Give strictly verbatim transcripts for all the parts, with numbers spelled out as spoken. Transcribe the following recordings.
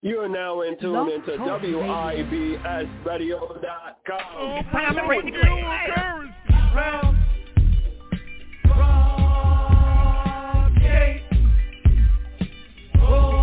You are now in tune Love into Talk W I B S radio dot com. Oh, I'm ready to go. Round, round, gate. Oh.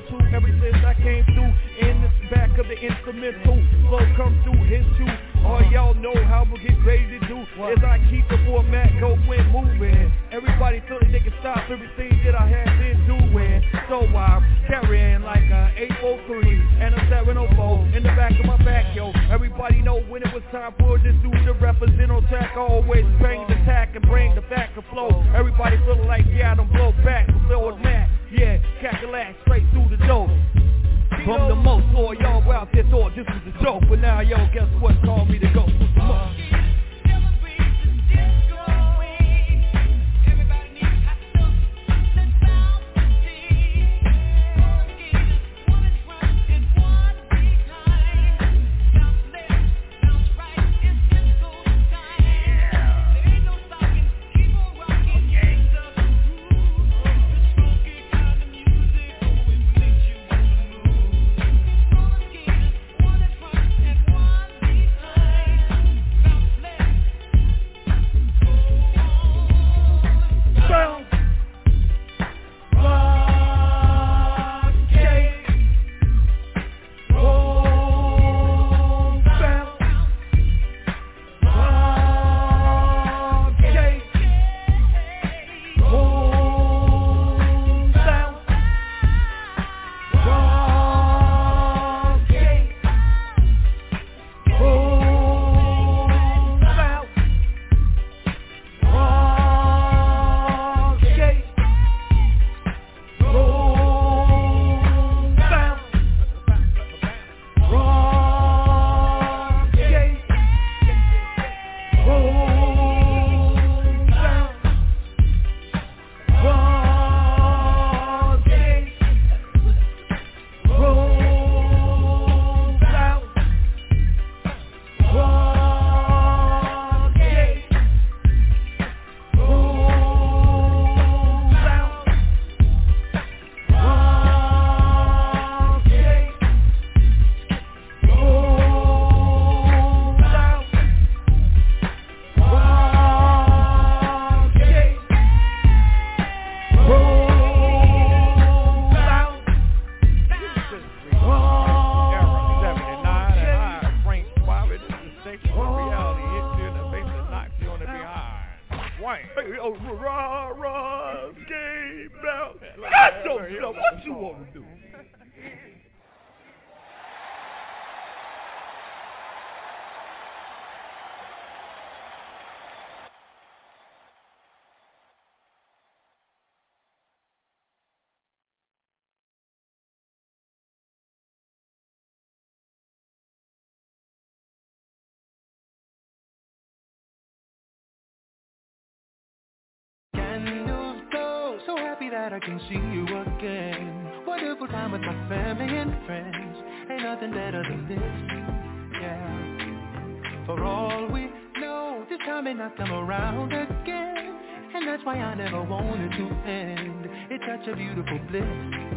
Everything that I came through in the back of the instrumental flow come through his shoe. Oh, As I keep the format going moving, everybody feel that they can stop everything that I have been doing. So I'm carrying like a eight oh three and a seven oh four in the back of my back, yo. Everybody know when it was time for this dude to represent on track. I always bring the tack and bring the back of flow. Everybody feeling like, yeah, I don't blow back, fulfill that. Yeah, calculate straight through the door. From the most, all y'all out there thought this was a joke, but now, yo, guess what? Call me to go. So happy that I can see you again. Wonderful time with my family and friends. Ain't nothing better than this, yeah. For all we know, this time may not come around again. And that's why I never wanted to end. It's such a beautiful bliss.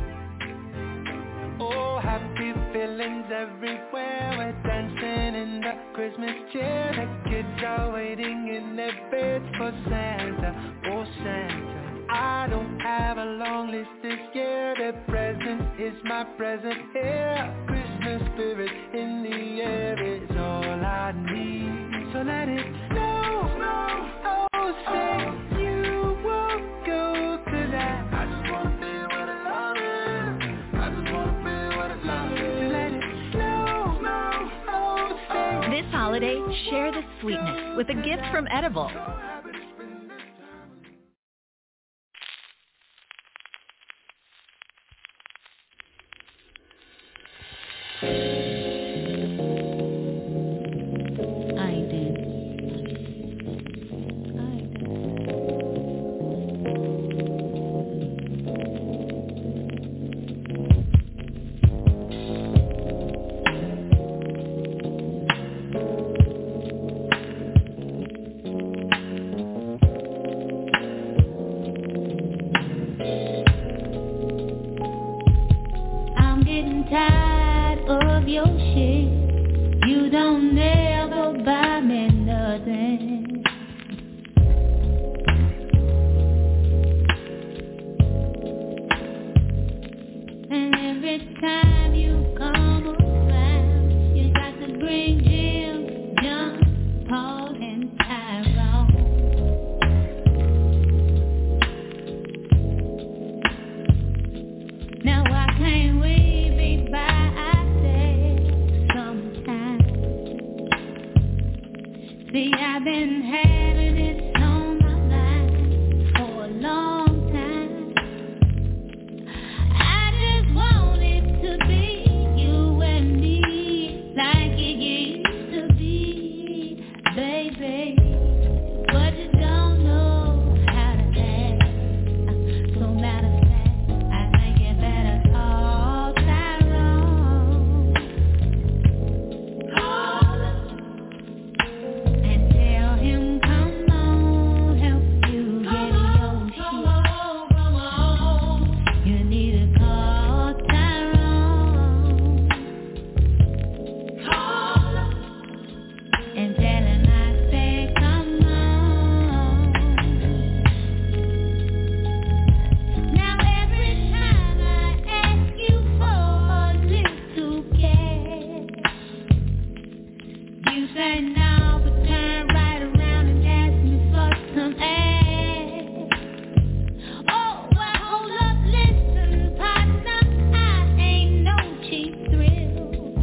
Oh, happy feelings everywhere. We're dancing in the Christmas cheer. The kids are waiting in their beds for Santa. Oh, Santa. I don't have a long list this year. The present is my present here. Christmas spirit in the air is all I need. So let it snow, snow. Oh, say you won't go, 'cause I, I just wanna be where the love is. I just wanna be where the love is. So let it snow, snow. Oh, say. This holiday, share the sweetness with a gift from Edible. See, I've been having it on my mind for a long time. I just want it to be you and me, like it used to be, baby. But you don't know how to act. So matter of fact, I think you better call Tyrone. Call him and tell him, come on, help you get your shit. You need to call Tyrone. Call him and tell him I say, come on. Now every time I ask you for a little cash, you say no, but turn right around and ask me for some ass. Oh, well, hold up, listen, partner, I ain't no cheap thrill.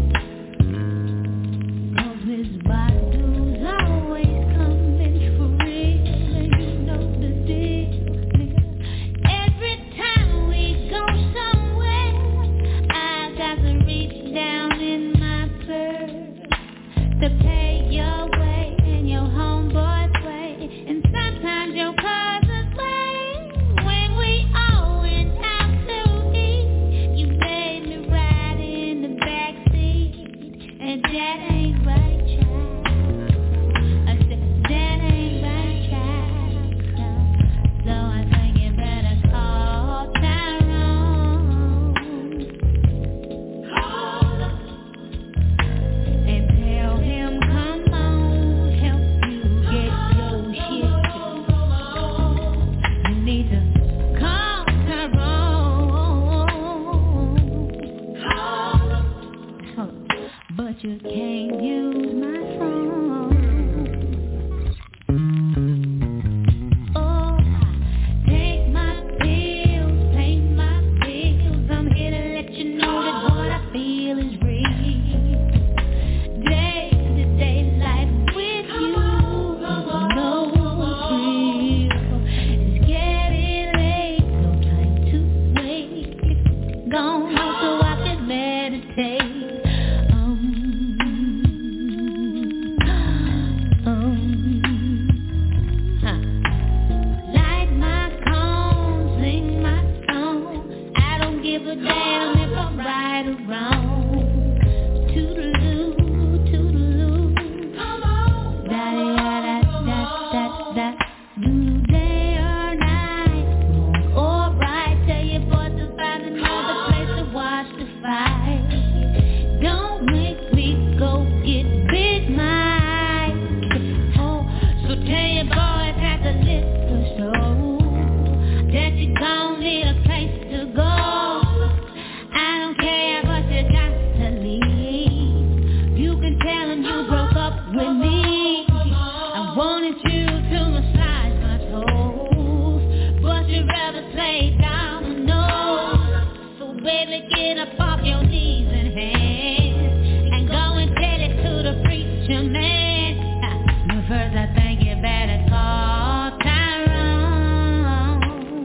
'Cause Miss Badu's always coming for real, and you know the deal, nigga. Every time we go somewhere, I got to reach down in my purse to pay your way and your homeboy's way, and sometimes your cousin's way. When we all went out to eat, you made me ride in the backseat, and that ain't right, child. I said, that ain't right, child. So I think you better call Tyrone. Call him and tell him, come on, help you get your shit. You need to call Tyrone. Call him, but you can't use my phone. Oh, take my pills, pay my bills. I'm here to let you know that what I feel is real. Day to day life with you is no thrill. It's getting late, no time to wait. Gone home so I can meditate. Um, um, huh. Light my cone, sing my song. I don't give a damn if I'm right or wrong. Toodaloo, toodaloo. Da-da-da-da-da-da. Do day or night, wrong or right. Tell your boys to find another place to watch the fight. Don't make me go get Big Mike. Oh, so tell your boys at the liquor store that you gon' need a place to go. I don't care, but you got to leave. You can tell them you broke up with me. I wanted you to massage my toes, but you'd rather play dominoes. So baby, get up off your knees and hands and go and tell it to the preacher man. But first I think you better call Tyrone.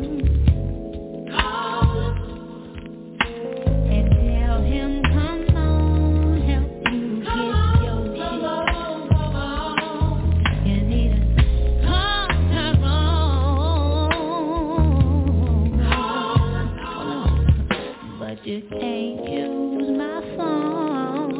Call him and tell him, come on, help you get your shit. You need to call Tyrone. But you can't use my phone.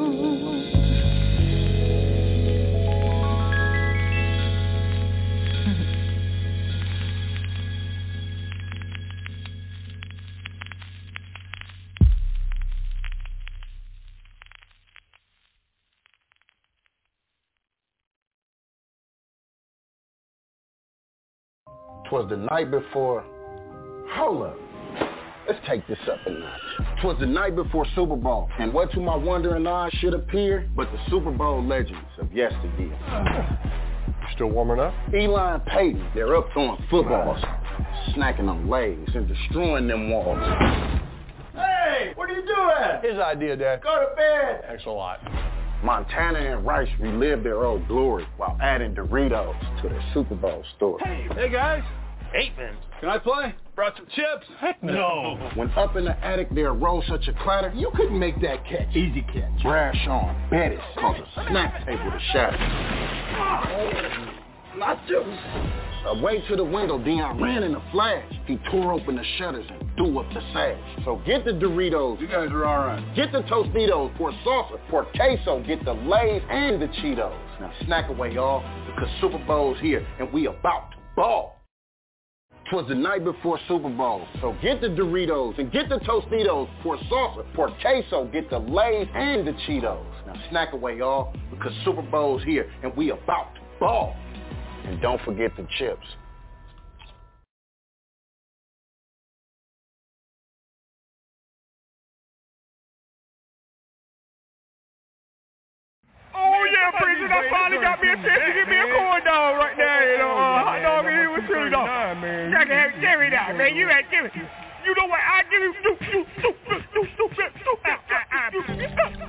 Twas the night before. Hold up. Let's take this up a notch. Twas the night before Super Bowl, and what to my wondering eyes should appear but the Super Bowl legends of yesteryear. Still warming up? Eli and Peyton, they're up throwing footballs, snacking on legs and destroying them walls. Hey, what are you doing? His idea, Dad. Go to bed. Thanks a lot. Montana and Rice relived their old glory while adding Doritos to their Super Bowl story. Hey, hey guys. Hey, man. Can I play? Brought some chips. Heck no. When up in the attic they arose such a clatter, you couldn't make that catch. Easy catch. Bradshaw Bettis caused a snap table to shatter. Nachos. Away to the window, Deion ran in a flash. He tore open the shutters and threw up the sash. So get the Doritos. You guys are all right. Get the Tostitos. Pour salsa. Pour queso. Get the Lay's and the Cheetos. Now snack away, y'all, because Super Bowl's here and we about to ball. 'Twas the night before Super Bowl, so get the Doritos and get the Tostitos. Pour salsa. Pour queso. Get the Lay's and the Cheetos. Now snack away, y'all, because Super Bowl's here and we about to ball. And don't forget the chips. Oh yeah, President, I finally got me a chance to get me a corn dog right now. You know, uh, hot dog and with chili dog. Jack, give me that, man. You ain't give it. You know what? I give you soup, soup, soup, soup, soup, soup, soup, soup.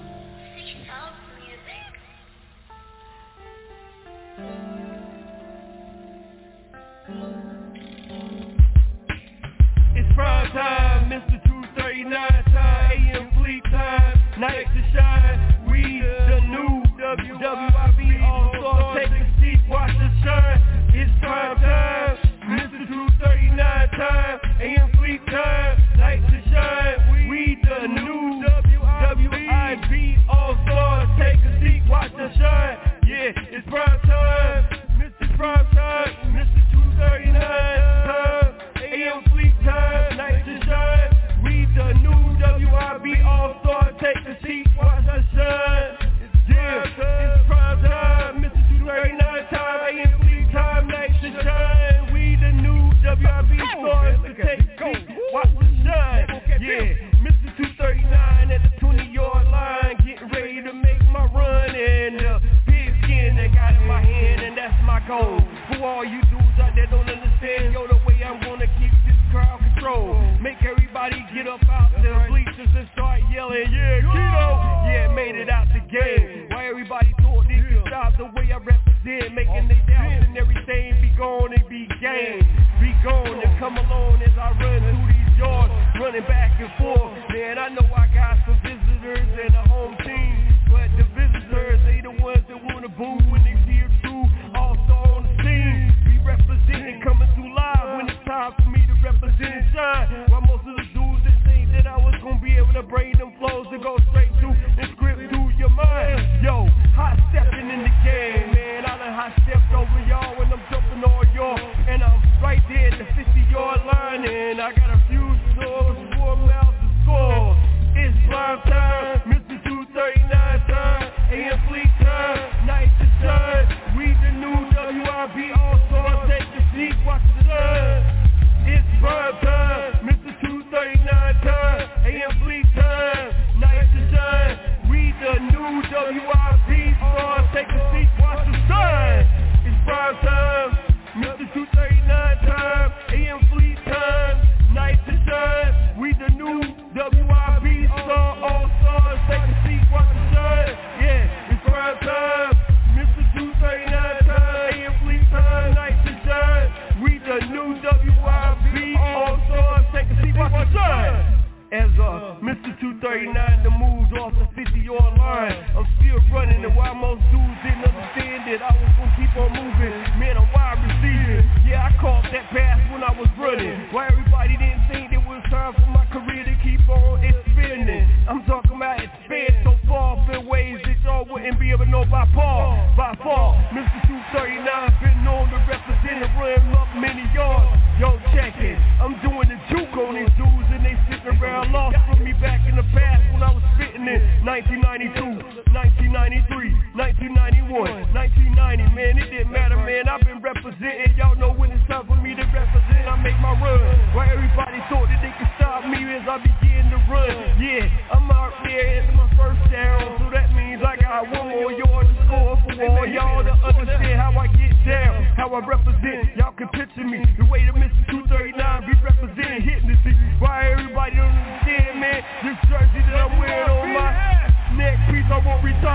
It's prime time, Mister two thirty-nine time, A M fleet time, night to shine. We the new W W I B All-Star. Take a seat, watch the shine. It's prime time, Mister two thirty-nine time, A M fleet time, night to shine. We the new W W I B All-Star. Take a seat, watch the shine. Yeah, it's prime time, Mister Prime time, Mister two thirty-nine time, A M fleet time, night to shine. We the new W I B All-Star. Take a seat, watch the shine. Yeah, it's prime time, Mister two thirty-nine time, A M fleet time, night to shine. We the new W I B All-Stars. Take a seat, watch the shine. Yeah, Mister two thirty-nine at the twenty-yard line, getting ready to make my run. And uh, big skin that got in my hand, and that's my goal. For all you dudes out there don't understand, yo, the way I'm gonna keep this crowd control. Make everybody get up out the bleachers and start yelling, yeah, Keto! Yeah, made it out the game. Why everybody thought they could stop the way I represent, making they doubts and everything be gone and be game. Be gone and come along as I run through these yards, running back and forth. Man, I know I got some visitors and a home team, but the visitors, they the ones that wanna boo when they see it through. Also on the scene, be representing, coming through live when it's time for me to represent and shine. While most of the dudes that think that I was gonna be able to bring them flows to go straight to and script through your mind. Yo, hot stepping in the game, man. I done hot stepped over y'all when I'm jumping on y'all, and I'm right there at the fifty-yard line, and I got a few scores, four miles to score. It's prime time, Mister two thirty-nine time, A M fleet time, night to shine. We the new W I B All-Stars. Take a seat, watch the shine. It's prime time, Mister two thirty-nine time, A M fleet time, night to shine. We the new W I B All-Stars. Take a seat, watch the shine. It's prime time, Mister two thirty-nine time, A M fleet time, night to shine. We the new W I B All-Stars. Take a seat, watch the shine. Yeah, it's prime time, Mister two thirty-nine time, A M fleet time, night to shine. We the new W I B All-Stars. Take a seat, watch the shine. As uh, Mister two thirty-nine the moves off the fifty-yard line, I'm still running, and while most dudes didn't understand it, I was gonna keep on moving. Man, I'm wide receiving. Yeah, I caught that pass when I was running. Why everybody didn't think it was time for my career to keep on expanding? I'm talking about expand so far in ways that y'all wouldn't be able to know by far. By far, Mister two thirty-nine been known to represent and run up many yards. Yo, check it. I'm doing the juke on these dudes, and they sitting around lost from me back in the past when I was spitting in nineteen ninety-two, nineteen ninety-three, nineteen ninety-one, nineteen ninety. Man, it didn't matter, man. I've been representing. Y'all know when it's time for me to represent, I make my run. Why everybody thought that they could stop me as I begin to run. Yeah, I'm out there at my first down, so that means I got one more yard to score for all y'all to understand how I get down, how I represent. Y'all can picture me the way that Mister two thirty-nine be representing, hitting the seat. Why everybody don't understand, man? This jersey that I'm wearing on my neck piece, I won't retire.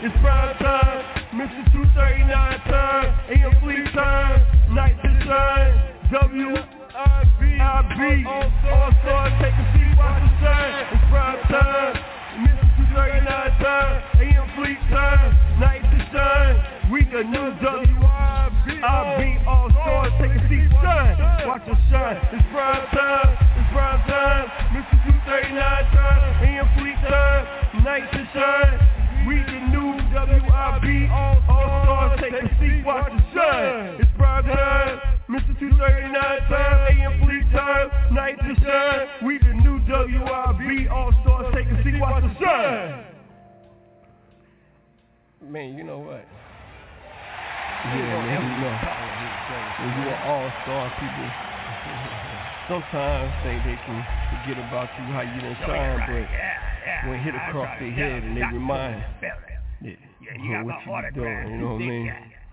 it's prime time. Mister two thirty-nine time, A M Fleet time, night to shine. W I B, all stars take a seat, watch the shine. It's prime time. Mister two thirty-nine time, A M Fleet time, night to shine. We the new W I B, all stars take a seat, shine. Watch the shine. It's prime time. It's prime time. Mister two thirty-nine time, A M Fleet time, night to shine. We the new W I B, all stars take a seat, watch the shine. It's prime time. Mister two thirty-nine time, A M Fleet time, night to shine. We the new W I B, all stars take a seat, watch the shine. Man, you know what? Yeah, man, you know. When you are all-star, people sometimes think they can forget about you, how you done shine, but when it hit across their head and they remind that, you know, what you be doing, you know what I mean?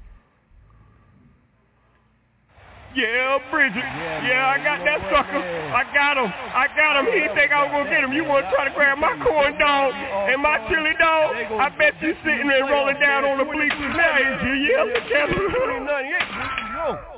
Yeah, Bridget. Yeah, yeah, I got that sucker. I got him. I got him. He think I was going to get him. You want to try to grab my corn dog and my chili dog? I bet you sitting there rolling down on the bleachers now, is you? Yeah, Yo.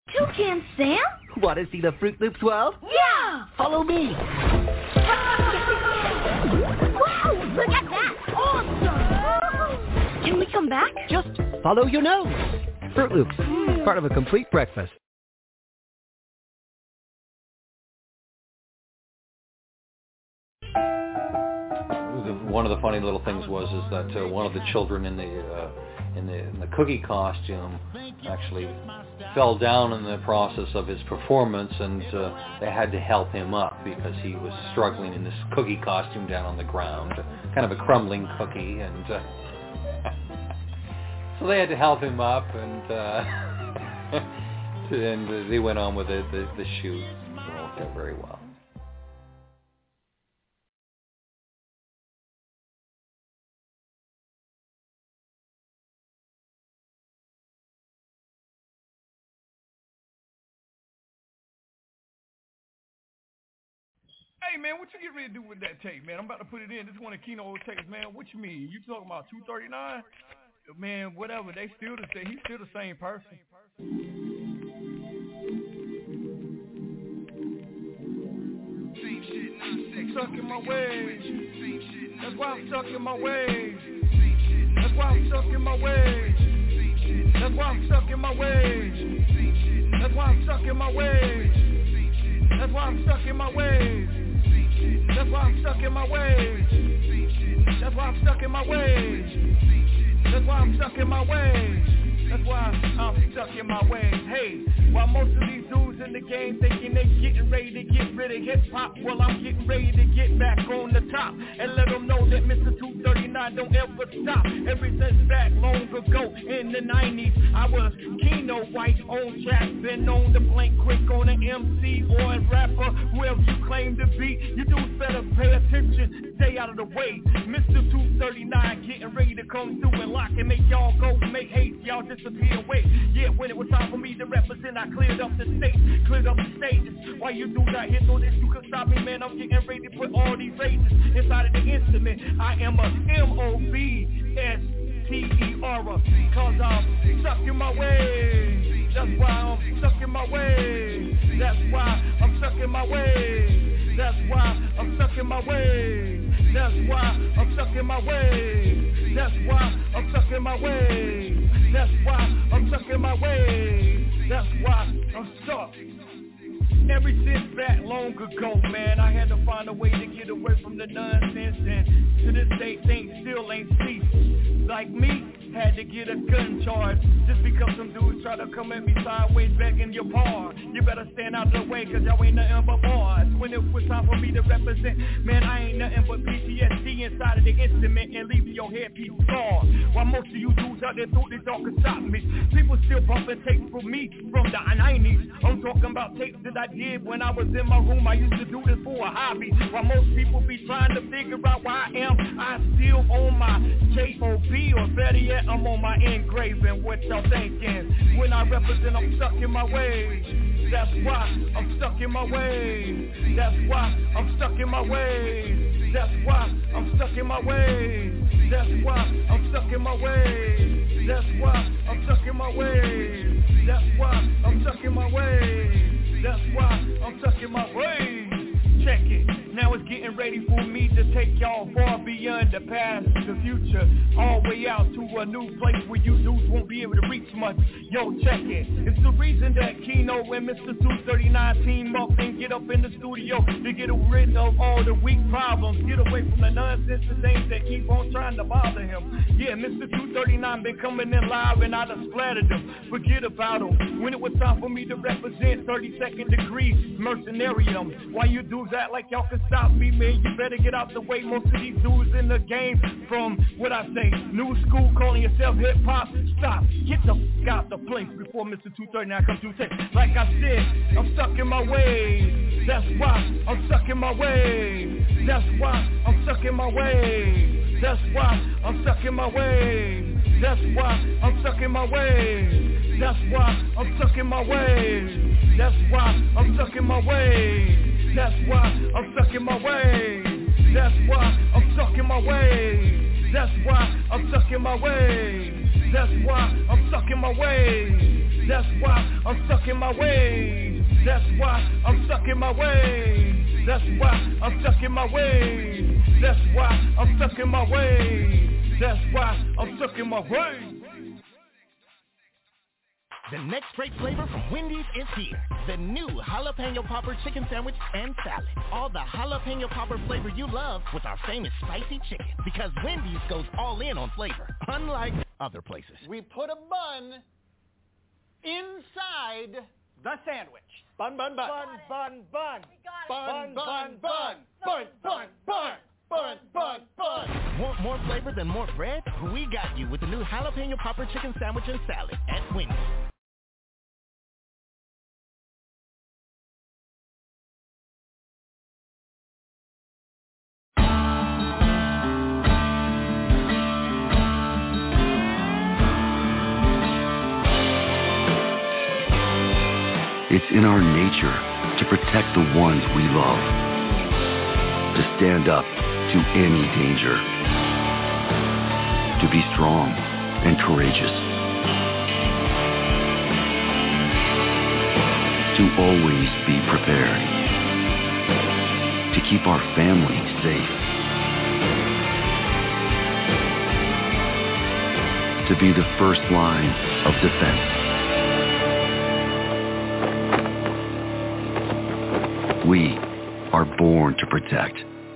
Toucan Sam? Want to see the Fruit Loops world? Yeah! Follow me. Wow, look at that! Awesome! Can we come back? Just follow your nose. Fruit Loops, Mm. part of a complete breakfast. One of the funny little things was is that uh, one of the children in the uh, in the in the cookie costume actually fell down in the process of his performance, and uh, they had to help him up because he was struggling in this cookie costume down on the ground, kind of a crumbling cookie, and uh, so they had to help him up, and uh, and they went on with the the, the shoot. It worked out very well. Hey, man, what you get ready to do with that tape, man? I'm about to put it in. This one of Keno tapes, man. What you mean? You talking about two thirty-nine? Man, whatever. They still the same. He's still the same person. Stuck in my ways. That's why I'm stuck in my ways. That's why I'm stuck in my ways. That's why I'm stuck in my ways. That's why I'm stuck in my ways. That's why I'm stuck in my ways. That's why I'm stuck in my ways. That's why I'm stuck in my ways. That's why I'm stuck in my ways. That's why I'm stuck in my ways. Hey, while most of these dudes in the game thinking they getting ready to get rid of hip hop, well I'm getting ready to get back on the top and let them know that Mister two thirty-nine don't ever stop. Ever since back long ago in the nineties, I was Keno White on track, been on the blank quick on an M C or a rapper, whoever you claim to be. You dudes better pay attention, stay out of the way. Mister two thirty-nine getting ready to come through and lock and make y'all go make haste, y'all disappear away. Yeah, when it was time for me to represent, I cleared up the state, cleared up the stages. Why you do not hit on this? You could stop me, man. I'm getting ready to put all these races inside of the instrument. I am a M O B S T E R, cause I'm stuck in my ways. That's why I'm stuck in my ways. That's why I'm stuck in my ways. That's why I'm stuck in my ways. That's why I'm stuck in my ways. That's why I'm stuck in my ways. That's why I'm stuck in my ways. That's why I'm stuck. Ever since back long ago, man, I had to find a way to get away from the nonsense, and to this day things still ain't ceased. Like me, had to get a gun charge just because some dudes try to come at me sideways begging your pardon. You better stand out of the way, cause y'all ain't nothing but bars. When it was time for me to represent, man, I ain't nothing but P T S D inside of the instrument and leaving your headpiece scarred. While most of you dudes out there thought this all could stop me, people still bumping tapes from me from the nineties. I'm talking about tapes that I did when I was in my room. I used to do this for a hobby. While most people be trying to figure out why I am, I still on my J O B, or better yet, I'm on my engraving. What y'all thinking? When I represent, I'm stuck in my ways. That's why I'm stuck in my ways. That's why I'm stuck in my ways. That's why I'm stuck in my ways. That's why I'm stuck in my ways. That's why I'm stuck in my ways. That's why I'm stuck in my ways. That's why I'm stuck in my ways. Check it. Now it's getting ready for me to take y'all far beyond the past, the future, all the way out to a new place where you dudes won't be able to reach much. Yo, check it. It's the reason that Keno and Mister two thirty-nine team up and get up in the studio to get rid of all the weak problems, get away from the nonsense and things that keep on trying to bother him. Yeah, Mister two thirty-nine been coming in live and I done splattered him. Forget about him. When it was time for me to represent thirty-second degree mercenarium, why you dudes act like y'all can stop me, man? You better get out the way. Most of these dudes in the game from, what I say, new school, calling yourself hip-hop. Stop. Get the f*** out the place before Mister two thirty-nine comes through. Like I said, I'm stuck in my ways. That's why I'm stuck in my ways. That's why I'm stuck in my ways. That's why I'm stuck in my ways. That's why I'm stuck in my ways. That's why I'm stuck in my ways. That's why I'm stuck in my ways. That's why I'm stuck in my ways. That's why I'm stuck in my ways. That's why I'm stuck in my ways. That's why I'm stuck in my ways. That's why I'm stuck in my ways. That's why I'm stuck in my ways. That's why I'm stuck in my ways. That's why I'm stuck in my ways. That's why I'm stuck in my ways. The next great flavor from Wendy's is here. The new Jalapeno Popper Chicken Sandwich and Salad. All the Jalapeno Popper flavor you love with our famous spicy chicken. Because Wendy's goes all in on flavor, unlike other places. We put a bun inside the sandwich. Bun, bun, bun. Bun, bun, bun. Bun, bun, bun. Bun, bun, bun. Bun, bun, bun. Want more flavor than more bread? We got you with the new Jalapeno Popper Chicken Sandwich and Salad at Wendy's. It's in our nature to protect the ones we love, to stand up to any danger, to be strong and courageous, to always be prepared, to keep our family safe, to be the first line of defense. We are born to protect.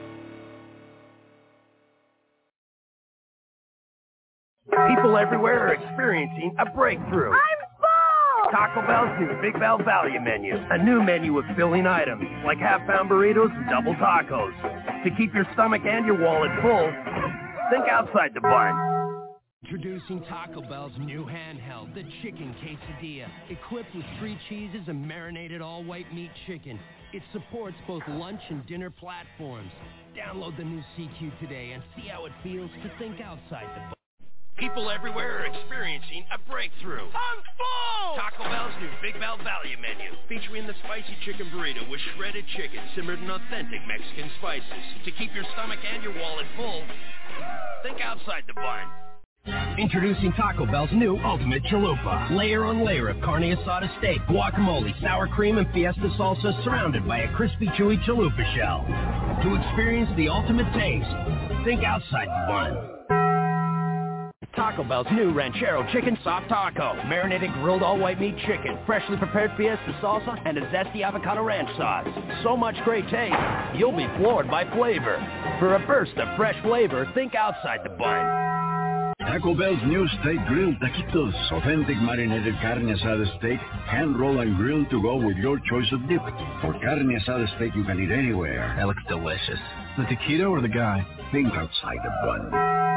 People everywhere are experiencing a breakthrough. I'm full! Taco Bell's new Big Bell Value Menu. A new menu of filling items like half-pound burritos and double tacos. To keep your stomach and your wallet full, think outside the bun. Introducing Taco Bell's new handheld, the Chicken Quesadilla. Equipped with three cheeses and marinated all-white meat chicken. It supports both lunch and dinner platforms. Download the new C Q today and see how it feels to think outside the box. People everywhere are experiencing a breakthrough. I'm full! Taco Bell's new Big Bell Value Menu, featuring the spicy chicken burrito with shredded chicken simmered in authentic Mexican spices. To keep your stomach and your wallet full, think outside the bun. Introducing Taco Bell's new Ultimate Chalupa. Layer on layer of carne asada steak, guacamole, sour cream, and fiesta salsa surrounded by a crispy, chewy chalupa shell. To experience the ultimate taste, think outside the bun. Taco Bell's new Ranchero Chicken Soft Taco. Marinated grilled all-white meat chicken, freshly prepared fiesta salsa, and a zesty avocado ranch sauce. So much great taste, you'll be floored by flavor. For a burst of fresh flavor, think outside the bun. Taco Bell's new Steak Grilled Taquitos. Authentic marinated carne asada steak, hand-rolled and grilled to go with your choice of dip. For carne asada steak you can eat anywhere. That looks delicious. The taquito or the guy? Think outside the bun.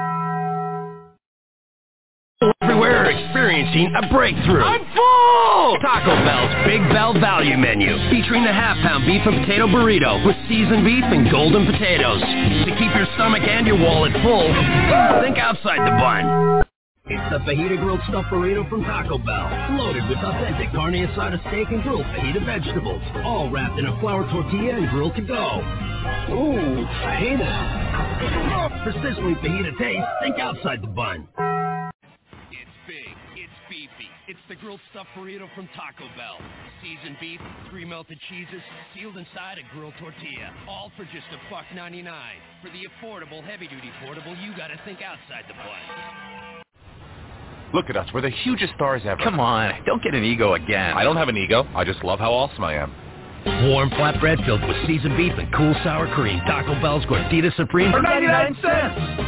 Everywhere are experiencing a breakthrough. I'm full! Taco Bell's Big Bell Value Menu, featuring the half-pound beef and potato burrito with seasoned beef and golden potatoes. To keep your stomach and your wallet full, think outside the bun. It's the Fajita Grilled Stuffed Burrito from Taco Bell, loaded with authentic carne asada steak and grilled fajita vegetables, all wrapped in a flour tortilla and grilled to go. Ooh, fajita. For sizzling fajita taste, think outside the bun. It's the grilled stuffed burrito from Taco Bell. Seasoned beef, three melted cheeses, sealed inside a grilled tortilla. All for just a buck ninety-nine. For the affordable, heavy-duty portable, you gotta think outside the bun. Look at us, we're the hugest stars ever. Come on, don't get an ego again. I don't have an ego, I just love how awesome I am. Warm flatbread filled with seasoned beef and cool sour cream. Taco Bell's Gordita Supreme for ninety-nine cents.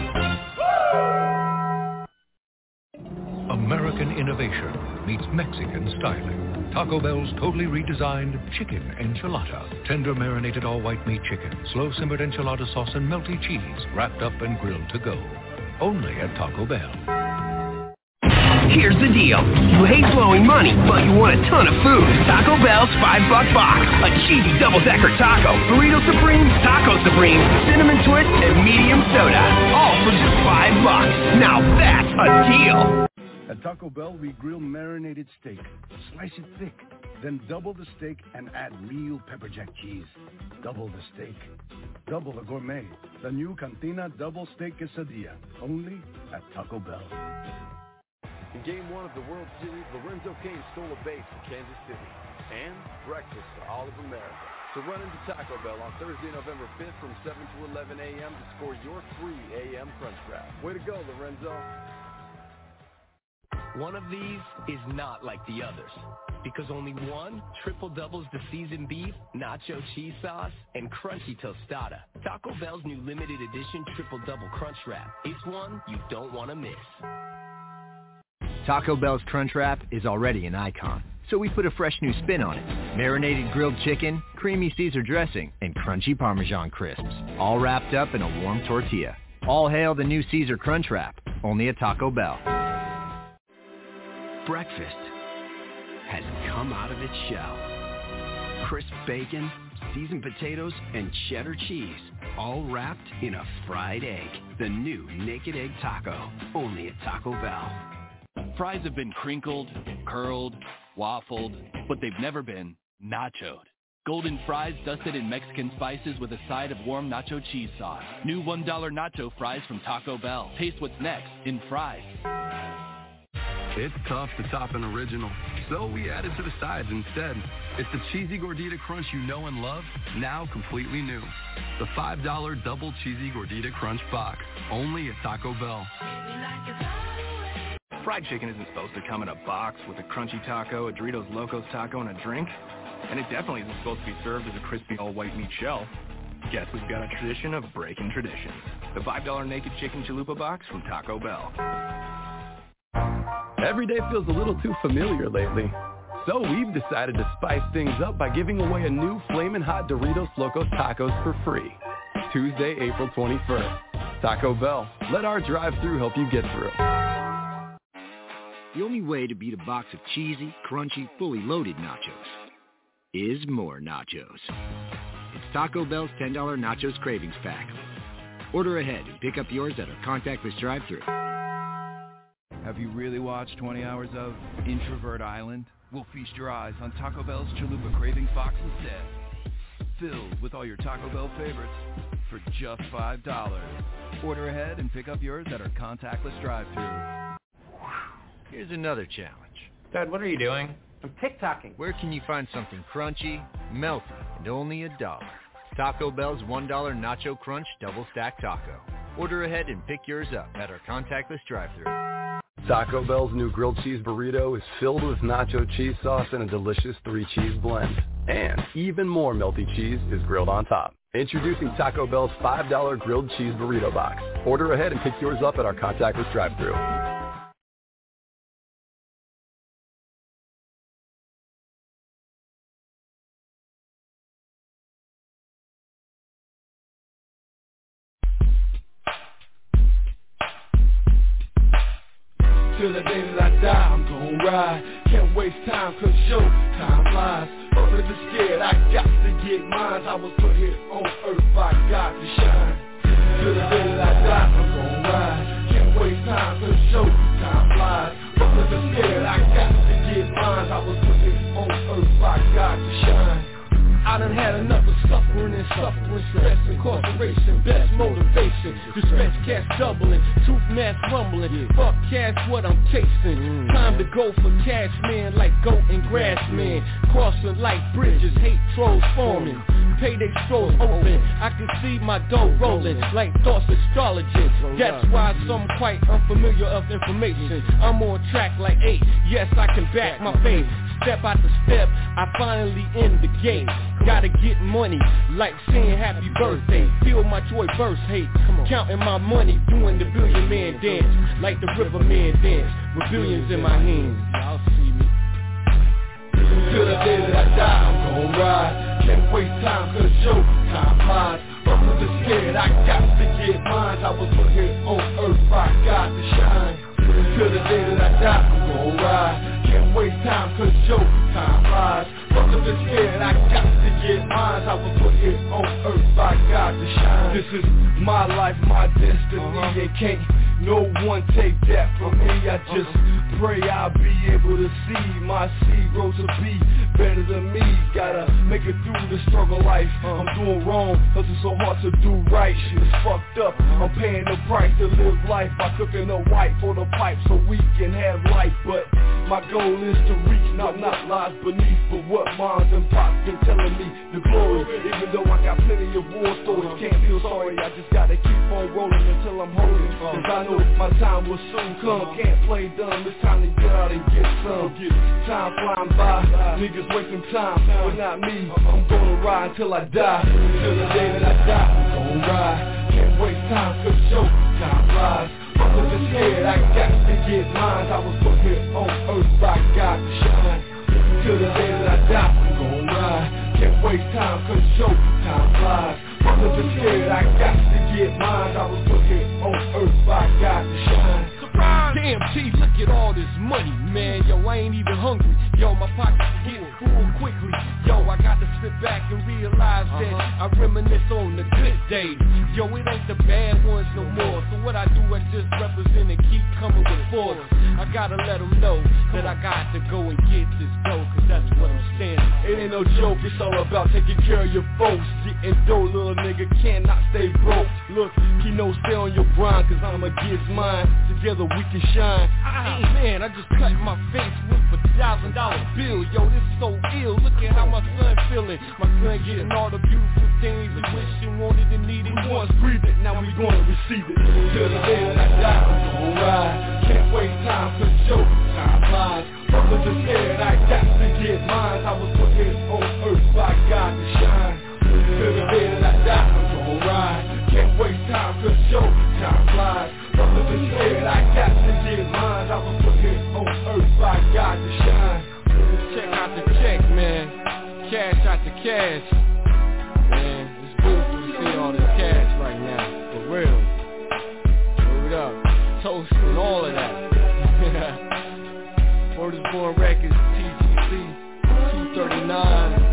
American innovation meets Mexican styling. Taco Bell's totally redesigned chicken enchilada. Tender marinated all-white meat chicken, slow-simmered enchilada sauce, and melty cheese wrapped up and grilled to go. Only at Taco Bell. Here's the deal. You hate blowing money, but you want a ton of food. Taco Bell's five buck box. A cheesy double-decker taco, burrito supreme, taco supreme, cinnamon twist, and medium soda. All for just five bucks. Now that's a deal. At Taco Bell, we grill marinated steak, slice it thick, then double the steak and add real pepper jack cheese. Double the steak, double the gourmet. The new Cantina Double Steak Quesadilla, only at Taco Bell. In Game one of the World Series, Lorenzo Cain stole a base for Kansas City. And breakfast for all of America. So run into Taco Bell on Thursday, November fifth from seven to eleven a.m. to score your free A M Crunch Wrap. Way to go, Lorenzo. One of these is not like the others, because only one triple doubles the seasoned beef, nacho cheese sauce, and crunchy tostada. Taco Bell's new limited edition triple double crunch wrap. It's one you don't want to miss. Taco Bell's Crunch Wrap is already an icon, so we put a fresh new spin on it. Marinated grilled chicken, creamy Caesar dressing, and crunchy Parmesan crisps, all wrapped up in a warm tortilla. All hail the new Caesar Crunch Wrap, only at Taco Bell. Breakfast has come out of its shell. Crisp bacon, seasoned potatoes, and cheddar cheese, all wrapped in a fried egg. The new Naked Egg Taco, only at Taco Bell. Fries have been crinkled, curled, waffled, but they've never been nachoed. Golden fries dusted in Mexican spices with a side of warm nacho cheese sauce. New one dollar nacho fries from Taco Bell. Taste what's next in fries. It's tough to top an original, so we added to the sides instead. It's the Cheesy Gordita Crunch you know and love, now completely new. The five dollar Double Cheesy Gordita Crunch Box, only at Taco Bell. Fried chicken isn't supposed to come in a box with a crunchy taco, a Doritos Locos taco, and a drink. And it definitely isn't supposed to be served as a crispy all-white meat shell. Guess we've got a tradition of breaking traditions. The five dollar Naked Chicken Chalupa Box from Taco Bell. Every day feels a little too familiar lately. So we've decided to spice things up by giving away a new Flamin' Hot Doritos Locos Tacos for free. Tuesday, April twenty-first. Taco Bell. Let our drive-thru help you get through. The only way to beat a box of cheesy, crunchy, fully loaded nachos is more nachos. It's Taco Bell's ten dollar Nachos Cravings Pack. Order ahead and pick up yours at our contactless drive-thru. Have you really watched twenty hours of Introvert Island? We'll feast your eyes on Taco Bell's Chalupa Cravings Box instead. Filled with all your Taco Bell favorites for just five dollars. Order ahead and pick up yours at our contactless drive-thru. Here's another challenge. Dad, what are you doing? I'm TikToking. Where can you find something crunchy, melty, and only a dollar? Taco Bell's one dollar Nacho Crunch Double Stack Taco. Order ahead and pick yours up at our contactless drive-thru. Taco Bell's new grilled cheese burrito is filled with nacho cheese sauce and a delicious three-cheese blend. And even more melty cheese is grilled on top. Introducing Taco Bell's five dollar grilled cheese burrito box. Order ahead and pick yours up at our contactless drive-thru. Till the day that I die, I'm gon' ride. Can't waste time, cause show time flies. Fuck with the scared, I got to get mine. I was put here on earth by God to shine. Till the day that I die, I'm gon' ride. Can't waste time, cause show time flies. Fuck with the scared, I got to get mine. I was put here on earth by God to shine. I done had enough of suffering and suffering, stress, incarceration, best motivation. Distress cash doubling, truth mass rumbling. Fuck cash, what I'm chasing. Time to go for cash, man, like goat and grass, man. Crossing like bridges, hate trolls forming. Payday strolls open, I can see my dough rolling like thoughts astrologist. That's why some quite unfamiliar of information. I'm on track like eight, yes I can back my faith. Step out the step, I finally in the gate. Gotta get money, like saying happy birthday. Feel my joy burst, hate. Counting my money, doing the billion man dance. Like the river man dance, with billions in my hands. Y'all see me. Till the day that I die, I'm gon' ride. Can't waste time, cause show time flies. Fuck with the scared, I got to get mine. I was put here on earth by God to shine. Till the day that I die, I'm gon' ride. Can't waste time, cause show time flies. Fuck with the scared, I got to get mine. I was put here on earth by God to shine. This is my life, my destiny. Uh-huh. And can't no one take that from me. I just pray I'll be able to see my seed grow to be better than me. Gotta make it through the struggle life. I'm doing wrong, cause it's so hard to do right. Shit is fucked up, I'm paying the price to live life by cooking a white for the pipe so we can have life. But my goal is to reach, not not lies beneath, but what moms and pops been telling me the glory. Even though I got plenty of war stories, can't feel sorry, I just gotta keep on rolling until I'm holding. Cause I know my time will soon come, can't play dumb, it's time to get out and get some. Time flying by, niggas wasting time, but not me. I'm gonna ride until I die, till the day that I die, I'm gonna ride. Can't waste time, cause yo, time flies. I'm looking scared, I got to get mine. I was put here on earth by God to shine. Till the day that I die, I'm gonna ride. Can't waste time, cause yo, time flies. I'm looking scared, I got to get mine. I was put here on earth by God to shine. Damn, T, look at all this money, man. Yo, I ain't even hungry. Yo, my pockets get full quickly. Yo, I got to sit back and realize that I reminisce on the good days. Yo, it ain't the bad ones no more. So what I do, I just represent and keep coming with force. I gotta let them know that I got to go and get this dough, cause that's what I'm standing. It ain't no joke, it's all about taking care of your folks. Getting dough, little nigga, cannot stay broke. Look, Keno, stay on your grind, cause I'ma get mine. Together we can shine. Ah, man, I just cut my face with a thousand dollar bill. Yo, this so ill. Look at how my son feeling. My son getting all the beautiful things he wished he wanted and needed. We once breathed it, now we gonna receive it. Till the day that I die, I'm gonna ride. Can't waste time, cause yo, time flies. I'm looking scared, I got to get mine. I was put here on earth by God to shine. Till the day that I die, I'm gonna ride. Can't waste time, cause yo, time flies. I'm looking scared, I got to get mine. I was put here on earth by God to shine. Check out the check, man. Cash out the cash. Man, it's beautiful to see all this cash right now. For real. Word up. Toast and all of that. Word is Born Records, T G C, two thirty-nine.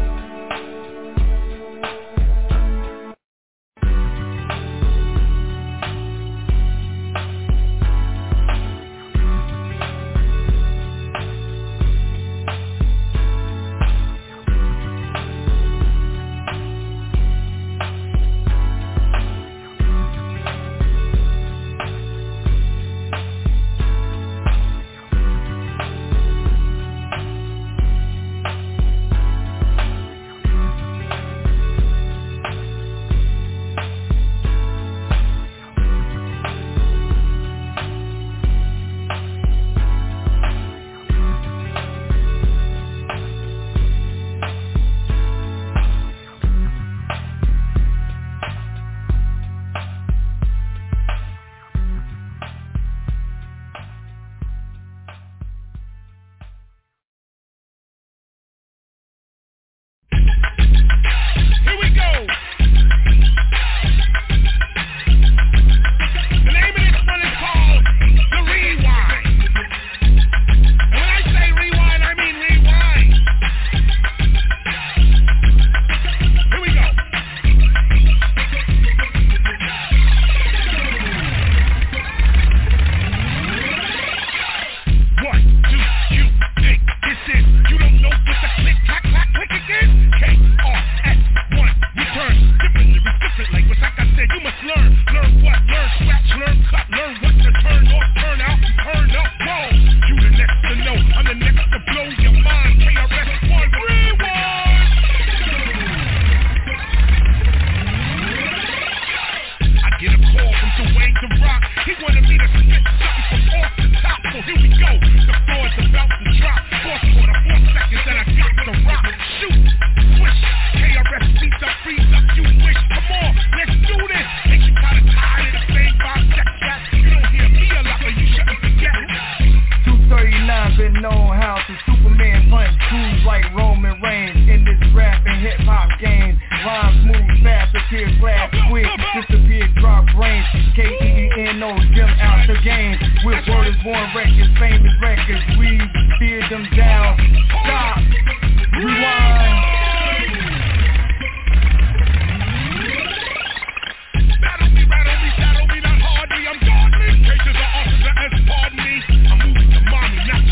Pardon me, I'm moving to mommy, not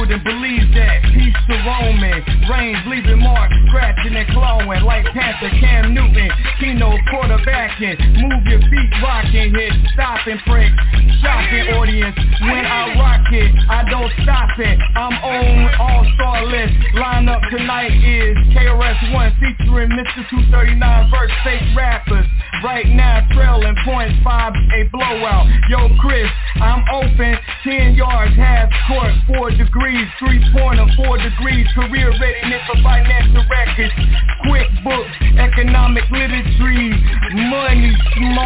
wouldn't believe that. Peace to Roman, Reigns leaving marks, scratching and clawing like Panther Cam Newton. Keno quarterbacking, move your feet rocking, hit stopping prick, shopping audience. When I rock it, I don't stop it. I'm on all-star list. Lineup tonight is K R S One featuring Mister two thirty-nine verse fake rappers. Right now trailing point five, a blowout. Yo Chris, I'm open, ten yards, half court, four degrees, three-pointer, four degrees, career readiness for financial records, quick books, economic literature, money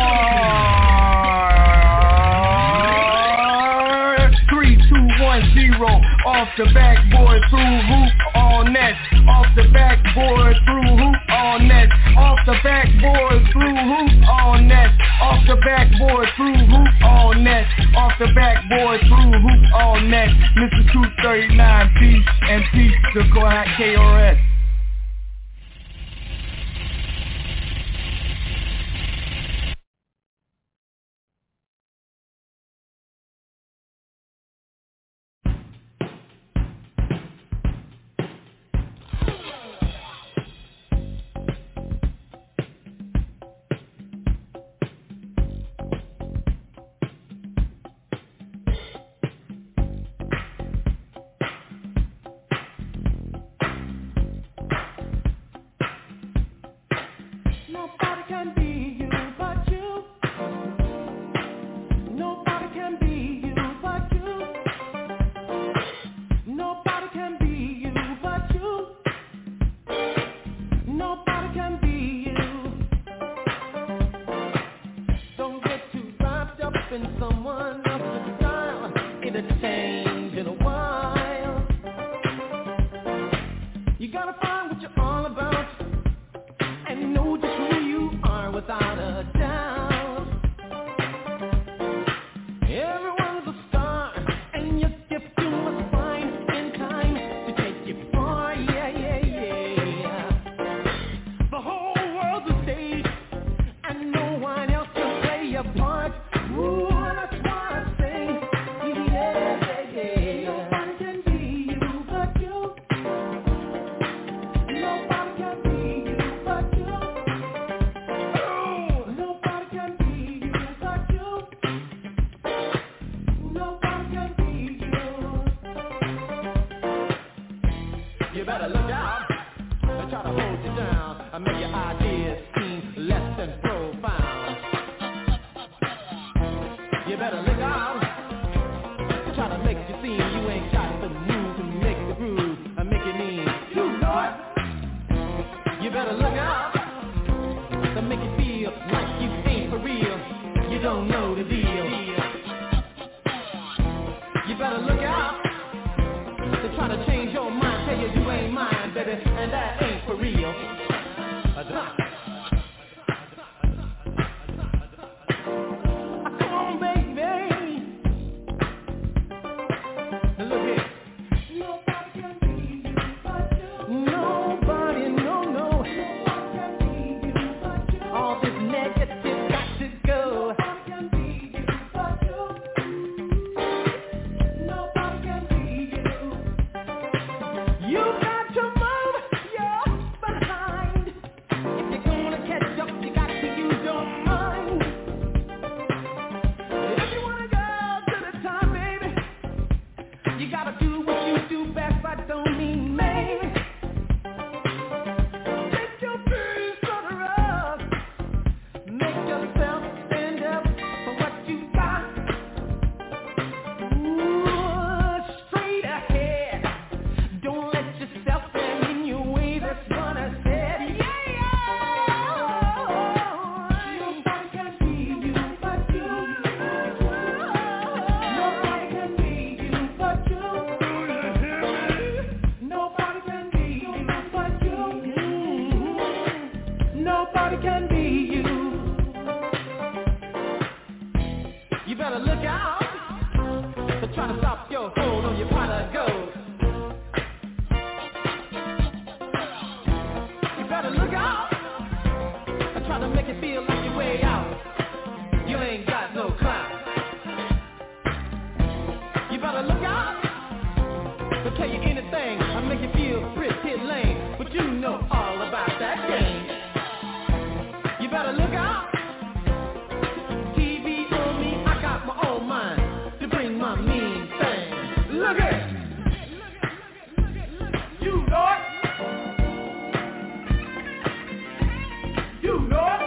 smart. Three, two, one, zero, off the backboard through hoop all net, off the backboard through hoop all net, off the backboard through hoop all net, off the backboard through hoop all net, off the backboard through hoop all net. Mister two thirty-nine, peace and peace to K R S. could tell you anything. I make you feel pretty lame, but you know all about that game. You better look out. T V on me, I got my own mind to bring my mean thing. Look at it. You know it. You know it.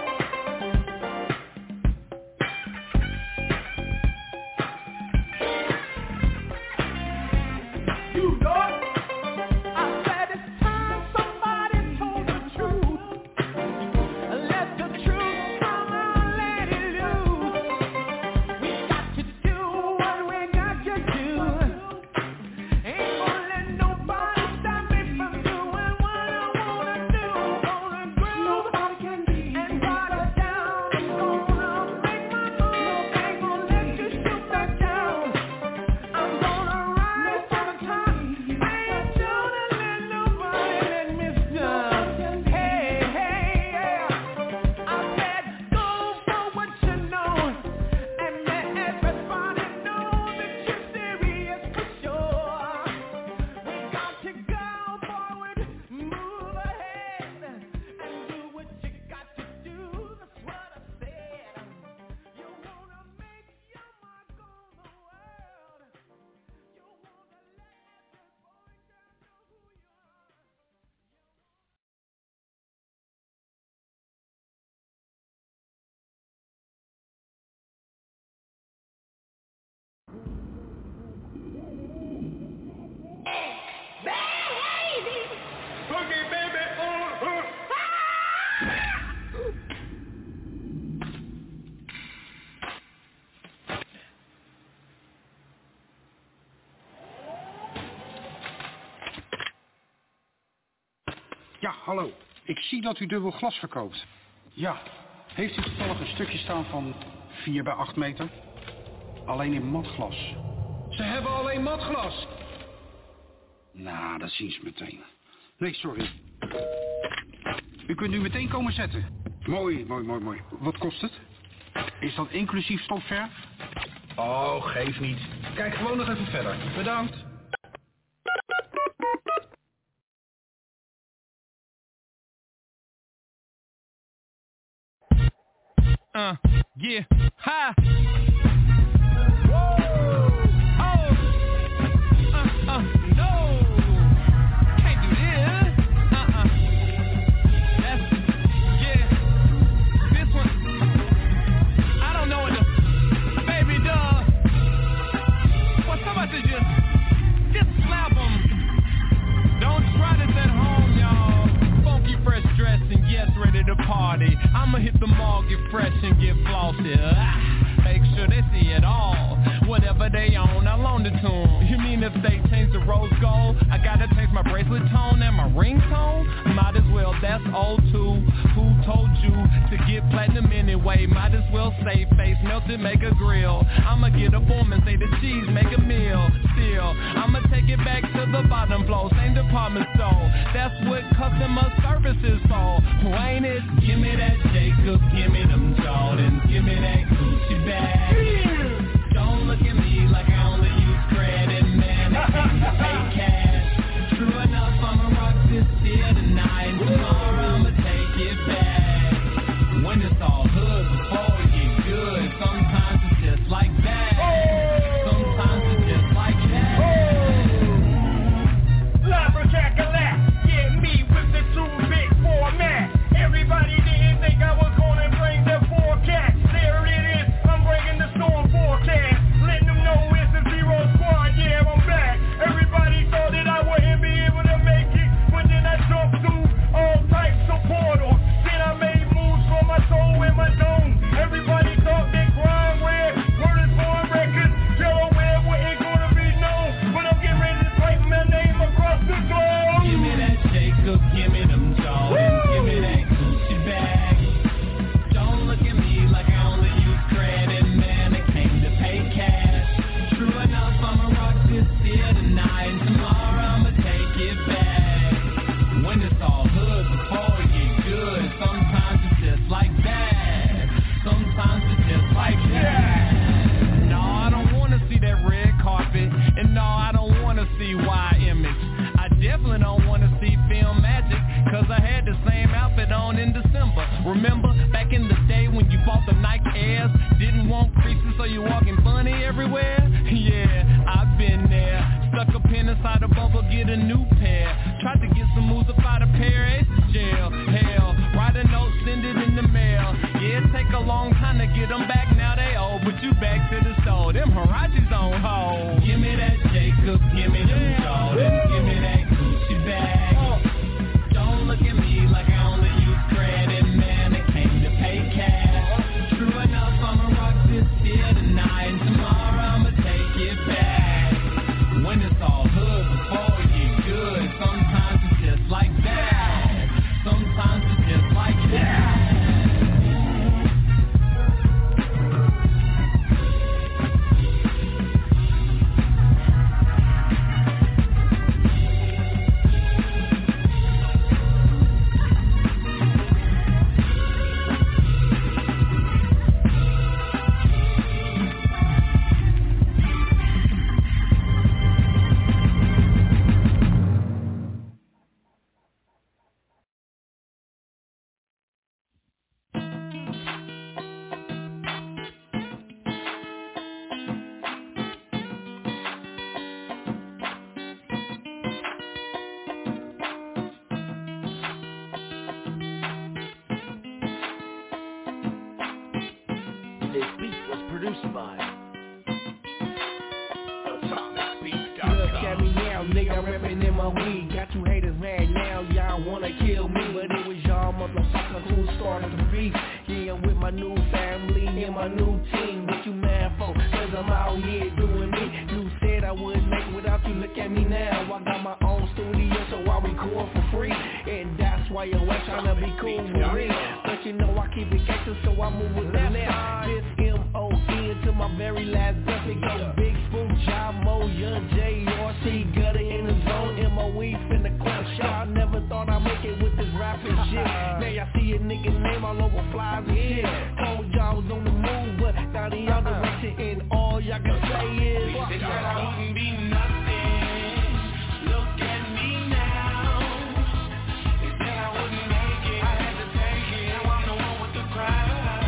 You know it. I said it's time somebody told the truth. Let the truth come out, let it loose. We got to do what we got to do. Ain't gonna let nobody stop me from doing what I wanna do. Gonna groove and ride it down. Gonna make my move. Ain't gonna let you shoot back down. I'm gonna rise to the top. Ain't gonna let nobody let me down. Hey, hey, yeah. I said go for what you know and let everybody know that you're serious for sure. We got to go forward, move ahead, and do what you got to do. That's what I said. You wanna make your mark on the world. You wanna let every boy girl know who you are. Boogie baby, uh, uh. Ja, hallo. Ik zie dat u dubbel glas verkoopt. Ja. Heeft u toevallig een stukje staan van vier bij acht meter? Alleen in matglas. Ze hebben alleen matglas. Nou, dat zien ze meteen. Nee, sorry. U kunt nu meteen komen zetten. Mooi, mooi, mooi, mooi. Wat kost het? Is dat inclusief stofverf? Oh, geef niet. Kijk gewoon nog even verder. Bedankt. Uh, yeah, ha. Party. I'ma hit the mall, get fresh and get flossy. Ah, make sure they see it all. Whatever they own, I'll loan it to them. You mean if they change the rose gold, I gotta change my bracelet tone and my ringtone? Might as well, that's old too. Who told you to get platinum anyway? Might as well say face melted, make a grill. I'ma get a form and say the cheese, make a meal. Still, I'ma take it back to the bottom floor, same department store. That's what customer service is for. Who ain't it? Give me that Jacobs, give me them Jordans, give me that Gucci bag. Don't look at me like I only use credit, man. I can't pay cash. True enough, I'ma rock this here tonight. Tomorrow I'ma take it back. When it's all hood before it get good, sometimes it's just like that. Sometimes it's just like that. Labracacalac, yeah, me with the two big format. Everybody didn't think I was gonna bring the four cats. There it is, I'm bringing you walking funny everywhere? Yeah, I've been there. Stuck a pin inside a bubble, get a new pair. Tried to get some moves up out of Paris, jail, hell. Write a note, send it in the mail. Yeah, it take a long time to get them back, now they old. But you back to the store, them Harachis on hold. Give me that Jacobs, give me them Jordans, give me that Gucci bag. Uh, Don't look at me like I only use credit, man, it came to pay cash. True enough, I'ma rock this here tonight, and tomorrow I'ma take it back. When it's all hood before it get good, sometimes it's just like that. Sometimes it's just like that. This beat was produced by Atomic Beats dot com. Look at me now, nigga, I'm reppin' in my weed. Got you haters mad now, y'all wanna kill me. But it was y'all motherfuckers who started the beef. Yeah, I'm with my new family and my new team. What you mad for? Cause I'm out here doing me. You said I wouldn't make it without you, look at me now. I got my own studio, so I record for free. And that's why you're trying to be cool with me. But you know I keep it gangster, so I move with the left. This M O N to my very last breath. It go Big Spook, John Mo, Young J, R C, Gutter in the zone, M O E finna crash shot. I never thought I'd make it with this rapping shit. Now y'all see a nigga name all over flies and shit. Told y'all was on the move, but now the other direction, and all y'all can say is they said I wouldn't be nothing. Look at me now. They said I wouldn't make it. I had to take it. Now I'm the one with the crown.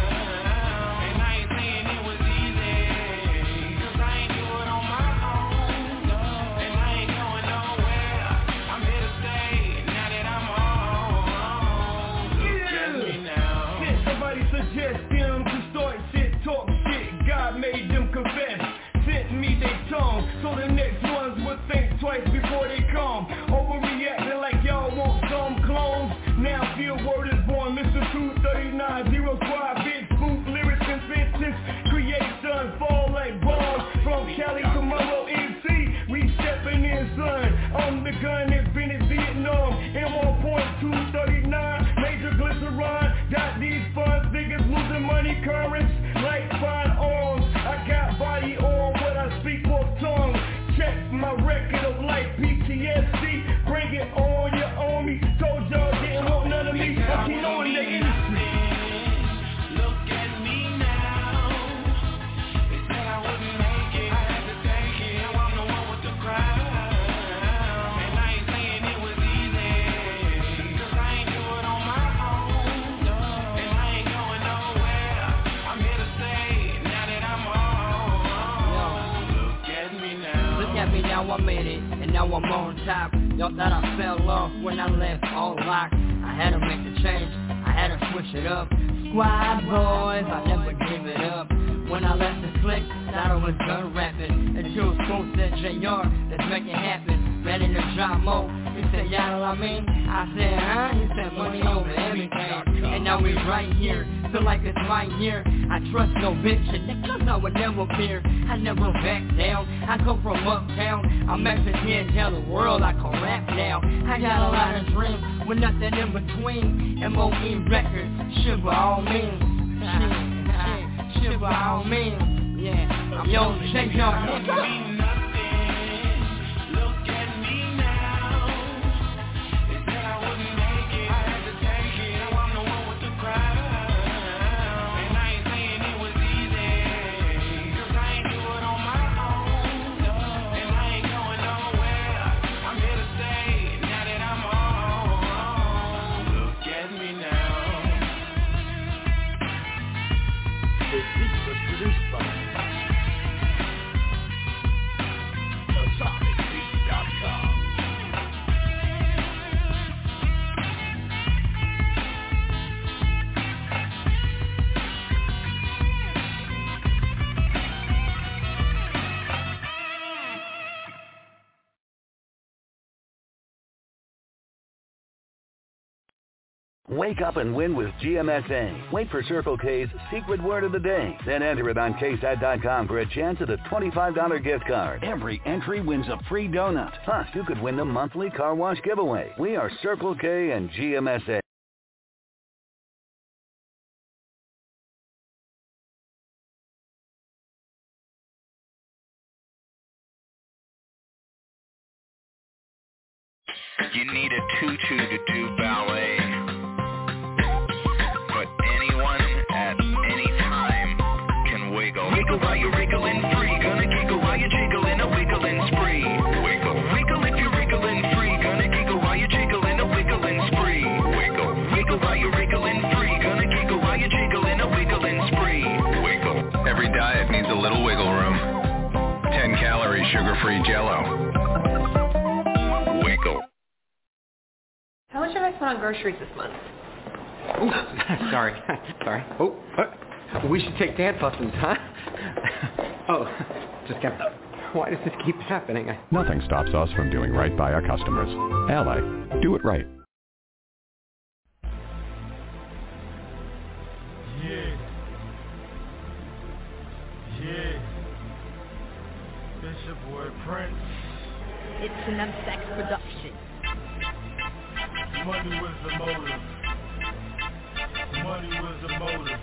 And I ain't saying it was easy, cause I ain't do it on my own. And I ain't going nowhere. I'm here to stay now that I'm home. Look at me now. Shit, somebody suggest them to start shit, talk shit. God made them confess. Sent me they tongue, so the next ones would think twice before they come. Overreacting like y'all want some clones. Now feel word is born, Mister two thirty-nine, zero squad, big spook, lyrics and sentence. Creation fall like bombs from Cali to Monroe, M C. We stepping in, son. I'm the gun that invented Vietnam. M one point two thirty-nine, major glycerin. Got these funds, niggas losing money, currents like fine arms. I got body on what I speak for tongue. Check my record of life, P T S D. Bring it on, you own me. Told y'all didn't want none of me. But you know in the industry. Look at me now. They said I wouldn't make it. I had to take it. Now I'm the one with the crown. And I ain't saying it was easy, cause I ain't do it on my own. And I ain't going nowhere. I'm here to stay now that I'm home. Look at me now. Look at me now, I made it, and now I'm on top. Y'all thought I fell off when I left all locked. I had to make the change, I had to switch it up. Squad boys, I never give it up. When I left the clique, thought I was done rapping. Until Spoon said J R, let's make it happen. Ran into John Mo, he said, y'all know what I mean? I said, huh? He said, money over everything. And now we right here, feel like it's my year. I trust no bitch, and niggas I would never fear. I never back down, I come from uptown. I'm Mexican, tell the world I can rap now. I got a lot of dreams, with nothing in between. M O E records, shit by all means. Shit, shit by all means. Yeah, I'm Young J R. This beat was produced by Wake up and win with G M S A. Wait for Circle K's secret word of the day. Then enter it on K S A T dot com for a chance at a twenty-five dollars gift card. Every entry wins a free donut. Plus, you could win the monthly car wash giveaway. We are Circle K and G M S A. You need a tutu to do ballet, but anyone at any time can wiggle. Wiggle while you're wriggling free, gonna giggle while you're jiggling, a wiggling spree. Wiggle, wiggle if you're wriggling free, gonna giggle while you're jiggling, a wiggling spree. Wiggle, wiggle while you're wriggling free, gonna giggle while you're jiggling, a wiggling spree. Wiggle. Every diet needs a little wiggle room. ten calorie sugar-free Jell-O. Wiggle. How much have I spent on groceries this month? Ooh, sorry, sorry. Oh, uh, we should take dance lessons, huh? Oh, just kept. Why does this keep happening? I... Nothing stops us from doing right by our customers. Ally, do it right. Yeah. Yeah. It's your boy Prince. It's an M sex production. Money was the motive. Money was the motive.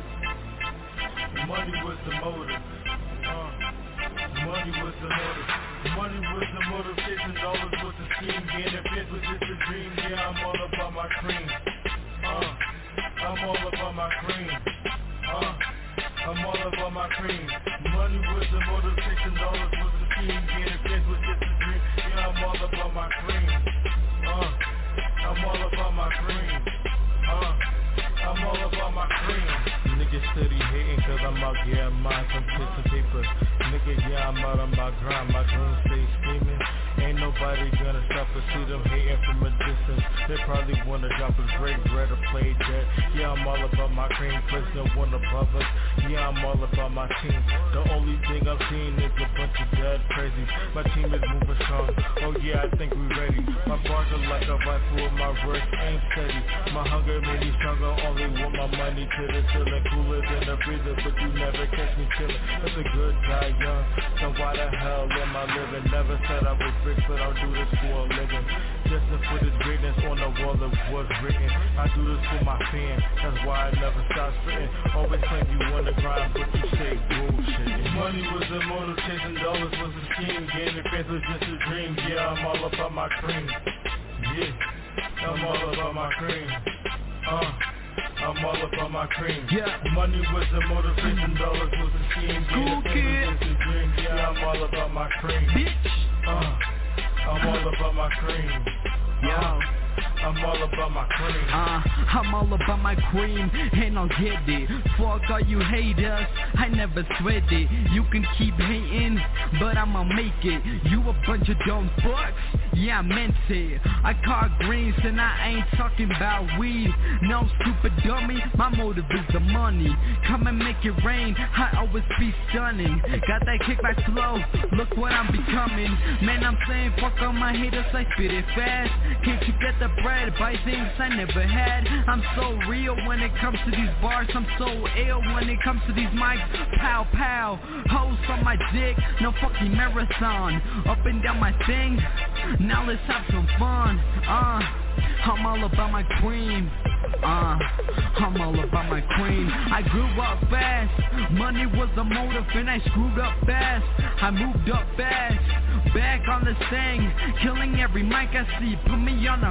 Money was the motive. Uh, money was the motive. Money was the motive. Chasing dollars was the scheme. Getting fifth was just a dream. Yeah, I'm all about my cream. Uh, I'm all about my cream. Uh, I'm all about my cream. Money was the motive. Chasing dollars was the scheme. Getting fifth was just a dream. Yeah, I'm all about my cream. Uh, I'm all about my cream. Uh, I'm all about my cream. Niggas steady hating cause I'm out getting mine from piece of paper. Nigga, yeah, I'm out on my grind. My goons stay scheming. Ain't nobody gonna stop us. See them hating from a distance. They probably wanna drop us break bread or play dead. Yeah, I'm all about my cream cause no one above us. Yeah, I'm all about my team. The only thing I've seen is a bunch of dead crazy. My team is moving strong. Oh yeah, I think we ready. My bars are like a rifle. My wrist ain't steady. My hunger made me stronger. Only want my money to the ceiling. Cooler than a breather, but you never catch me chillin'. That's a good guy, young. So why the hell am I living? Never said I was rich, but I'll do this for a living. Just to put this greatness on the wall of what's written. I do this for my fans. That's why I never stop spitting. Always claim you on the grind, but you say bullshit. Money was the motive, chasing dollars was a scheme. Gaining fans was just a dream. Yeah, I'm all about my cream. Yeah, I'm all about my cream. Uh, I'm all about my cream. Yeah, money was the motive, chasing dollars was a scheme. Cool kid. Was a dream. Yeah, I'm all about my cream. Bitch. Uh, I'm all about my cream. Yeah. I'm all about my cream. Uh, I'm all about my cream, and I'll get it. Fuck all you haters, I never sweat it. You can keep hating, but I'ma make it. You a bunch of dumb fucks, yeah I meant it. I caught greens and I ain't talking about weed. No stupid dummy, my motive is the money. Come and make it rain, I always be stunning. Got that kickback flow, look what I'm becoming. Man, I'm saying fuck all my haters, I spit it fast. Can't you get the bread? Buy things I never had. I'm so real when it comes to these bars. I'm so ill when it comes to these mics. Pow pow, hoes on my dick. No fucking marathon. Up and down my thing. Now let's have some fun. Uh, I'm all about my cream. Uh, I'm all about my cream. I grew up fast. Money was the motive and I screwed up fast. I moved up fast. Back on the thing, killing every mic I see. Put me on a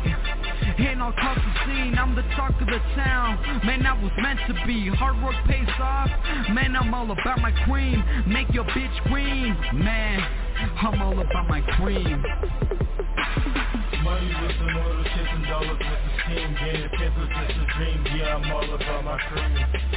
beat, and I'll cause the scene. I'm the talk of the town, man, I was meant to be. Hard work pays off, man, I'm all about my cream. Make your bitch cream, man, I'm all about my cream. Money was the motive, chasing dollars with the scheme. Gaining fifth was just a dream. Yeah, I'm all about my cream.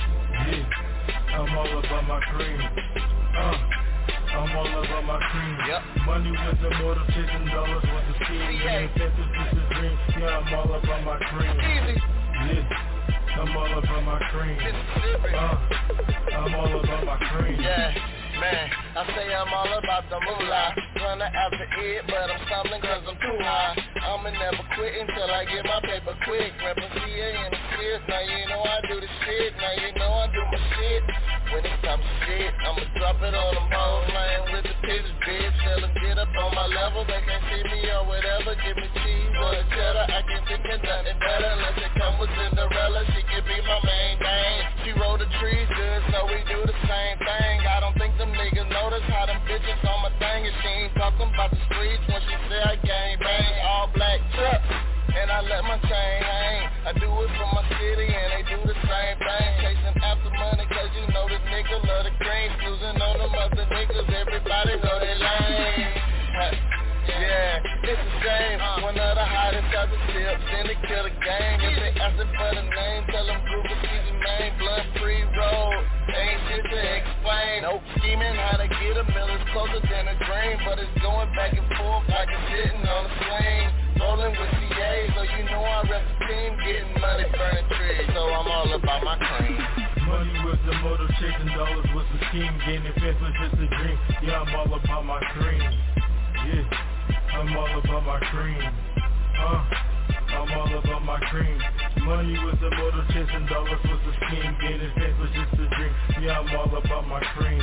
Yeah, I'm all about my cream. Uh. I'm all about my cream. Yep. Money was the motive, chasing dollars was the scheme. Getting fifth was just a dream. Yeah, I'm all about my cream. Easy. Yeah, I'm all about my cream. Uh, I'm all about my cream. Yeah. Man, I I say I'm all about the moolah. Running after it, but I'm stumbling cause I'm too high. I'ma never quit until I get my paper quick. Rapping C A in the fifth, now you know I do the shit. Now you know I do my shit. When it's time for shit, I'ma drop it on them hoes. Playing with the pitch, bitch. Tell them get up on my level. They can't see me or whatever. Give me cheese or cheddar. I can't think of nothing better unless it come with Cinderella. She can be my main thing. She roll the trees good, so we do the same thing. I don't think them niggas notice how them bitches on my thing. And she ain't talking about the streets when she say I gang bang. All black trucks, and I let my chain hang. I do it for my city, and they do the same thing. Chasing after money, cause you know this nigga love the green. Snoozing on them other niggas, everybody know they lame. Yeah, it's a shame. One of the hottest got the tips, then they kill the game. If they asking for the name, tell them Google sees your name. Blood free road, ain't shit to explain. No scheming how to get a mill is closer than a dream, but it's going back and forth like it's sitting on a swing. Rolling with C A, so you know I rep the team. Getting money, burning trees, so I'm all about my cream. Money was the motor, chasing dollars was the scheme. Gaining fans was just a dream. Yeah, I'm all about my cream. Yeah, I'm all about my cream. Uh, I'm all about my cream. Money was the motor, chasing dollars was the scheme. Gaining fans was just a dream. Yeah, I'm all about my cream.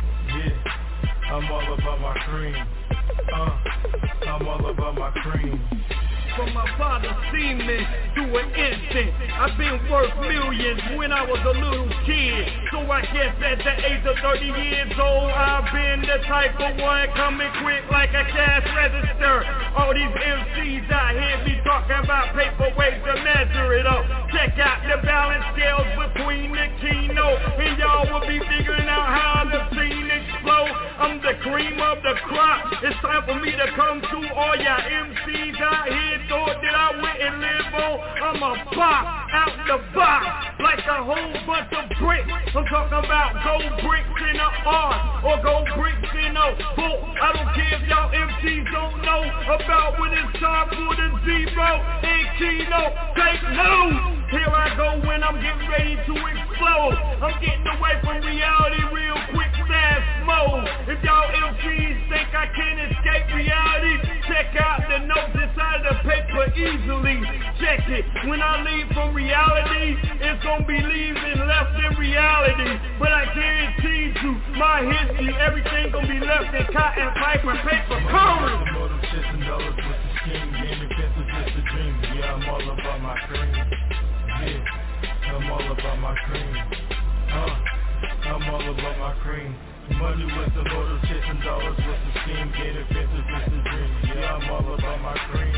Yeah, I'm all about my cream. Uh, I'm all about my cream. From my father seen me do an instant. I've been worth millions when I was a little kid. So I guess at the age of thirty years old, I've been the type of one coming quick like a cash register. All these M Cs out here be talking about paper ways to measure it up. Check out the balance scales between the keynote, and y'all will be figuring out how the scene explode. I'm the cream of the crop. It's time for me to come to all y'all M Cs out here. Thought that I went and live on. I'm a pop out the box like a whole bunch of bricks. I'm talking about gold bricks in a R or gold bricks in a book. I don't care if y'all M Cs don't know about when it's time for the zero and Kino. Take note. Here I go when I'm getting ready to explode. I'm getting away from reality real quick, fast mode. If y'all M Cs think I can't escape reality, check out the notes inside the paper easily. Check it. When I leave from reality, it's gonna be leaving left in reality. But I guarantee you, my history, everything gonna be left in cotton, pipe, and paper covers. Motor, chasing dollars with the scheme. Gaming fence was just a dream. Yeah, I'm all about my cream. Yeah, I'm all about my cream. Uh, I'm all about my cream. Money was the motor, chasing dollars was the scheme. Getting fence was just a dream. Yeah, I'm all about my cream.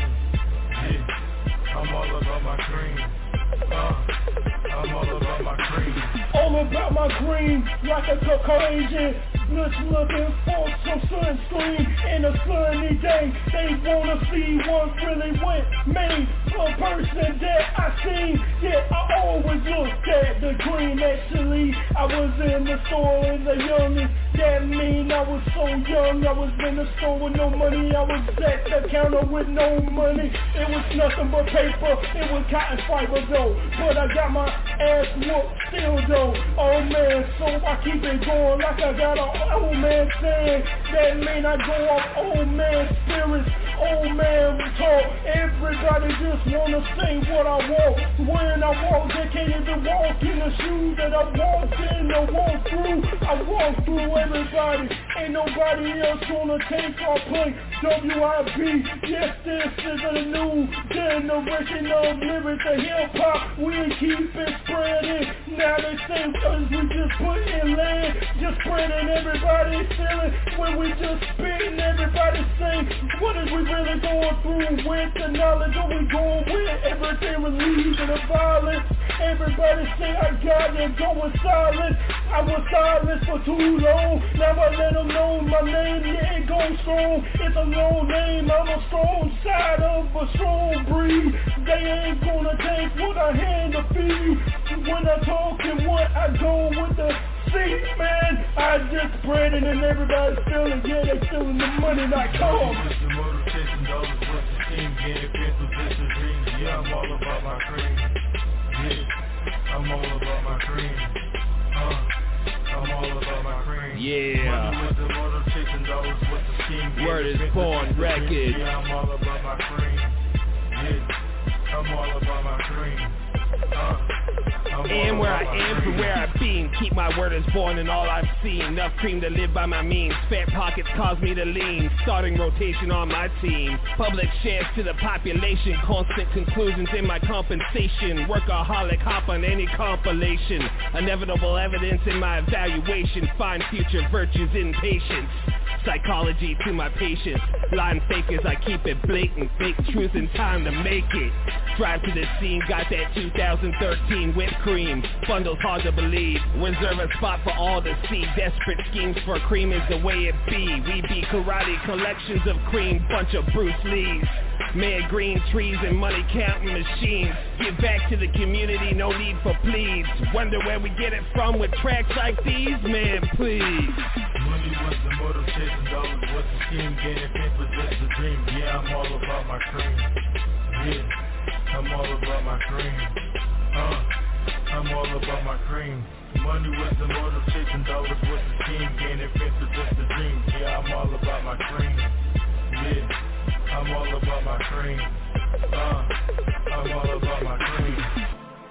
Yeah, I'm all about my cream. Uh, I'm all about my cream. All about my cream, like a Caucasian. Just looking for some sunscreen in a sunny day. They wanna see what really went made. A person that I seen, yeah, I always looked at the cream. Actually, I was in the store as a youngin'. That mean I was so young. I was in the store with no money. I was at the counter with no money. It was nothing but paper. It was cotton fiber though. But I got my ass whooped still though. Oh man, so I keep it going like I got a old man saying. That mean I go off old man spirits, old man talk. Everybody just wanna say what I want. When I walk, they can't even walk in the shoes that I walked in or walk through. I walk through everybody. Ain't nobody else gonna take our place. W I B, yes, this is a new generation of lyrics and hip hop. We keep it spreading. Now they say cause we just put in land, just spreading everybody feeling. When we just spitting, everybody say, what is we really going through with the knowledge? Are we going with everything relieving the violence? Everybody say I got it going silent. I was silent for too long. Now I let them know my name, yeah, it goes strong. It's a long name, I'm a strong side of a strong breed. They ain't gonna take what I hand to feed. When I talk and what I go with the seat, man, I just spread it and everybody's feeling, yeah, they feeling the money like calm. Just the motor chasing dollars with the scheme. Getting fence was just a dream. Yeah, I'm all about my cream. Yeah, I'm all about my cream. Uh, I'm all about my cream. Yeah. Money with the motor king. Word is born record. Yeah, I'm all about my cream. Yeah, I'm all about my cream. Uh, am where I am from where I've been. Keep my word as born and all I've seen. Enough cream to live by my means. Fat pockets cause me to lean. Starting rotation on my team. Public shares to the population. Constant conclusions in my compensation. Workaholic hop on any compilation. Inevitable evidence in my evaluation. Find future virtues in patience. Psychology to my patience. Lying fakers, I keep it blatant. Fake truth in time to make it. Drive to the scene, got that two thousand thirteen whipped cream. Bundles hard to believe. Reserve a spot for all to see. Desperate schemes for cream is the way it be. We be karate collections of cream. Bunch of Bruce Lees. Man, green trees and money counting machines. Give back to the community, no need for pleas. Wonder where we get it from with tracks like these? Man, please. Money was the motive, chasing dollars was the scheme. Getting paper just a dream. Yeah, I'm all about my cream. Yeah, I'm all about my cream. Uh, I'm all about my cream. Money was the motive, chasing dollars was the scheme. Getting paper just a dream. Yeah, I'm all about my cream. Yeah. I'm all about my cream. Uh, I'm all about my cream.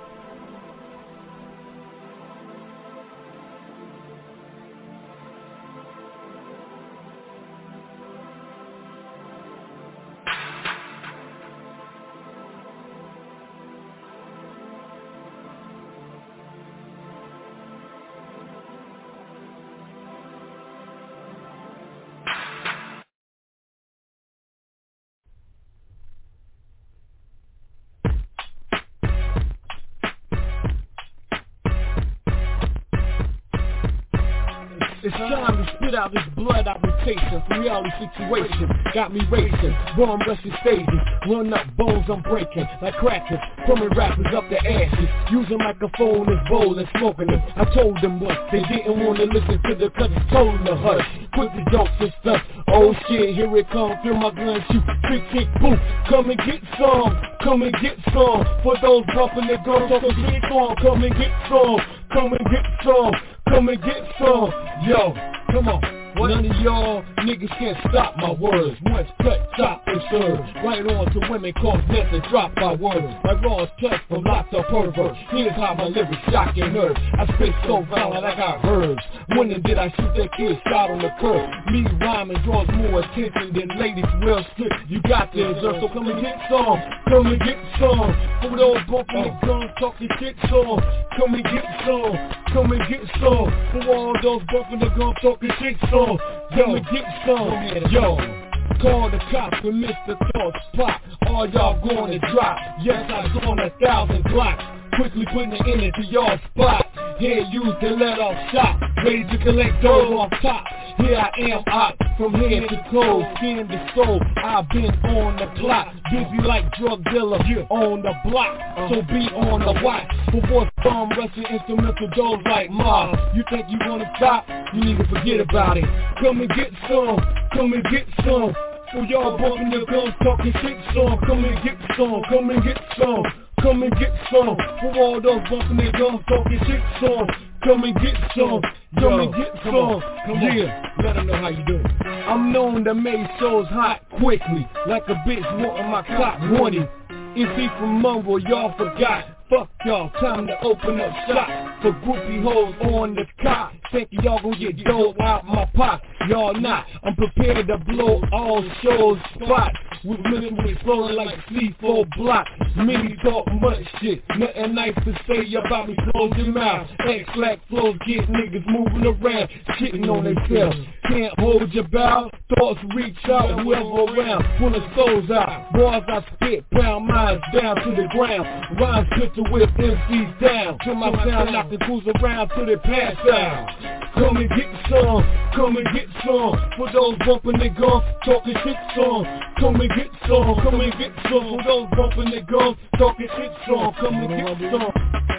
It's time to spit out this blood I've been chasing from reality situations. Got me racing, bomb rushing stages. Run up bones I'm breaking like crackers. Coming rappers up the ashes. Using microphone as bowl and smoking them. I told them what they didn't want to listen to the cuts. Told them to hush. Quit the jokes and stuff. Oh shit, here it comes. Feel my gun shoot. Tick tick boom. Come and get some. Come and get some. For those bumping their guns, talking shit on. Come and get some. Come and get some. Come and get some. Yo, come on. None of y'all niggas can't stop my words. Once cut, chop, and serve. Right on to women, cause nothing, drop my words. Like Ross touch from lots of perverts. Here's how my lyrics shock your nerves. I spit so violent I got herbs. When did I shoot that kid shot on the curb? Me rhyming draws more attention than ladies well stripped. You got to observe, so come and get some. Come and get some. For those bumping the guns, talking shit some. Come and get some. Come and get some. For all those bumping the guns, talking shit some. Come and get some. Yo, call the cops and Mister Talk Spot. All y'all going to drop. Yes, I was on a thousand blocks. Quickly putting it into y'all spot. Here used to let off shot. Ready to collect those off top. Here I am out from head to toe. Skin to soul, I've been on the clock. Busy like drug dealer on the block. So be on the watch for what's bomb rushing instrumental doors like Mars. You think you wanna stop? You need to forget about it. Come and get some. Come and get some. For y'all bumping your guns, talking shit some. Come and get some. Come and get some. Come and get some. For all those bumping their guns, talking shit some. Come and get some. Come and get some. Yeah, let them know how you doing. I'm known to make shows hot quickly, like a bitch wanting my clock running. If he from Mumble, y'all forgot. Fuck y'all, time to open up shop for groupie hoes on the cop. Thinking y'all gon' get dough out my pocket. Y'all not. I'm prepared to blow all shows spots. With minutes exploding like C four block. Many talk much shit. Nothing nice to say about me, close your mouth. X-Lack flows get niggas moving around. Shitting on themselves. Can't hold your bow. Thoughts reach out, whoever around. Pulling souls out. Bars I spit, pound minds down to the ground. Rhymes picture with M Cs down. To my sound, knock the crews around till they pass out. Come and get some, come and get some. For those bumping their guns, talking shit some. Come and get some, come and get some. For those bumping their guns, talking shit some. Come and get some.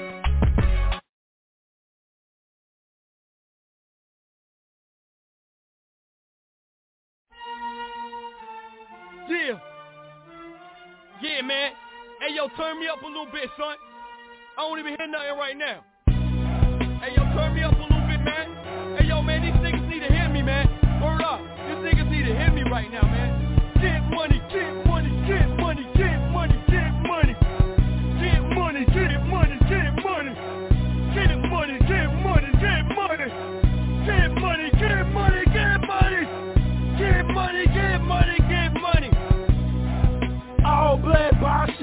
Yeah. Yeah, man. Hey, yo, turn me up a little bit, son. I don't even hear nothing right now. Hey, yo, turn me up a little bit, man. Hey, yo, man, these niggas need to hear me, man. Word up. These niggas need to hear me.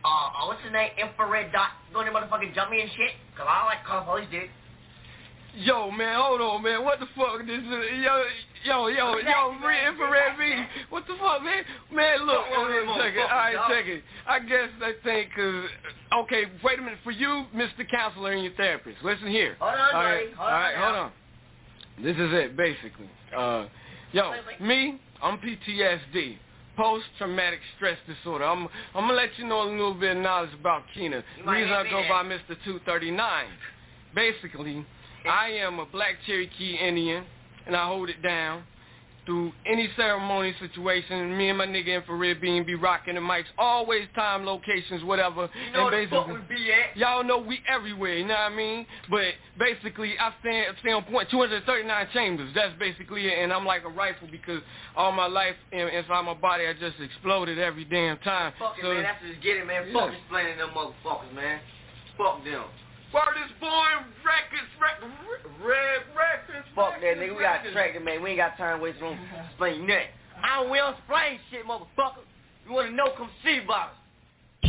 uh, what's his name? Infrared dot. Doing that motherfucking jump me and shit. Cause I don't like calling police, dude. Yo, man, hold on, man. What the fuck? This is, yo, yo, yo, yo, infrared V. What the fuck, man? Man, look, hold on a second. All right, check it. I guess I think, cause, okay, wait a minute. For you, Mister Counselor and your therapist, listen here. Hold on, all right, hold all right, on. hold on. This is it, basically. Uh, yo, me, I'm P T S D. Post-traumatic stress disorder. I'm I'm gonna let you know a little bit of knowledge about Keena. The reason I go by Mister two thirty-nine. Basically, I am a Black Cherokee Indian, and I hold it down through any ceremony situation. Me and my nigga Infrared Beam be rocking the mics, always time, locations, whatever. You know and the fuck we be at. Y'all know we everywhere, you know what I mean? But basically, I stand, stay on point. two hundred thirty-nine chambers, that's basically it. And I'm like a rifle because all my life in, inside my body, I just exploded every damn time. Fuck it, so, man. That's just get it, man. Fuck explaining them motherfuckers, man. Fuck them. Word is born, records, records, red records. Fuck that, nigga. We got tracked, man. We ain't got time to waste on explain nothing. I don't, we don't explain shit, motherfucker. You want to know, come see about it.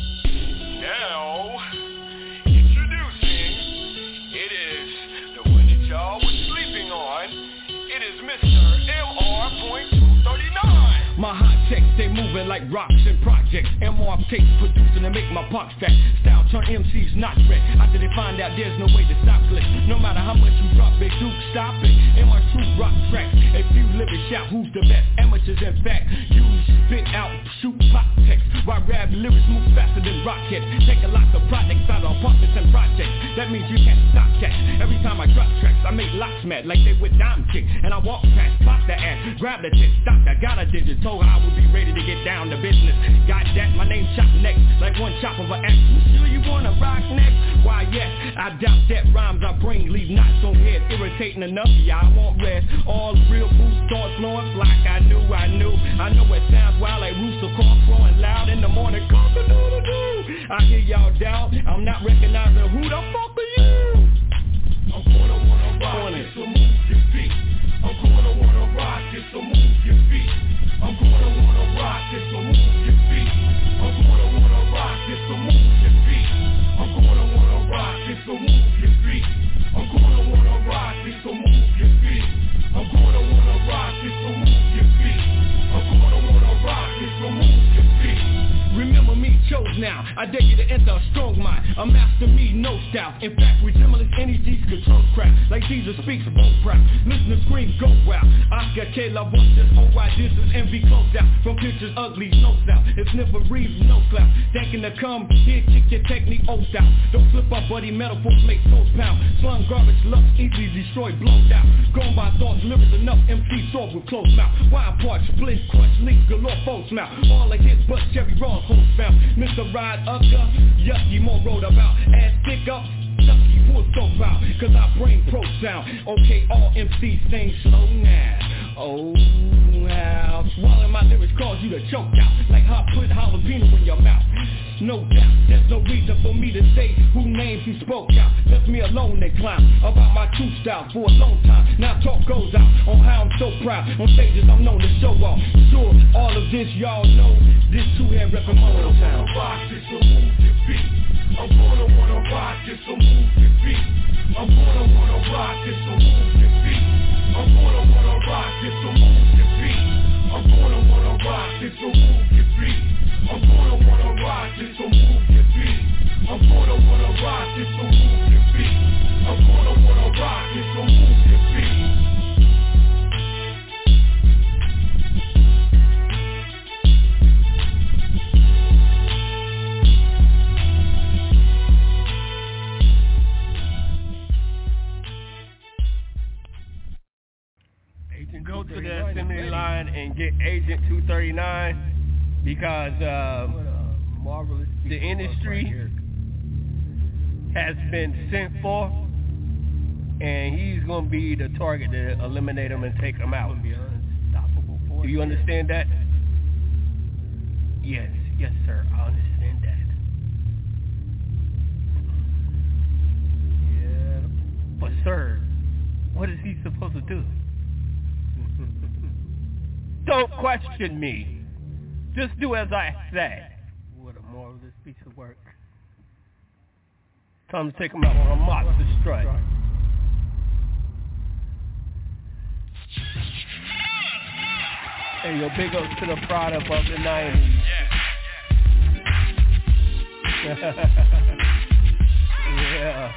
Now, introducing, it is the one that y'all was sleeping on. It is Mister M R two thirty-nine. My hot techs, they moving like rocks and projects. M R tapes producing to make my pops fat. Style turn M Cs not red. After they find out there's no way to stop click. No matter how much you drop, they do stop it. M R two rock tracks. If you live and shout, who's the best? Amateurs in fact. Use spit out, shoot pop text. While rap lyrics move faster than rockets. Take a lot of projects out of apartments and projects. That means you can't stop that. Every time I drop tracks, I make lots mad like they with dime kick. And I walk past, pop the ass, grab the tip, stop that, got a digit. Told her I would be ready to get down to business. Got that, my name chop next, like one chop of an axe. You sure you wanna rock next? Why yes, I doubt that rhymes I bring leave knots on head. Irritating enough, yeah, I won't rest. All real boots start flowing like I knew, I knew. I know it sounds wild like rooster call flowing loud in the morning. Cock-a-doodle-doo. I hear y'all down, I'm not recognizing who the fuck are you? I'm gonna wanna rock it, so move your feet. I'm gonna wanna rock it, so move your feet. I'm gonna wanna rock it, so move your feet. I'm gonna wanna rock it, so move your feet. I'm gonna wanna rock it, so move your feet. I'm gonna wanna rock it, so move your feet. I'm gonna wanna rock it, so move your feet. I'm gonna wanna rock it, so move your feet. Remember me, chose now. I dare you to enter a strong mind. A master me, no style. In fact, resemblance energies control crap. Like Jesus speaks, both proud. Listen to scream, go wild. Oscar K. La Voice, this whole wide distance, envy closed out. From pictures ugly, no style. It's never reads, no clout. Thinking to come, here, kick your technique, old style. Don't slip up, buddy, metaphors make souls pound. Slung garbage, lust, easily destroyed, blown out. Going by thoughts, lyrics enough, M C sword with closed mouth. Wild parts, split, crush, leak, galore, false mouth. All I hit, but Cherry Raw, host found. Mister Ride Up, yucky, more wrote about. Ass stick up, sucky, full so proud. Cause I bring pro sound. Okay, all M Cs sing slow now. Oh, wow. Swallowing my lyrics cause you to choke out. Like how I put jalapeno in your mouth. No doubt, there's no reason for me to say who names you spoke out. Left me alone, they clown about my true style for a long time. Now talk goes out on how I'm so proud. On stages I'm known to show off. Sure, all of this y'all know. This two-hand reppin' Moto Town. Rock it, so move your feet. I'm gonna wanna rock it, so move your feet. I'm gonna wanna rock it, so move your feet. I'm gonna wanna rock it, so move your feet. I'm gonna wanna rock it, so move your feet. I'm gonna wanna rock it, so move your feet. I'm gonna wanna rock it, so move your feet. I'm gonna wanna rock it, so move your feet. Go to the assembly line and get Agent two thirty-nine because uh, the industry has been sent for, and he's going to be the target to eliminate him and take him out. Do you understand that? Yes, yes, sir. I understand that. Yeah. But, sir, what is he supposed to do? Don't question me. Just do as I say. What a marvelous piece of work. Time to take him out on a monster strike. Hey, yo, big ups to the product of the nineties. Yeah.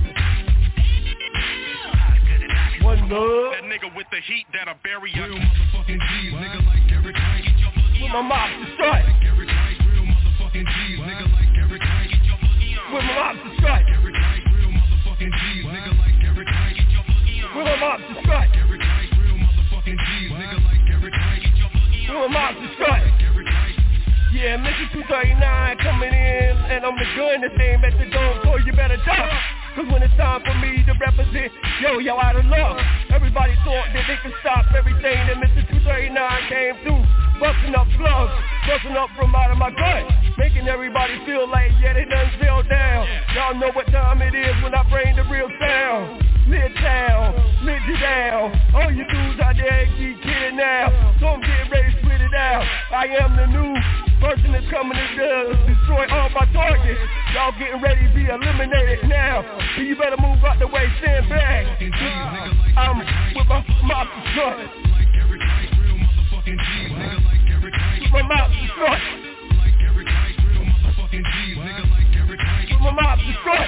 One love. That nigga with the heat that'll bury you. Real motherfucking G's, nigga like Eric Knight. With my monster strike. Real motherfucking G's, nigga like Eric Knight. With my monster strike. Real motherfucking G's, nigga like Eric Knight. With my monster strike. Real motherfucking G's, nigga like Eric Knight. With my monster strike. Yeah, Mister two thirty-nine coming in, and I'm the gun that ain't at the door, so you better jump. Cause when it's time for me to represent, yo, yo, out of luck. Everybody thought that they could stop everything that Mister two thirty-nine came through. Busting up slugs, busting up from out of my gut. Making everybody feel like, yeah, they done fell down. Y'all know what time it is when I bring the real sound. Midtown, mid you down. All you dudes out there keep kidding now. So I'm getting ready to split it out. I am the new person that's coming to uh, destroy all my targets. Y'all getting ready to be eliminated now. So you better move out the way, stand back. I'm with my mouth shut. With my mouth shut. With my mouth shut.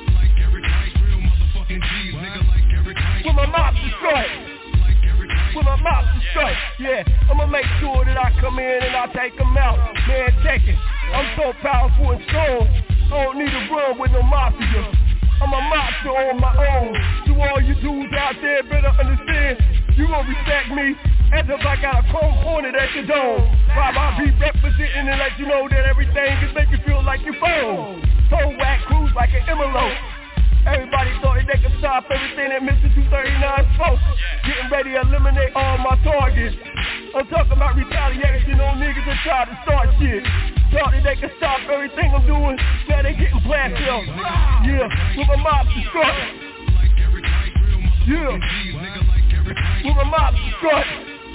With my mouth destroyed. With my mouth destroyed. Yeah, I'ma make sure that I come in and I take them out. Man, check it. I'm so powerful and strong. I don't need to run with no mafia. I'm a monster on my own. To all you dudes out there better understand. You gon' respect me as if I got a chrome pointed at your dome. While I be representing and let you know that everything can make you feel like your phone. So whack cruise like an envelope. Everybody thought that they could stop everything that Mister two thirty-nine spoke. Getting ready to eliminate all my targets. I'm talking about retaliation on niggas that try to start shit. Thought that they could stop everything I'm doing. Now they getting blasted up. Yeah, with my mob destroyed. Yeah, with my mob destroyed.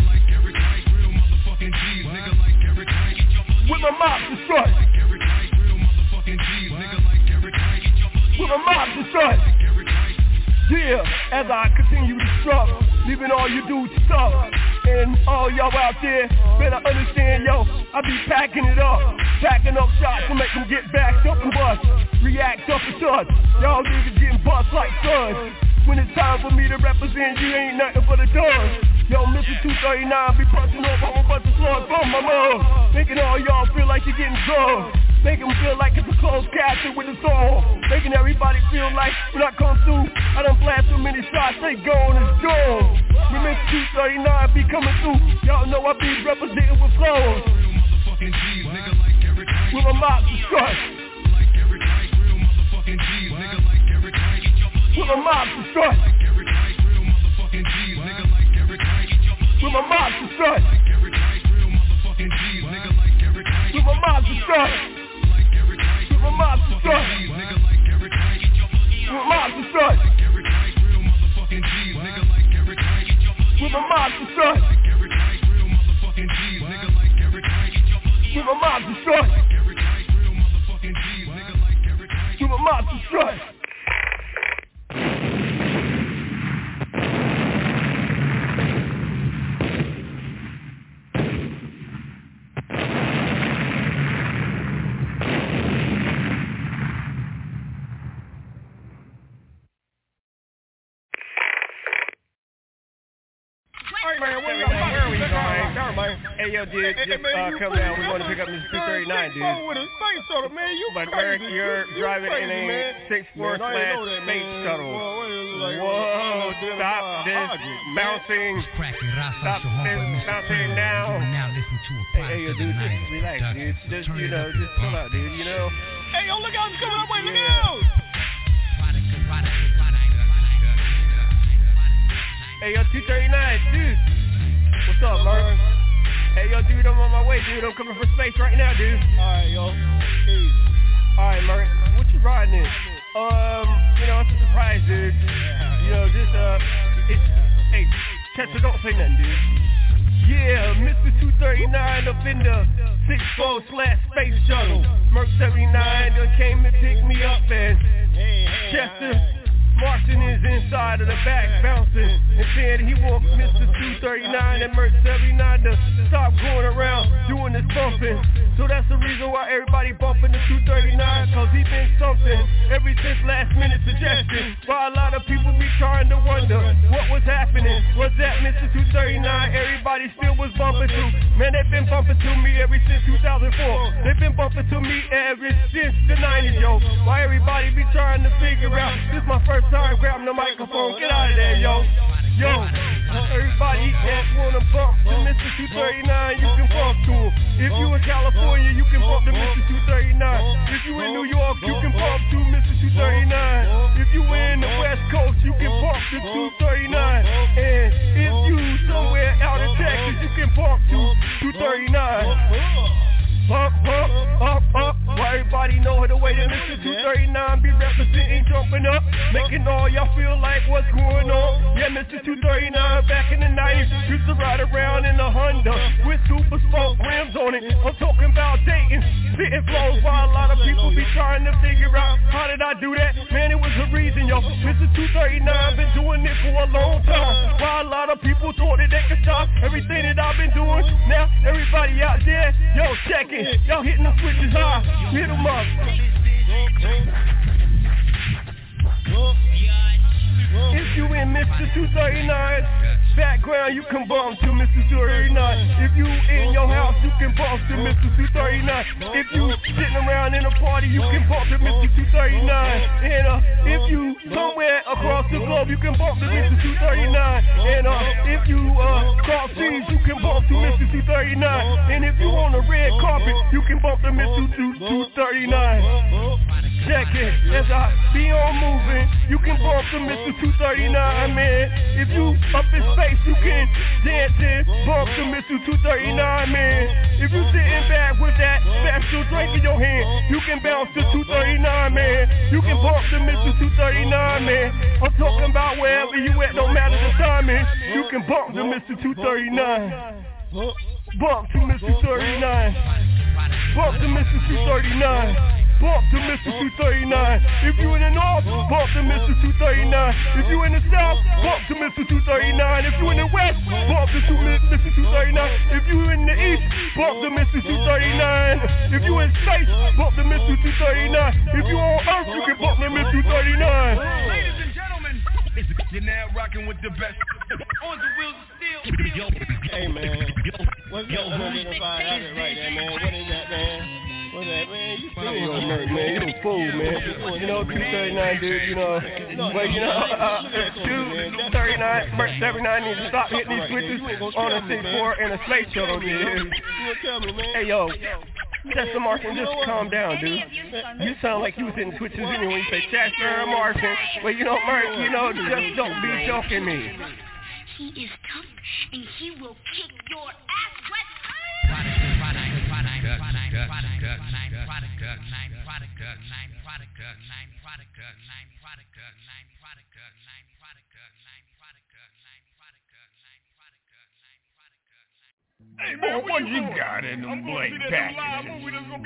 With my mob destroyed. With my mob destroyed. Yeah, as I continue to struggle, leaving all you dudes stuck. And all y'all out there better understand, yo, I be packing it up. Packing up shots to make them get backed up and bust. React up and touch. Y'all niggas getting bust like guns. When it's time for me to represent, you ain't nothing but a dog. Yo, Mister two thirty-nine be punching over a whole bunch of slugs from my mom. Making all y'all feel like you're getting drugged. Making them feel like it's a closed casket with a song. Making everybody feel like when I come through, I done blast so many shots, they gone and gone. When Mister two thirty-nine be coming through, y'all know I be representing with flows. With my mouth destroyed. With my mouth destroyed. With my mouth destroyed. With my mouth destroyed. With my mouth destroyed. With my mouth destroyed. With my mouth destroyed. With my mouth destroyed. With my mouth destroyed. Hey yo, dude, just uh, come down. We want to pick up Mister two thirty-nine, dude. But Eric, you're driving in a six-four slash space shuttle. Whoa, stop this bouncing. Stop this bouncing now. Hey yo, dude, just relax, dude. Just, you know, just chill out, dude, you know. Hey yo, look out, it's coming up, wait, look out! Hey yo, two thirty-nine, dude. What's up, Mark? Hey, yo, dude, I'm on my way, dude. I'm coming for space right now, dude. Alright, yo. Peace. Alright, Mark. What you riding in? Um, you know, it's a surprise, dude. You know, just, uh, it, hey, Chester, don't say nothing, dude. Yeah, Mister two thirty-nine. thirty-nine up in the six four slash space shuttle. Merc seventy-nine done came and picked me up and Chester Martin is inside of the back bouncing and said he wants Mister two thirty-nine and Merc seventy-nine to stop going around doing this bumping. So that's the reason why everybody bumping the two thirty-nine, cause he been something ever since last minute suggestion. Why a lot of people be trying to wonder what was happening. Was that Mister two thirty-nine everybody still was bumping to? Man, they've been bumping to me ever since two thousand four. They've been bumping to me ever since the nineties, yo. Why everybody be trying to figure out this my first time grabbing the microphone, get out of there, yo. Yo, everybody that wanna bump to Mister two thirty-nine, you can bump to him. If you in California, you can bump to Mister two thirty-nine. If you in New York, you can bump to Mister two thirty-nine. If you in the West Coast, you can bump to two thirty-nine. And if you somewhere out in Texas, you can bump to two thirty-nine. Up, up, up, up. Why everybody know the way that Mister two thirty-nine be representing, jumping up, making all y'all feel like what's going on. Yeah, Mister two thirty-nine back in the nineties used to ride around in a Honda with super sport rims on it. I'm talking about dating, spitting flows while a lot of people be trying to figure out how did I do that? Man, it was a reason, yo. Mister two thirty-nine been doing it for a long time. While a lot of people thought that they could stop everything that I've been doing. Now everybody out there, yo, check it. Y'all hitting the switches high, hit them up. If you in Mister two thirty-nine background, you can bump to Mister two thirty-nine. If you in your house, you can bump to Mister two thirty-nine. If you sitting around in a party, you can bump to Mister two thirty-nine. And uh, if you somewhere across the globe, you can bump to Mister two thirty-nine. And uh, if you uh, cross seas, you can bump to Mister two thirty-nine. And if you on the red carpet, you can bump to Mister two thirty-nine. Check it, as I be on moving, you can bump to Mister two thirty-nine, man. If you up in space, you can dance and bump to Mister two thirty-nine, man. If you sitting back with that special drink in your hand, you can bounce to two thirty-nine, man. You can bump to Mister two thirty-nine, man. I'm talking about wherever you at, no matter the timing, you can bump to Mister two thirty-nine. Bump to Mister thirty-nine. Bump to Mister two thirty-nine. Bump to Mister two thirty-nine. If you in the north, bump to Mister two thirty-nine. If you in the south, bump to Mister two thirty-nine. If you in the west, bump to Mister two thirty-nine. If you in the east, bump to Mister two thirty-nine. If you in space, bump to Mister two thirty-nine. If you on earth, you can bump to Mister two thirty-nine. Ladies and gentlemen, you're now rocking with the best. On the wheels of steel. Hey man, what's that one identified outlet right there, man? What is that, man? What's that, man? You still your nerd, man. You a fool, man. You know, two thirty-nine, dude, you know. But, you know, uh, two thirty-nine, Merc seventy-nine need to stop hitting these switches on a six four and a space shuttle, dude. Hey, yo. Chester Martin, just calm down, dude. You sound like you was hitting switches anyway. You say Chester Martin. Well, you know, Merc, you know, just don't be joking me. He is tough, and he will kick your ass. Hey man, what you got in them blank packages?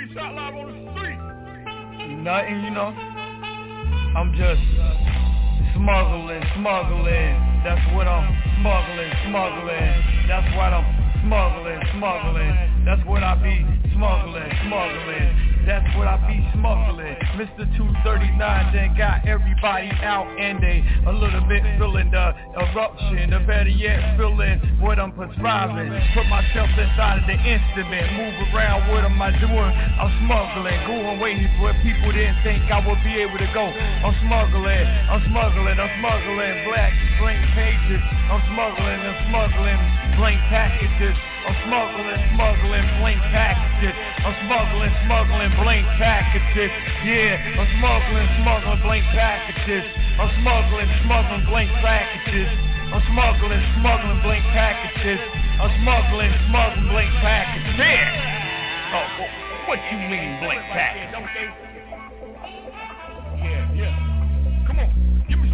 Nothing, you know. I'm just smuggling, smuggling. That's what I'm smuggling, smuggling. That's what I'm smuggling, smuggling. That's what I be smuggling, smuggling. That's what I be smuggling. Mister two thirty-nine then got everybody out and they a little bit feeling the eruption, or better yet feeling what I'm prescribing. Put myself inside of the instrument, move around, what am I doing? I'm smuggling, going waiting where people didn't think I would be able to go. I'm smuggling, I'm smuggling, I'm smuggling black blank pages. I'm smuggling, I'm smuggling blank packages. I'm smuggling, smuggling blank packages. I'm smuggling, smuggling blank packages. Yeah, I'm smuggling, smuggling blank packages. I'm smuggling, smuggling blank packages. I'm smuggling, smuggling blank packages. I'm smuggling, smuggling blank packages. Yeah. Oh, what you mean blank packages? Yeah, yeah. Come on, give me some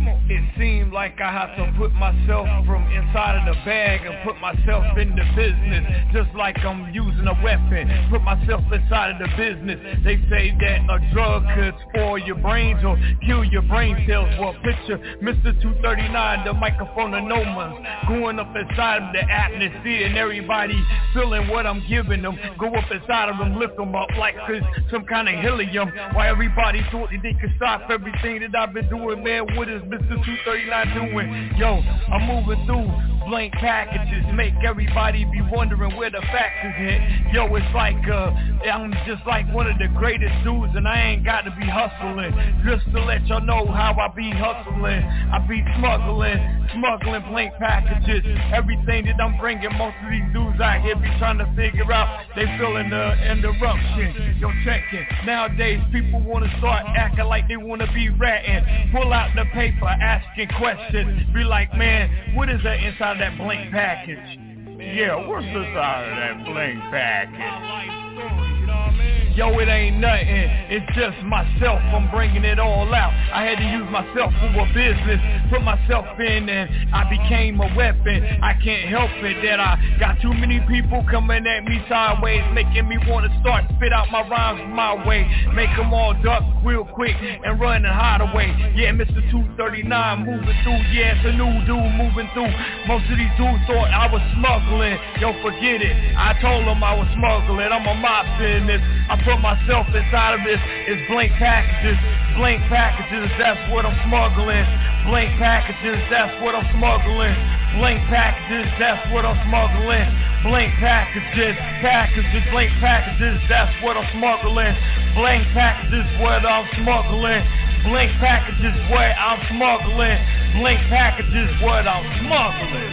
It seemed like I had to put myself from inside of the bag and put myself in the business, just like I'm using a weapon. Put myself inside of the business. They say that a drug could spoil your brains or kill your brain cells. Well, picture Mister two thirty-nine, the microphone of no one's going up inside of the atmosphere, and everybody feeling what I'm giving them. Go up inside of them, lift them up like it's some kind of helium. While everybody thought that they could stop everything that I've been doing, man, what is Mister two thirty-nine doing? Yo, I'm moving through blank packages, make everybody be wondering where the facts is at. Yo, it's like uh, I'm just like one of the greatest dudes, and I ain't got to be hustling. Just to let y'all know how I be hustling. I be smuggling, smuggling blank packages. Everything that I'm bringing, most of these dudes out here be trying to figure out. They feeling the interruption. Yo, check it. Nowadays, people want to start acting like they want to be ratting. Pull out the paper, asking questions. Be like, man, what is that inside of that blank package? Yeah, what's inside of that blank package? Yo, it ain't nothing, it's just myself, I'm bringing it all out. I had to use myself for a business, put myself in and I became a weapon. I can't help it that I got too many people coming at me sideways, making me want to start spit out my rhymes my way. Make them all duck real quick and run and hide away. Yeah, Mister two thirty-nine moving through, yeah, it's a new dude moving through. Most of these dudes thought I was smuggling, yo, forget it. I told them I was smuggling, I'm a mob business. I put myself inside of this, it's blank packages, blank packages, that's what I'm smuggling. Blank packages, that's what I'm smuggling. Blank packages, that's what I'm smuggling. Blank packages, packages, blank packages, that's what I'm smuggling. Blank packages, what I'm smuggling. Blank packages, what I'm smuggling. Blank packages, what I'm smuggling.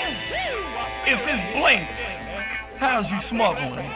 If it's blank, how's you smuggling?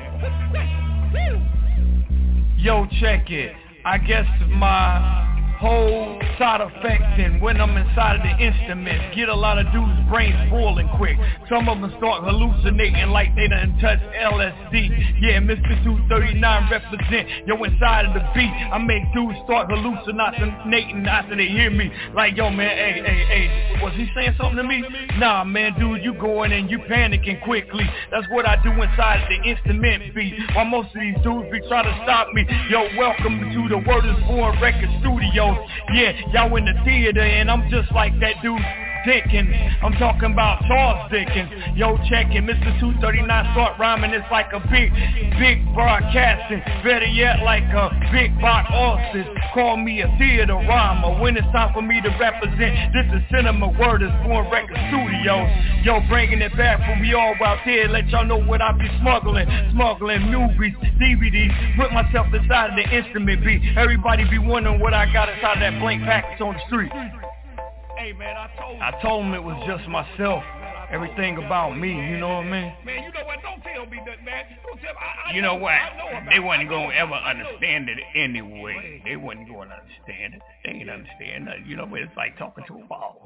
Yo, check it. I guess my whole side effect, and when I'm inside of the instruments, get a lot of dudes' brains boiling quick. Some of them start hallucinating like they done touched L S D. Yeah, Mister two thirty-nine represent, yo, inside of the beat. I make dudes start hallucinating after they hear me. Like, yo, man, hey, hey, hey, was he saying something to me? Nah, man, dude, you going and you panicking quickly. That's what I do inside of the instrument beat. While most of these dudes be trying to stop me. Yo, welcome to the Word is Born Record Studio. Yeah, y'all in the theater and I'm just like that dude Dickens. I'm talking about Charles Dickens. Yo, checking Mister two thirty-nine start rhyming. It's like a big, big broadcasting. Better yet, like a big box office. Call me a theater rhymer. When it's time for me to represent, this is Cinema Word is Born Record Studios. Yo, bringing it back for me all out there. Let y'all know what I be smuggling. Smuggling movies, D V Ds. Put myself inside of the instrument beat. Everybody be wondering what I got inside that blank package on the street. Hey, man, I told I told him it was just myself. Everything about me, you know what I mean? Man, you know what? Don't tell me that, man. Don't tell me. I, I you know, know what? know they wasn't going to ever understand it anyway. They wasn't going to understand it. They ain't understand it. You know what? It's like talking to a ball.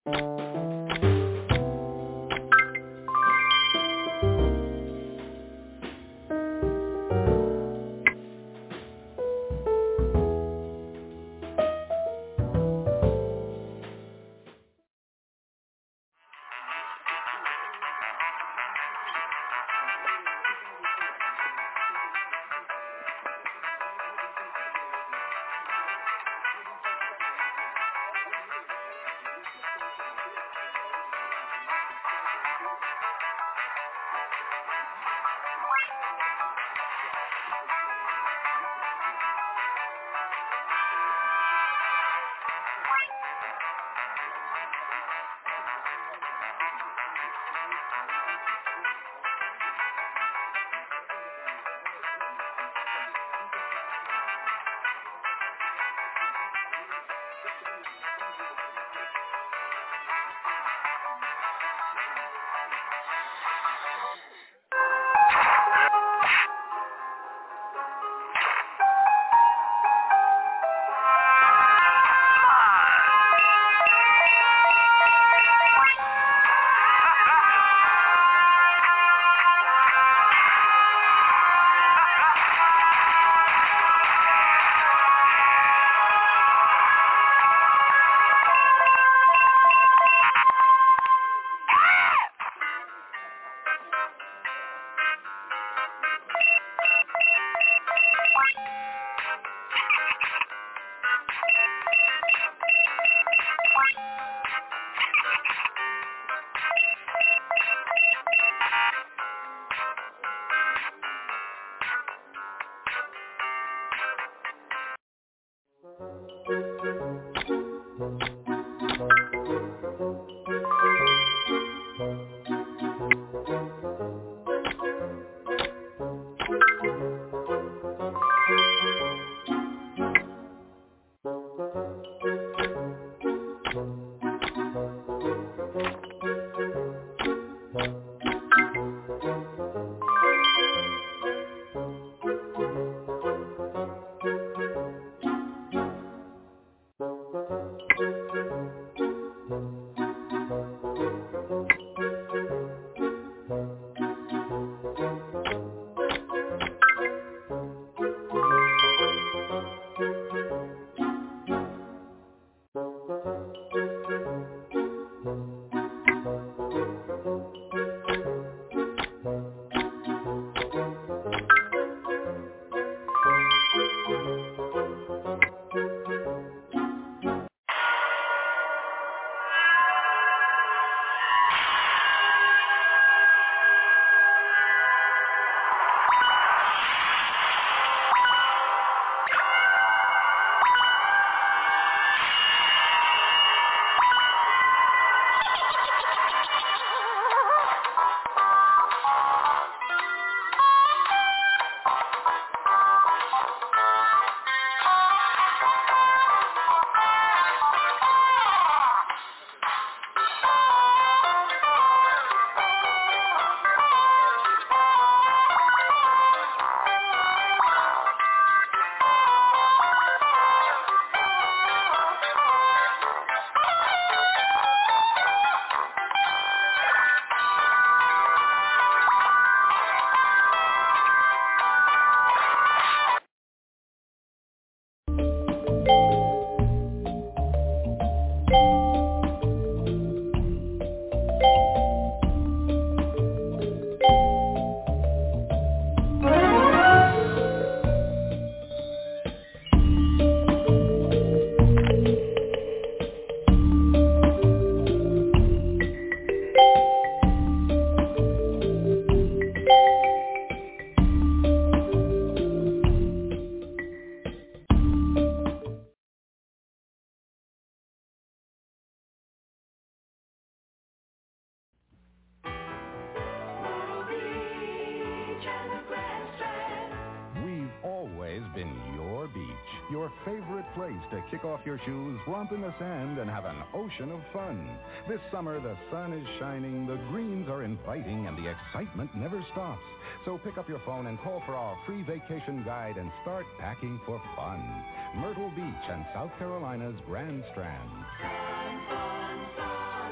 Your favorite place to kick off your shoes, romp in the sand, and have an ocean of fun. This summer, the sun is shining, the greens are inviting, and the excitement never stops. So pick up your phone and call for our free vacation guide and start packing for fun. Myrtle Beach and South Carolina's Grand Strand.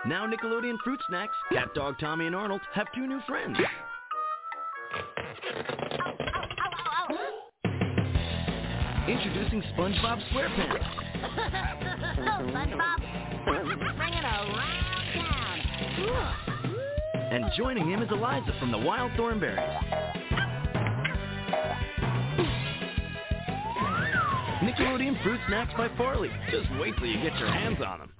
Now Nickelodeon Fruit Snacks, Cat Dog Tommy and Arnold have two new friends. Introducing SpongeBob SquarePants. SpongeBob, bring it around town. And joining him is Eliza from the Wild Thornberries. Nickelodeon Fruit Snacks by Farley. Just wait till you get your hands on them.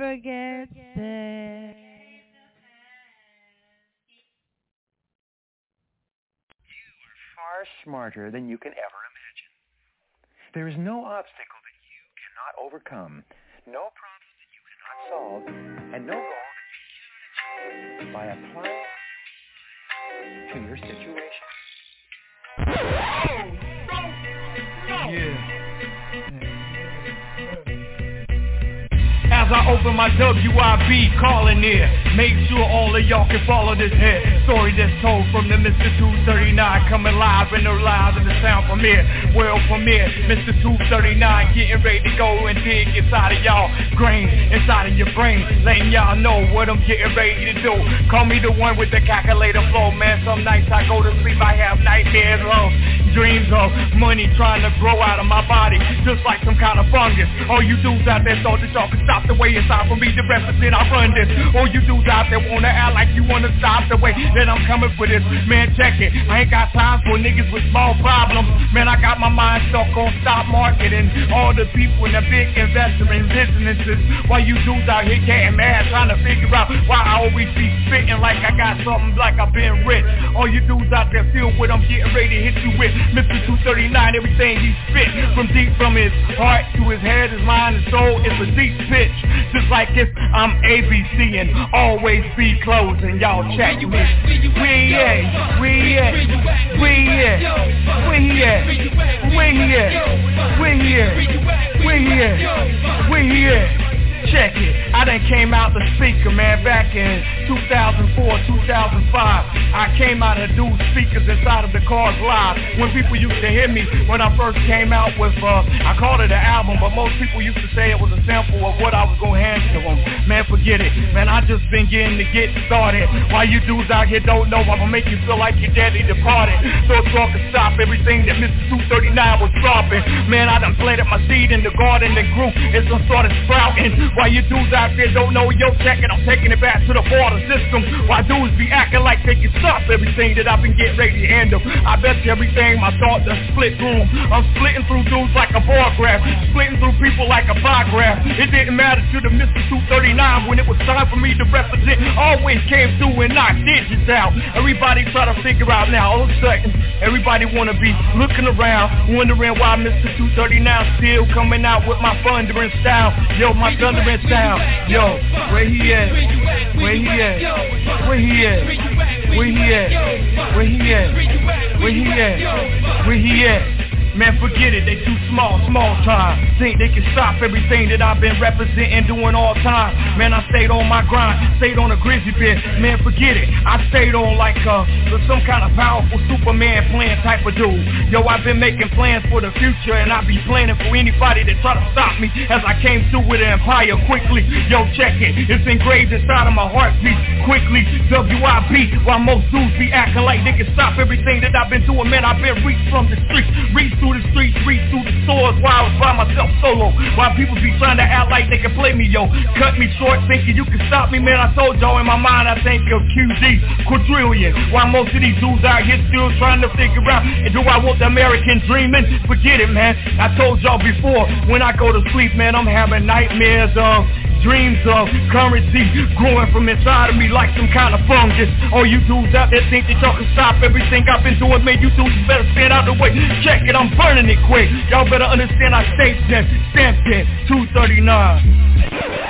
forget this. Far smarter than you can ever imagine. There is no obstacle that you cannot overcome, no problem that you cannot solve, and no goal that you cannot achieve by applying to your situation. Yeah. As I open my W I B calling here, make sure all of y'all can follow this head. Story that's told from the Mister two thirty-nine, coming live in the live in the sound from here. Well, from here, Mister two thirty-nine getting ready to go and dig inside of y'all brain, inside of your brain, letting y'all know what I'm getting ready to do. Call me the one with the calculator flow, man. Some nights I go to sleep, I have nightmares of dreams of money trying to grow out of my body, just like some kind of fungus. All you dudes out there thought that y'all could stop the way it's out for me to represent, I run this. All you dudes out there wanna act like you wanna stop the way that I'm coming for this. Man, check it, I ain't got time for niggas with small problems. Man, I got my mind stuck on stock market and all the people in the big investor in businesses. While you dudes out here getting mad, trying to figure out why I always be spitting like I got something like I've been rich. All you dudes out there feel what I'm getting ready to hit you with. Mister two thirty-nine, everything he spit from deep from his heart to his head, his mind, his soul, it's a deep pitch. Just like if I'm A B C and always be closing, y'all chat you with. Where he at? Where he at? Where he at? Where he at? Where he at? Where he at? Where he at? Where he at? Check it, I done came out the speaker, man, back in two thousand four, two thousand five. I came out of dude speakers inside of the cars live. When people used to hear me, when I first came out with, uh, I called it an album, but most people used to say it was a sample of what I was gonna hand to them. Man, forget it, man, I just been getting to get started. While you dudes out here don't know, I'm gonna make you feel like your daddy departed. So talk and stop everything that Mister two thirty-nine was dropping. Man, I done planted my seed in the garden and grew, it's done started sprouting. Why you dudes out there don't know, yo, check it, I'm taking it back to the border system. Why dudes be acting like they can stop everything that I've been getting ready to handle. I bet you everything my thoughts are split through. I'm splitting through dudes like a bar graph, splitting through people like a pie graph. It didn't matter to the Mister two thirty-nine when it was time for me to represent. Always came through and knocked digits out. Everybody try to figure out now, all of a sudden, everybody wanna be looking around, wondering why Mister two thirty-nine still coming out with my thundering style. Yo, my thundering style. Yo, where he at? Where he at? Where he at? Where he at? Where he at? Where he at? Where he at? Man, forget it, they too small, small time. Think they can stop everything that I've been representing, doing all time. Man, I stayed on my grind, stayed on a grizzly bear. Man, forget it, I stayed on like uh, some kind of powerful Superman plan type of dude. Yo, I've been making plans for the future, and I be planning for anybody that try to stop me as I came through with an empire quickly. Yo, check it, it's engraved inside of my heartbeat. Quickly, W I B, while most dudes be acting like they can stop everything that I've been doing. Man, I've been reached from the streets, reached through the streets, reach through the stores while I was by myself solo. While people be trying to act like they can play me, yo. Cut me short thinking you can stop me, man. I told y'all in my mind I think of Q D, quadrillion. While most of these dudes out here still trying to figure out, and do I want the American dreaming? Forget it, man. I told y'all before, when I go to sleep, man, I'm having nightmares of dreams of currency growing from inside of me like some kind of fungus. All you dudes out there think that y'all can stop everything I've been doing, man, you dudes better stand out the way. Check it, I'm burning it quick. Y'all better understand I stay stamped, stamped it, two thirty-nine.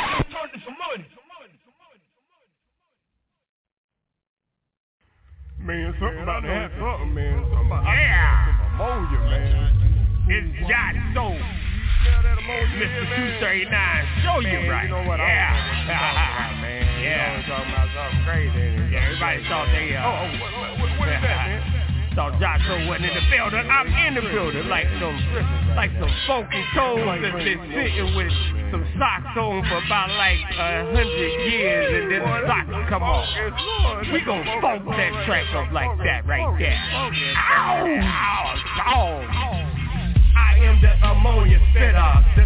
Man, something about that, something, man. Something about yeah. Some ammonia, man. It's Jot Soul. Mister two thirty-nine, show you man, right. You know what? Yeah. I'm man. Yeah. You know, talking about something crazy. Yeah, everybody thought they, uh. Oh, oh what, what, what is that, man? Thought Jot Soul wasn't in the building. I'm in the building. Like some, like some funky toes that's been sitting with some socks on for about like a hundred years, and then the socks come off. We gon' funk that track up like that right there. Ow! Ow! Ow! I am the ammonia spitter, the type of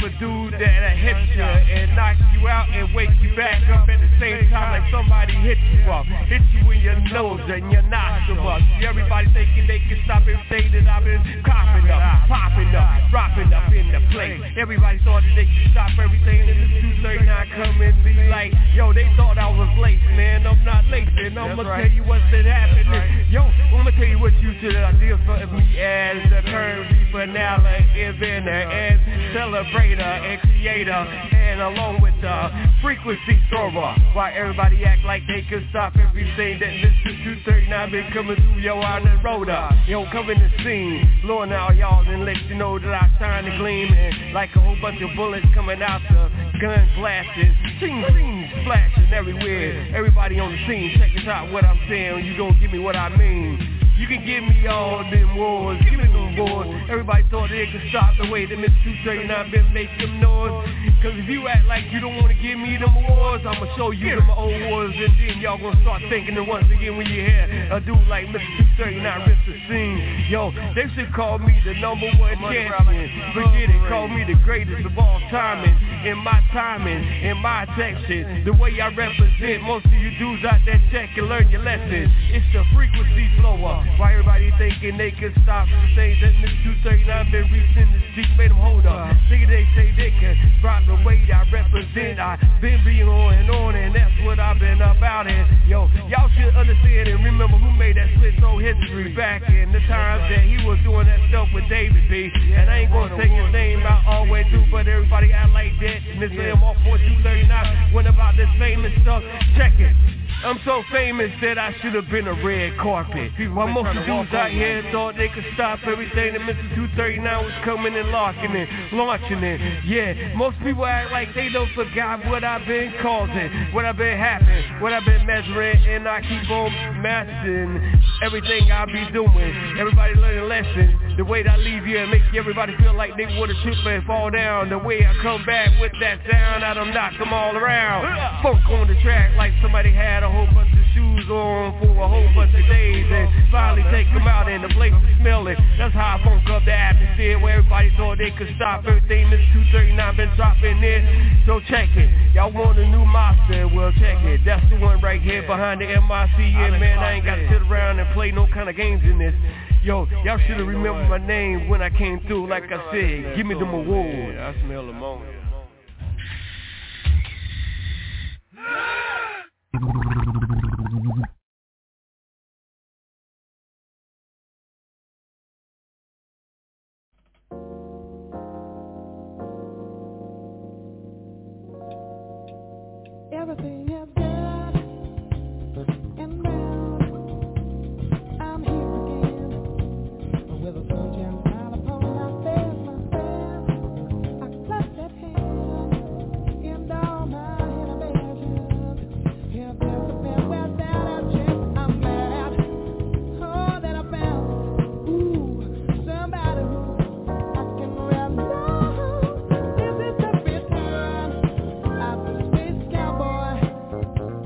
a dude that'll hit you and knock you out and wake you back up at the same time like somebody hit you up. Hit you in your nose and your nostrils. See, everybody thinking they can stop everything that I've been copping up, popping up, dropping up in the place. Everybody thought that they could stop everything and this two thirty-nine come and be like, yo, they thought I was late, man. I'm not late, and I'm gonna tell you what's been happening. Yo, I'm gonna tell you what you should deal for me as the current finale, inventor and celebrator and creator, and along with the frequency thrower. Why everybody act like they could stop everything that Mister two thirty-nine been coming through, yo, on the road up. Yo, come in the scene, blowing out y'all and let you know that I shine and gleam, and like a whole bunch of bullets coming out the gun blasting, sing, sing, splashing everywhere. Everybody on the scene, check this out what I'm saying, you gon' give me what I mean. You can give me all them wars, give me them wars. Everybody thought they could stop the way that Mister two thirty-nine been making noise. Cause if you act like you don't wanna give me them wars, I'ma show you them old wars, and then y'all gonna start thinking that once again when you hear a dude like Mister two thirty-nine rip the scene. Yo, they should call me the number one champion. Forget it, call me the greatest of all timing. In my timing, in my section, the way I represent, most of you dudes out there check and learn your lesson. It's the frequency flower. Why everybody thinking they can stop the things that Mister two thirty-nine been reaching the street, made them hold up. Nigga, they say they can rock the way I represent. I been being on and on, and that's what I've been about. And yo, y'all should understand and remember who made that split soul history back in the times that he was doing that stuff with David B. And I ain't gonna take his name out all the way through, but everybody act like that. Mister M R four two thirty-nine went about this famous stuff. Check it. I'm so famous that I should have been a red carpet. While most of dudes out here thought they could stop everything that Mister two thirty-nine was coming and locking it, launching it. Yeah, most people act like they don't forgot what I've been causing, what I've been having, what I've been measuring, and I keep on mastering everything I be doing. Everybody learning lessons, the way that I leave here and make everybody feel like they would have tripped and fall down. The way I come back with that sound, I done knock them all around. Funk on the track like somebody had a whole bunch of shoes on for a whole bunch of days and finally take them out and the place is smelling. That's how I funk up the atmosphere where everybody thought they could stop everything Mister two thirty-nine been dropping in. So check it. Y'all want a new monster? Well, check it. That's the one right here behind the M I C. Yeah, man, I ain't got to sit around and play no kind of games in this. Yo, y'all should have remembered my name when I came through. Like I said, give me them awards. I smell ammonia. Everything is good and round. I'm here again with a virgin smile upon my face, my face. I clap that hand in all my inhibitions. If there's a man without a chance, I'm mad. Oh, that I found, ooh, somebody who I can rely on. This is the return of the space cowboy.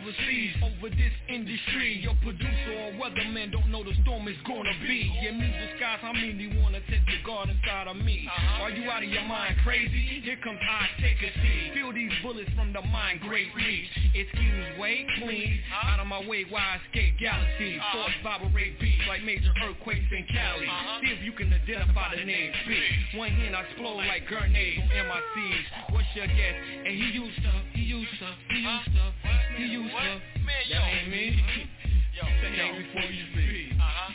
overseas over this industry. Your producer or weatherman don't know the storm is gonna be. Your music skies, how many wanna take the guard inside of me? Are you out of your mind crazy? Here comes I take a seat. Feel these bullets from the mind great reach. Excuse way clean. Out of my way while I escape galaxies. Thoughts vibrate beats like major earthquakes in Cali. See if you can identify the name speak. One hand I explode like grenades on M I Cs. What's your guess? And he used to, he used to, he used to, he used to. That ain't me. Yo, that ain't before you speak. Uh-huh.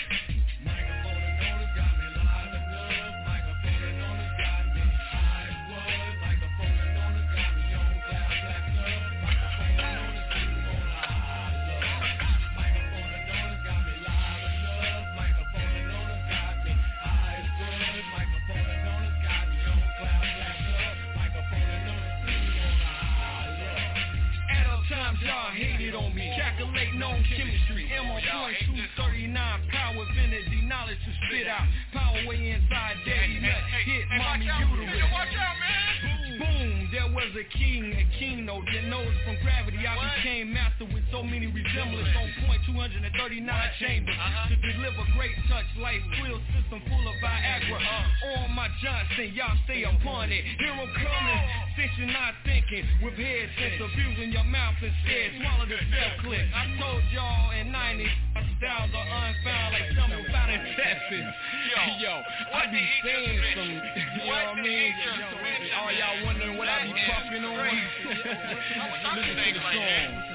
Y'all hated on me, calculate known chemistry. M on point two thirty-nine, power infinity, knowledge to spit out. Power way inside, daddy nut, hit mommy uterus. Watch out, man! Boom, there was a king, a keynote that knows from gravity. I became master with so many resemblance on point two thirty-nine chambers. To deliver great touch, life thrill system full of Viagra. On my Johnson, y'all stay upon it. Here I'm coming, since you're not thinking. With head sense abusing your mouth instead. Swallow the cell clip. I told y'all in nineties, my styles are unfound like something found in Texas. Yo, yo, I be saying some, you know what I mean? All y'all wondering what I be puffing on? Listen to the song.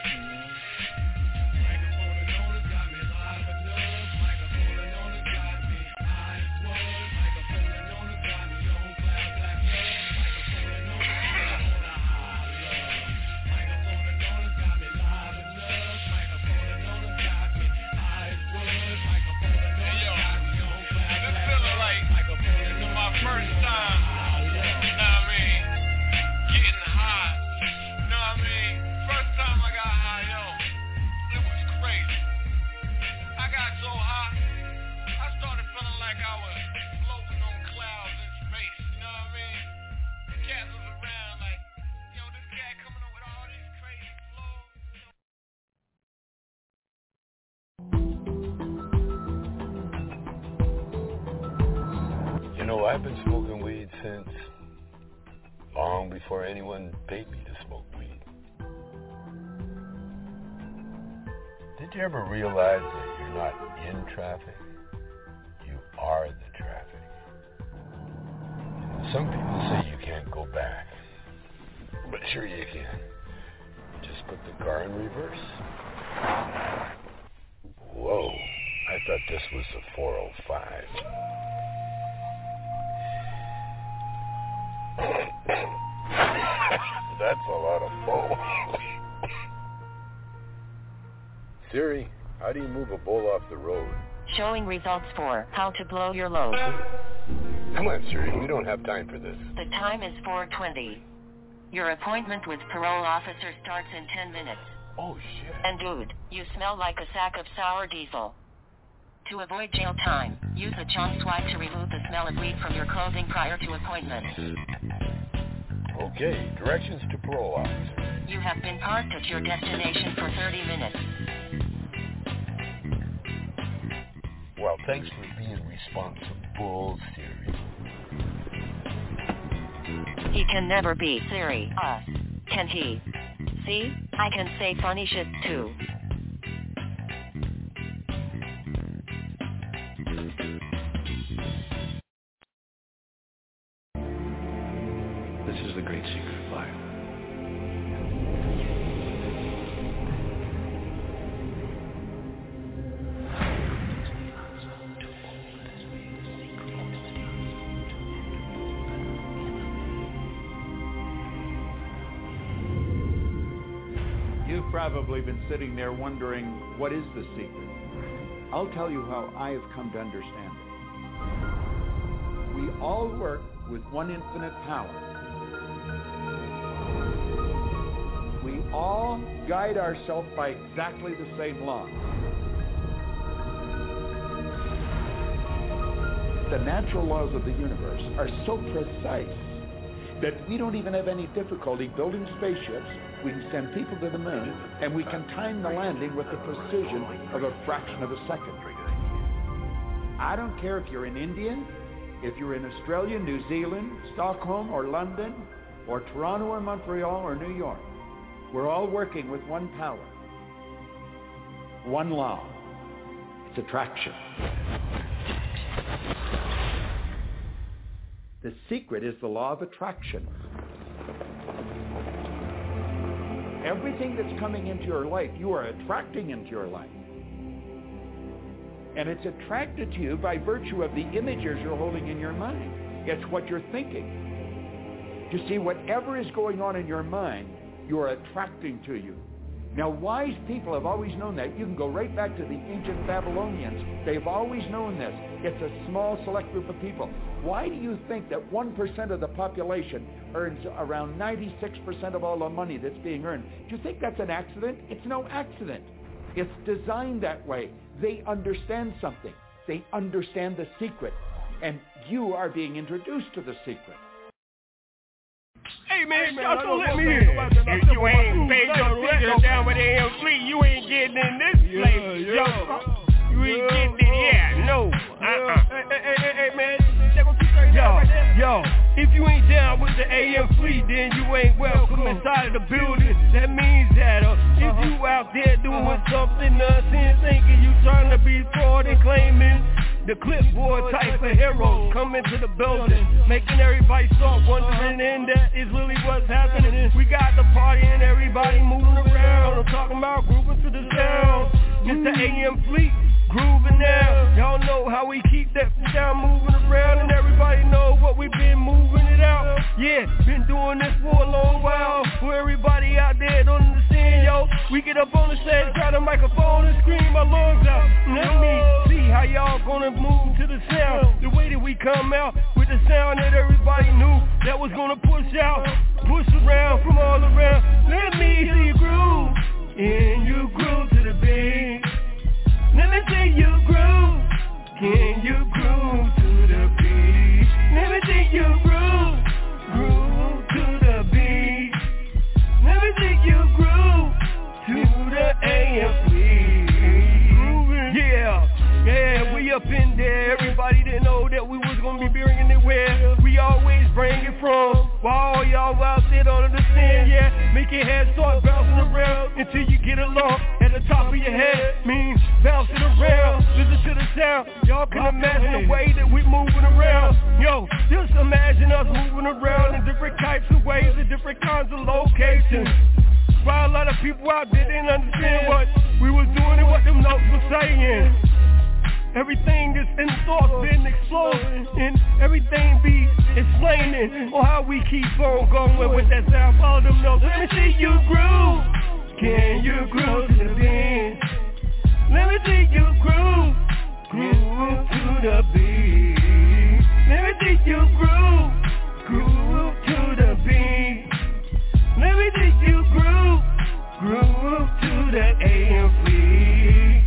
First time, you know what I mean, getting high, you know what I mean, first time I got high, yo, it was crazy. I got so high, I started feeling like I was floating on clouds in space, you know what I mean? The cat was around like, yo, this cat coming up with all these crazy flows. You know, I've been smoking weed since long before anyone paid me to smoke weed. Did you ever realize that you're not in traffic? You are the traffic. Some people say you can't go back, but sure you can. Just put the car in reverse. Whoa, I thought this was a four oh five. That's a lot of foam. Siri, how do you move a bull off the road? Showing results for how to blow your load. Come on, Siri, we don't have time for this. The time is four twenty. Your appointment with parole officer starts in ten minutes. Oh, shit. And dude, you smell like a sack of sour diesel. To avoid jail time, use a chalk swipe to remove the smell of weed from your clothing prior to appointment. Okay, directions to parole officer. You have been parked at your destination for thirty minutes. Well, thanks for being responsible, Siri. He can never be Siri, us. Can he? See? I can say funny shit too. This is the great secret of life. You've probably been sitting there wondering, what is the secret? I'll tell you how I have come to understand it. We all work with one infinite power. We all guide ourselves by exactly the same law. The natural laws of the universe are so precise that we don't even have any difficulty building spaceships. We can send people to the moon, and we can time the landing with the precision of a fraction of a second. I don't care if you're an Indian, if you're in Australia, New Zealand, Stockholm, or London, or Toronto, or Montreal, or New York. We're all working with one power, one law. It's attraction. The secret is the law of attraction. Everything that's coming into your life, you are attracting into your life. And it's attracted to you by virtue of the images you're holding in your mind. It's what you're thinking. You see, whatever is going on in your mind, you're attracting to you. Now, wise people have always known that. You can go right back to the ancient Babylonians. They've always known this. It's a small, select group of people. Why do you think that one percent of the population earns around ninety-six percent of all the money that's being earned? Do you think that's an accident? It's no accident. It's designed that way. They understand something. They understand the secret. And you are being introduced to the secret. Hey man, hey, y'all don't let me in. If you ain't paid your ticket down with A M Fleet, you ain't getting in this place, yo. You ain't getting it, yeah, no. Uh-uh. Hey, hey, hey, hey, man. Yo, yo, if you ain't down with the A M Fleet, then you ain't welcome inside of the building. That means that uh, if you out there doing something nonsense, thinking you trying to be fraud and claiming the clipboard type of heroes coming to the building, making everybody start wondering, and that is really what's happening. We got the party and everybody moving around. I'm talking about grooving to the sound. It's the A M Fleet grooving now. Y'all know how we keep that sound moving around, and everybody know what we've been moving it out. Yeah, been doing this for a long while. For everybody out there don't understand, yo, we get up on the stage, grab the microphone and scream our lungs out. Let me see how y'all gonna move to the sound. The way that we come out with the sound that everybody knew that was gonna push out, push around from all around. Let me see you groove, and you groove to the beat. Let me see you groove, can you groove to the beat? Let me see you groove, groove to the beat. Let me see you groove to the A M Fleet. Yeah, yeah, we up in there. Everybody didn't know that we was gonna be bringing it where we always bring it from. While all y'all out there don't understand, yeah, make your head start bouncing around until you get along at the top of your head. Means bouncing around, listen to the sound. Y'all can imagine the way that we moving around. Yo, just imagine us moving around in different types of ways, in different kinds of locations. While a lot of people out there didn't understand what we was doing and what them notes were saying. Everything is in thoughts been exploding, and everything be explaining on how we keep on going with that sound. Follow them notes. Let me see you groove. Can you groove to the beat? Let me see you groove, groove to the beat. Let me see you groove, groove to the beat. Let me see you groove, groove to the A M Fleet.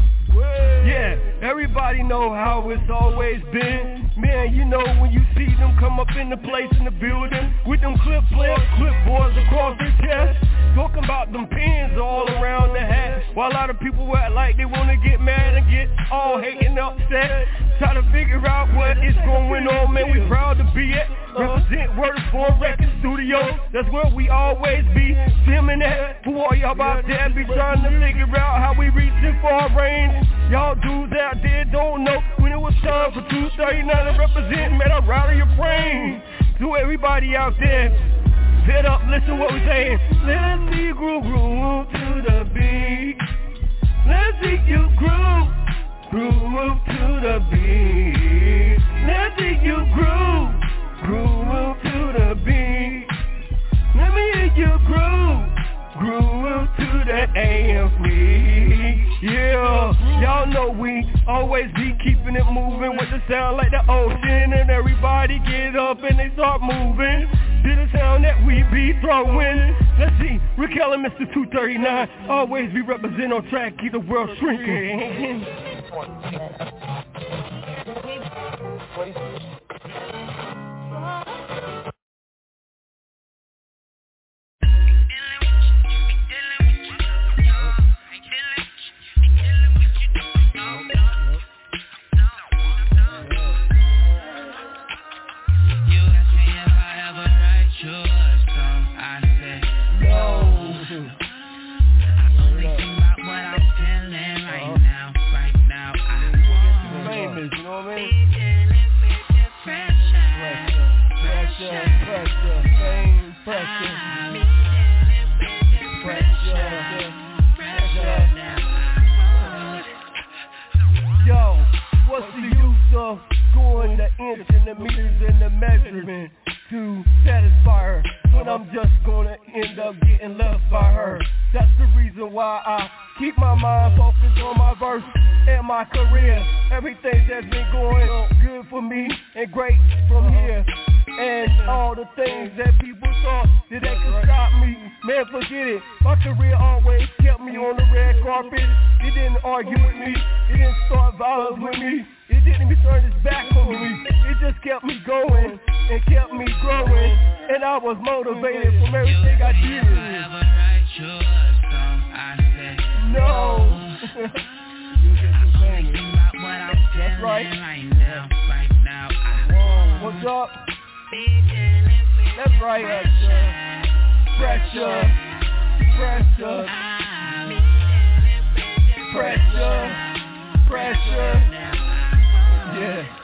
Yeah, everybody know how it's always been. Man, you know when you see them come up in the place in the building with them clip players, clipboards across their chest, talking about them pins all around the hat. While a lot of people act like they want to get mad and get all hating upset, try to figure out what is going on. Man, we proud to be at represent Word Form Record Studio. That's where we always be filming at. For all y'all out there be trying to figure out how we reaching for our range. Y'all dudes out there don't know when it was time for two thirty-nine to represent. Man, I rattle your brain. To everybody out there, sit up, listen what we're saying. Let's see you groove, groove to the beat. Let's see you groove, groove to the beat. Let's see you groove, groove to the beat. Let me hear you groove, groove to the A M Fleet. Yeah, y'all know we always be keeping it moving with the sound like the ocean, and everybody get up and they start moving to the sound that we be throwing. Let's see, Rick Allen, Mister two thirty-nine, always be representing on track, keep the world shrinking. too. Only thing about what I'm feeling right now, right now, I want famous, you know what I mean? be dealing with the pressure, Pressure, pressure, fame, pressure, pressure, pressure. Yo, what's the use of going the inch and the meters and the measurement to satisfy her when I'm just gonna end up getting left by her? That's the reason why I keep my mind focused on my verse and my career. Everything that's been going good for me and great from here. And all the things that people thought that they could stop me, man, forget it. My career always kept me on the red carpet. It didn't argue with me. It didn't start violence with me. It didn't even turn its back on me. It just kept me going and kept me growing. And I was motivated from everything I did. No. That's right. What's up? That's right. Pressure, pressure, pressure, pressure. Yeah.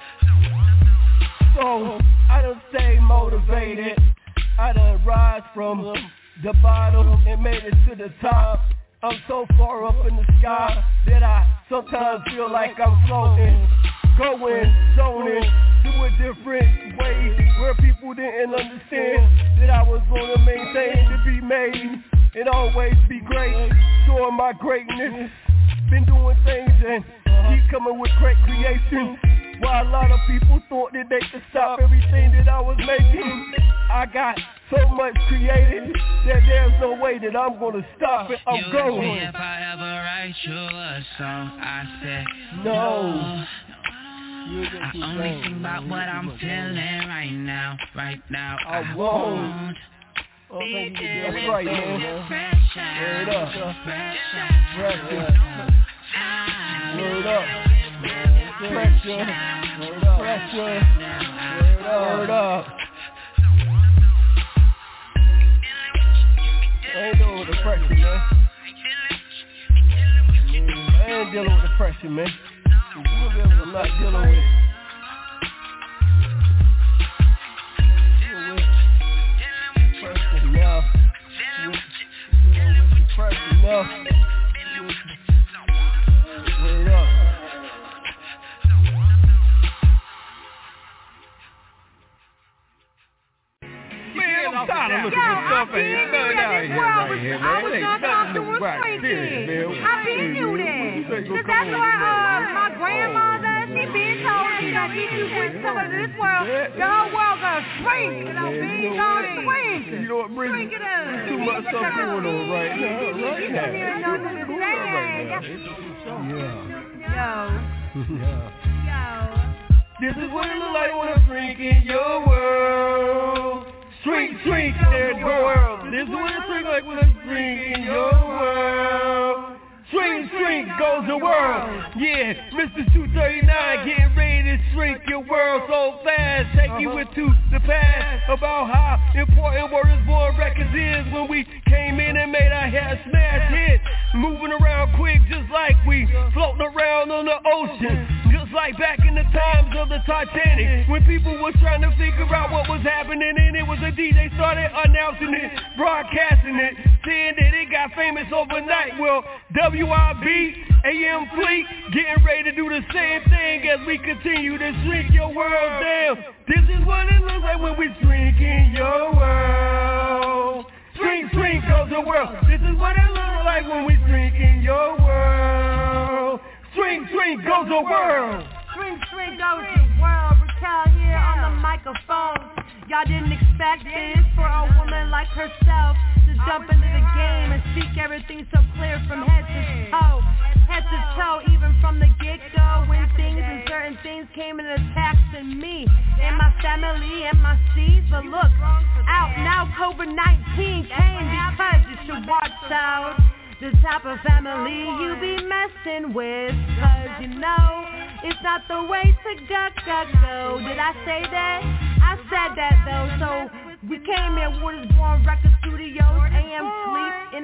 So I done stay motivated. I done rise from the bottom and made it to the top. I'm so far up in the sky that I sometimes feel like I'm floating, going, zoning to a different way where people didn't understand that I was going to maintain to be made and always be great, showing my greatness. Been doing things and keep coming with great creations. While a lot of people thought that they could stop everything that I was making, I got so much created that there's no way that I'm gonna stop it. I'm you going. If I ever write you a song, I said no. I only think about what I'm feeling right now, right now. I I won't. won't. Oh, Be that's dealing right, with man. pressure, Word up. pressure, Pressure. Word up. Pressure. Pressure. Word up. I ain't dealing with the pressure, man. I ain't dealing with the pressure, man. I'm not dealing with it. Pressure enough. Pressure enough. Word up. Man, I'm tired of looking for stuff ain't nothing out here right here, man. It ain't nothing to right serious, man. I been knew that. Cause that's why uh, my grandmother, she been told me that if you went somewhere to this world, the whole world gonna shrink. And I'm being told to shrink. You know what, Brittany? Shrink it up. Too much stuff going on right now. Right now. You don't understand. Yo. Yeah. Yo. This is what it look like when I shrink in your world. Shrink, shrink in your world. This is what it shrink like when I shrink in your world. Shrink, shrink goes the world. Yeah, Mister two thirty-nine getting ready to shrink your world so fast. Take you into the past about how important Word is Born Records is when we came in and made our hair smash hit. Moving around quick just like we floating around on the ocean. Just like back in the times of the Titanic, when people was trying to figure out what was happening, and it was a D J started announcing it, broadcasting it, saying that it got famous overnight. Well, W I B, A M Fleet, getting ready to do the same thing as we continue to shrink your world down. This is what it looks like when we shrink in your world. Shrink, shrink goes the world. This is what it looks like when we shrink in your world. Shrink, shrink goes the world. Shrink, shrink goes the world. Raquel here on the microphone. Y'all didn't expect this for a woman like herself to jump into the game and speak everything so clear from head to toe. Head to toe, even from the get-go, when things and certain things came and attacked in me and my family and my seeds. But look, out now COVID nineteen came because you should watch out the type of family you be messing with, cause you know it's not the way to go, go, go. Did I say that? I said that though. So we came here, Word is Born Record Studios, A M Fleet,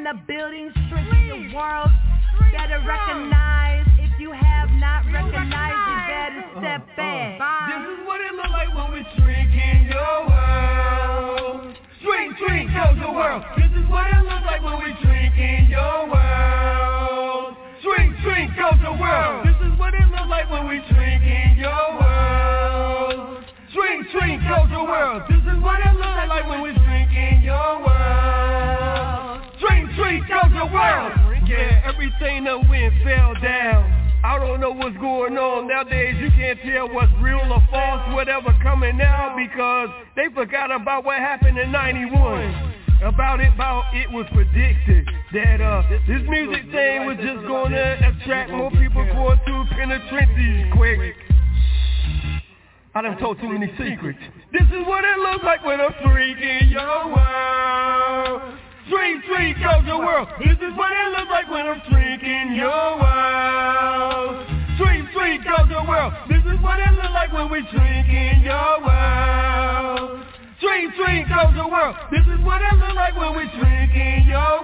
in the building, shrinking your world. Better recognize, if you have not recognized, you better step back. This is what it looks like when we shrinking your world. Shrink, shrink, goes the world. This is what it looks like when we shrinking your world. Shrink, shrink, goes the world. This is what it looks like when we shrinking your world. Shrink, shrink, goes the world. This is what it looks like when we shrinking your world. Shrink, shrink, goes the world. Yeah, everything that went fell down. I don't know what's going on nowadays. You can't tell what's real or false, whatever coming out, because they forgot about what happened in ninety-one. About it, about it was predicted that uh this music thing was just gonna attract more people going to penitentiaries quick. I done told too many secrets. This is what it looks like when I'm freaking your world. Shrink, shrink, goes the world. This is what it looks like when I'm shrinking your world. Shrink, shrink, goes the world. This is what it looks like when we shrinking your world. Shrink, shrink, goes the world. This is what it looks like when we shrinking your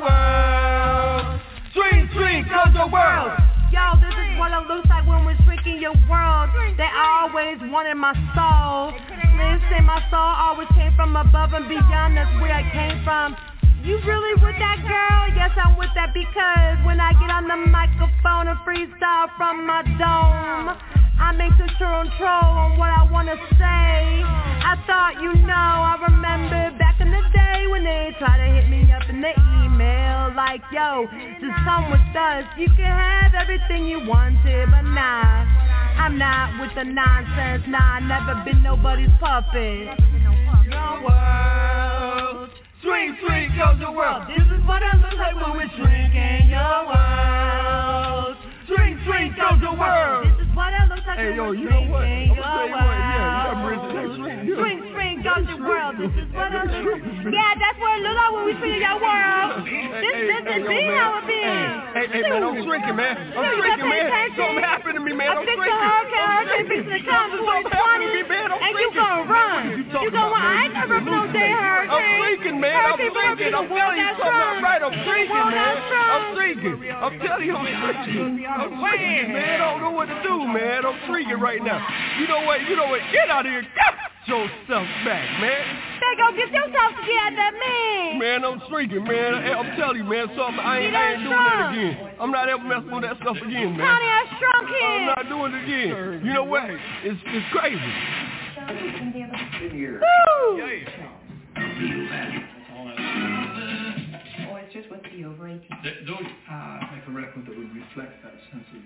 world. Shrink, shrink, goes the world. Yo, this is what it looks like when we're shrinking your world. They always wanted my soul. Listen, my soul always came from above and beyond. That's where I came from. You really with that, girl? Yes, I'm with that, because when I get on the microphone and freestyle from my dome, I'm in control on what I want to say. I thought, you know, I remember back in the day when they tried to hit me up in the email like, yo, just come with us. You can have everything you wanted, but nah, I'm not with the nonsense. Nah, I never been nobody's puppet. Your world. Shrink, shrink, goes the world. This is what it looks like when we're shrinking your world. Shrink, shrink, goes the world. This is what it looks like hey, when yo, we're you know what? shrinking I'm your gonna tell you what, yeah, world. you got bridge the next shrink. Shrink, shrink, goes the world. This is what it looks like. Yeah, that's what it looks like when we shrinking your world. This, this is be how it be. Hey, hey, man, I'm shrinking, man. I'm shrinking, man. Something happened to me, man. I'm shrinking. Okay, okay, fixing to come twenty twenty, and you gonna run. You gonna run. I ain't never no day hurricane. I'm shrinking, man. I'm shrinking. I'm telling you something. I'm right. I'm shrinking, man. I'm shrinking. I'm telling you, I'm shrinking. I'm shrinking, man. I don't know what to do, man. I'm shrinking right now. You know what? You know what? Get out of here. Get yourself back, man. They go get yourself together, man. Man, I'm shrinking, man. I'm telling you, man. Something I ain't, I ain't doing that again. I'm not ever messing with that stuff again, man. Honey, I shrunk him. I'm not doing it again. You know what? It's it's crazy. Woo! Yeah. Oh, it's just with the over eighteen. Don't uh, make a record that would reflect that sense of...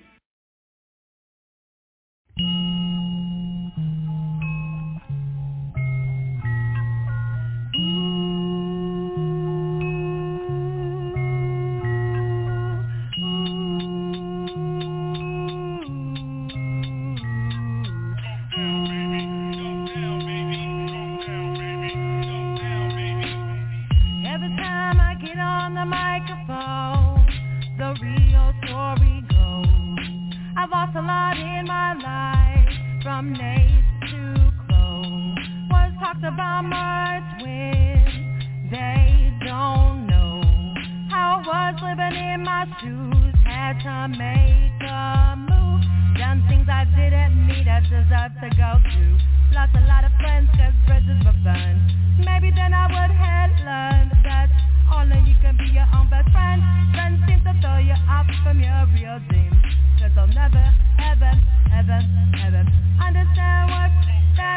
A lot in my life, from nape to clothes, was talked about much when they don't know how I was living in my shoes. Had to make a move, done things I didn't need, I deserved to go through. Lost a lot of friends cause bridges were burned. Maybe then I would have learned that only you can be your own best friend. Friends seem to throw you off from your real dreams, cause I'll never, ever, ever, ever understand what that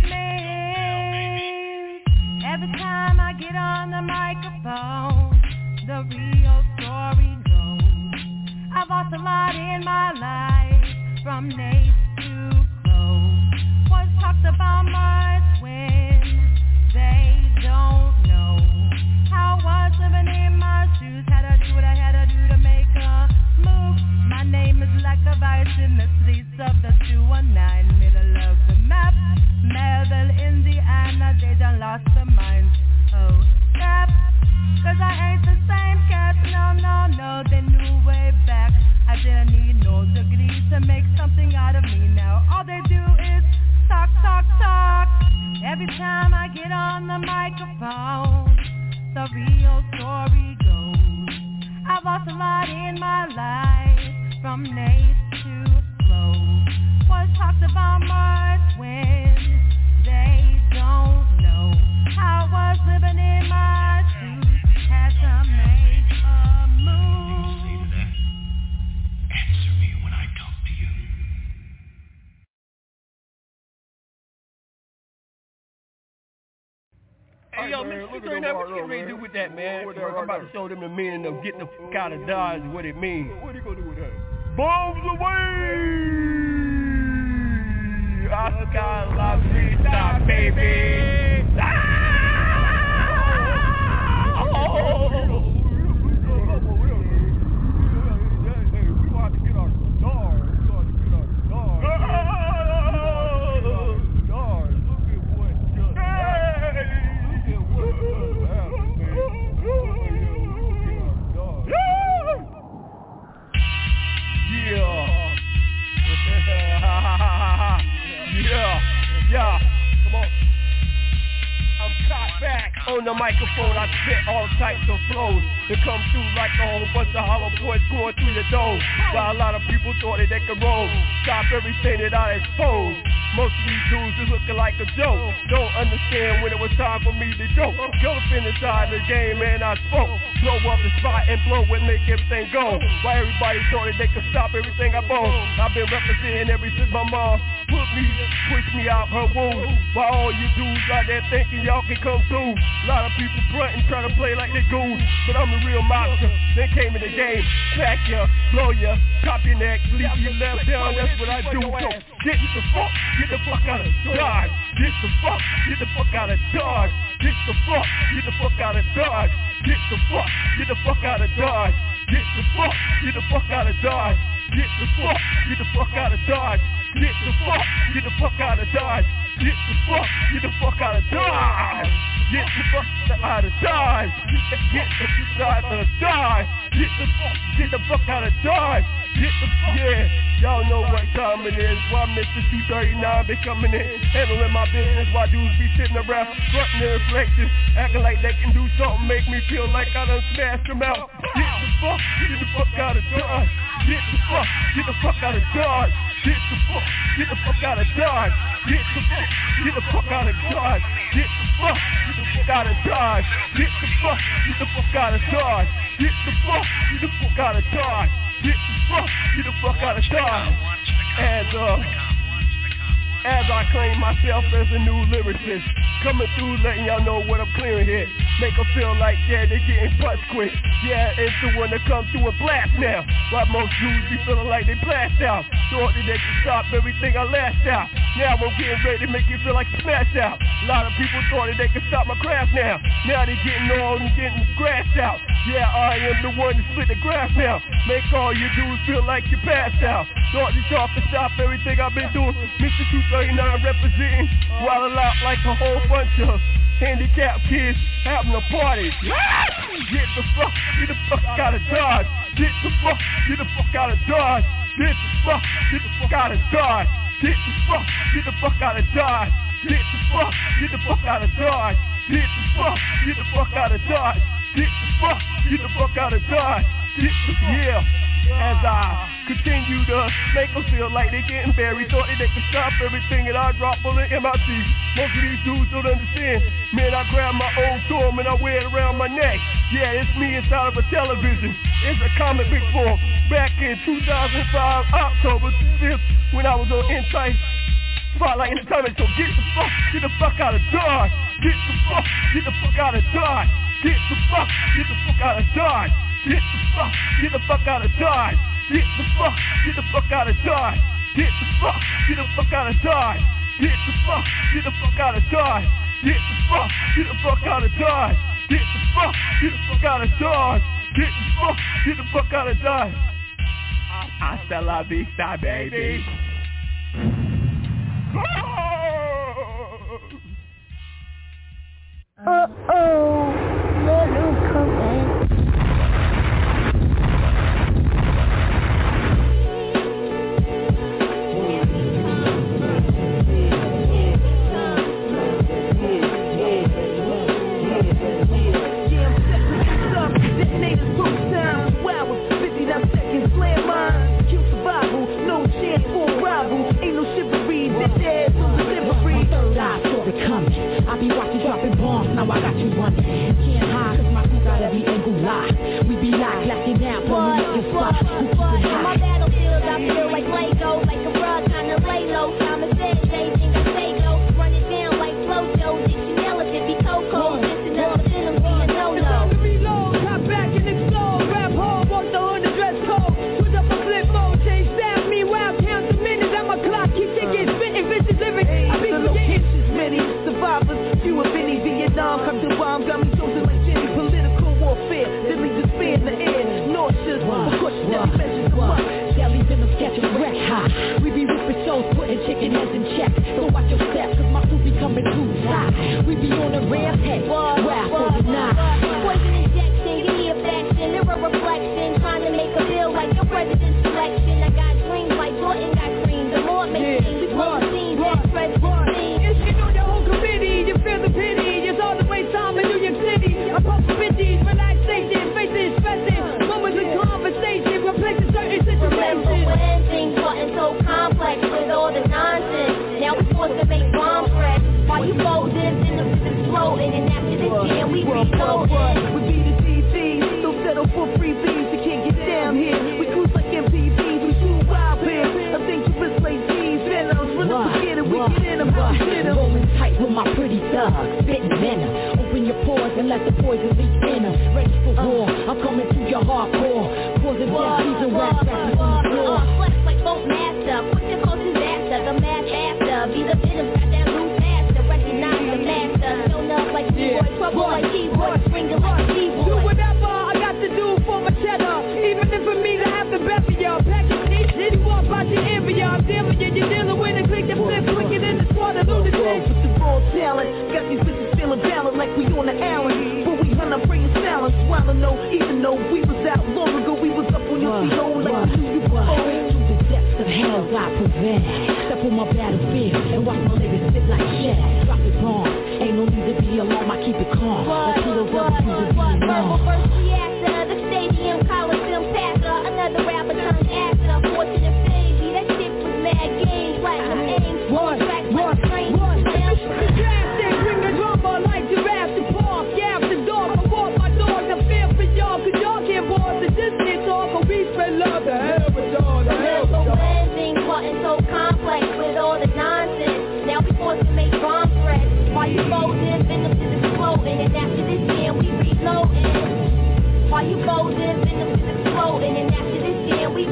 means. Every time I get on the microphone, the real story goes. I've lost a lot in my life, from nape to clothes. Was talked about much when they don't know how I was living in my shoes. Had to do what I had to do to make a move. My name is like a virus in the streets of the two one nine, middle of the map. Melville, Indiana, they done lost their minds. Oh, crap, cause I ain't the same cat. story goes, I've lost a lot in my life, from nays to flows. Was talked about much when they don't know how I was living in my shoes. Had to make a move. Answer me when I talk to you. Hey, yo, Mister Secret, what you ready to do with that, man? I'm about to show them the meaning of getting the fuck out of Dodge and what it means. What are you going to do with that? Bombs away! Oscar La Vista, baby! Ah! Oh! Yeah, yeah, come on. I'm caught back on the microphone. I spit all types of flows that come through like a whole bunch of hollow boys going through your dome. While a lot of people thought that they could roll, stop everything that I exposed. Most of these dudes is looking like a joke. Don't understand when it was time for me to go. Elephant inside the game, man, I spoke. Blow up the spot and blow it, make everything go. Why everybody thought that they could stop everything I bone. I've been representing ever since my mom put me, pushed me out her womb. While all you dudes out there thinking y'all can come through. A lot of people frontin', trying to play like they goons. But I'm the real monster. They came in the game, pack ya, blow ya, chop your neck, leave you left down. That's what I do. So get the fuck, get the fuck out of Dodge. Get the fuck, get the fuck out of Dodge. Get the fuck, get the fuck out of Dodge. Get the fuck, get the fuck out of Dodge. Get the fuck, get the fuck out of Dodge. Get the fuck, get the fuck out of Dodge. Get the fuck, get the fuck out of Dodge. Get the fuck, get the fuck out of Dodge. Get the fuck out of Dodge. Get the fuck out of Dodge. Get the fuck, get the fuck out of Dodge. Get the yeah. Y'all know what time it is. Why Mister two thirty-nine be coming in, handling my business while dudes be sitting around fronting their reflections, acting like they can do something, make me feel like I done smashed them out. Get the fuck, get the fuck out of Dodge. Get the fuck, get the fuck out of Dodge. Get the fuck, get the fuck out of Dodge. Get the fuck, get the fuck out of Dodge. Get the fuck, get the fuck out of Dodge. Get the fuck, get the fuck out of Dodge. Get the fuck, get the fuck out of Dodge. Get the fuck, get the fuck out of Dodge. As uh, as I claim myself as a new lyricist, coming through letting y'all know what I'm clearing here. Make them feel like, yeah, they getting butts quick. Yeah, it's the one that come through and blast now. While most dudes be feeling like they blast out. Thought that they could stop everything I lashed out. Now I'm getting ready to make you feel like smash out. A lot of people thought that they could stop my craft now. Now they getting old and getting grassed out. Yeah, I am the one to split the grass now. Make all you dudes feel like you passed out. Thought that y'all could stop everything I've been doing. Mister two thirty-nine representing, while a lot like a whole bunch of handicapped kids having a party. Get the fuck, get the fuck out of Dodge. Get the fuck, get the fuck out of Dodge. Get the fuck, get the fuck out of Dodge. Get the fuck, get the fuck out of Dodge. Get the fuck, get the fuck out of Dodge. Get the fuck, get the fuck out of Dodge. Get the fuck, get the fuck out of Dodge. Get the yeah. As I continue to make them feel like they getting buried, thought that they could stop everything and I drop bullet M I T. Most of these dudes don't understand. Man, I grab my old storm and I wear it around my neck. Yeah, it's me inside of a television. It's a comic book form. Back in two thousand five, October fifth, when I was on Insight Spotlight Entertainment. So get the fuck, get the fuck out of Dodge. Get the fuck, get the fuck out of Dodge. Get the fuck, get the fuck out of Dodge. Get the fuck, get the fuck out of Dodge. Get the fuck, get the fuck out of Dodge. Get the fuck, get the fuck out of Dodge. Get the fuck, get the fuck out of Dodge. Get the fuck, get the fuck out of Dodge. Get the fuck, get the fuck out of Dodge. Get the fuck, get the fuck out of Dodge. Hasta la vista, baby. Uh-oh, let him come in. high. We be locked, locking down, pulling up this spot. On my battlefield, I feel like Lego, like a rug, kinda lay low. Simon said, they think I say go. Run it down like Flojo, did you nail it? If he Coco, listen up, then I'm being no-no. It's time to reload, hop back and explode. Rap hard, walk the hood, the dress code. Put up a flip mode, change sound. Meanwhile, count the minutes on my clock. Keep thinking, spitting, vicious lyrics. I be forgetting. Many survivors, few of any Vietnam. Come to bomb, got me chosen like Jenny. Political warfare, deadly despair in the air. Nauseous, precautionary measures of what? Deadly venom catch a wreck high. We be ripping shows, putting chicken heads in check. So watch your step, cause my crew be coming too high. We be on a rampage, rap for the night. Poison injection, give me a faction, mirror reflection. Trying to make a bill like your president's selection. I got dreams like Jordan got cream. The more it makes me, we blow the scene, that's president scene. Committee, you feel the pity. It's all the way time in New York City. I pump fifties, relaxation, faces stressing. Moments of conversation, replacing certain situations. Remember when things wasn't so complex with all the nonsense. Now we forced to make bomb threats. While you folded, then the rhythm's floating. And after this jam, we reloading. We be the T Vs, don't settle for free beats. You can't get down here. We cruise like M P Vs, we too wild here. I think you just like G's, Venoms. When I forget it, we get in them, how we hit them. Rolling tight with my pretty thug, spitting venom. Open your pores and let the poison leak in them. Ready for war, I'm coming through your hardcore. Causing death, these are rap rappers on the floor. Flex like boat master, put your closest after. The match after, be the venom, got that loose master. Recognize the master, show up like D-boy, trouble like keyboard, springer like keyboard. Do whatever I got to do for my cheddar. Even if for me to have the best of y'all. Package each, you walk by the area. I'm dealing, you're dealing with it. Click and flip, quick it in the squad of lunatic. With the raw talent, got these bitches feeling valid like we on the Allen. But we hunt up bringing silence, swallow no. Even though we was out long ago, we was up on your feet, oh, like we knew you before. Through the depths of hell, I prevail. Step on my battlefield and watch my lyrics sit like shit. Drop it bombs, ain't no need to be alarmed. I keep it calm. What, what, what, what, verbal first reactor, the stadium, Coliseum passer. Another rapper turned actor, fortunate baby. That shit was mad game, platinum aim, one track, one train, one down. Bring the drama like Jurassic Park. Yeah, after dark, I walk my dogs. I feel for y'all, cause y'all can't board the distance off. But we spread love, the hell with y'all, the hell with y'all. When things wasn't so complex with all the nonsense. Now we forced to make bomb threats. While you folding, venom is exploding. And after this jam, we reloading. While you folding, venom is exploding. And after this jam, we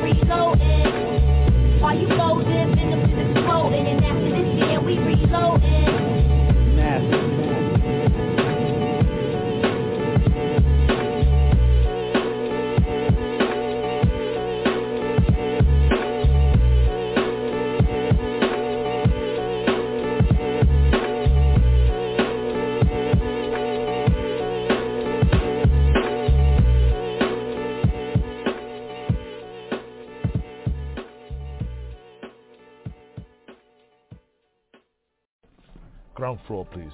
reloading. While you folding, venom is exploding. And after this jam, we reloading. Massive. Ground floor, please.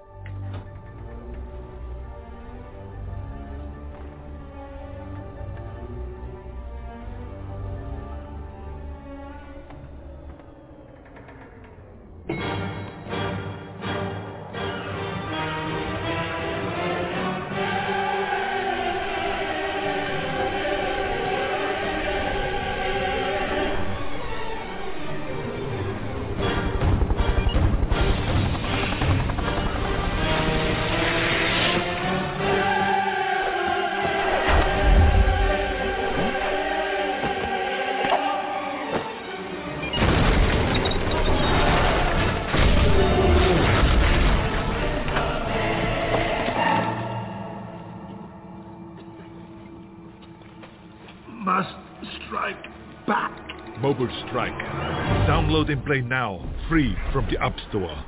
Mobile Strike. Download and play now, free from the App Store.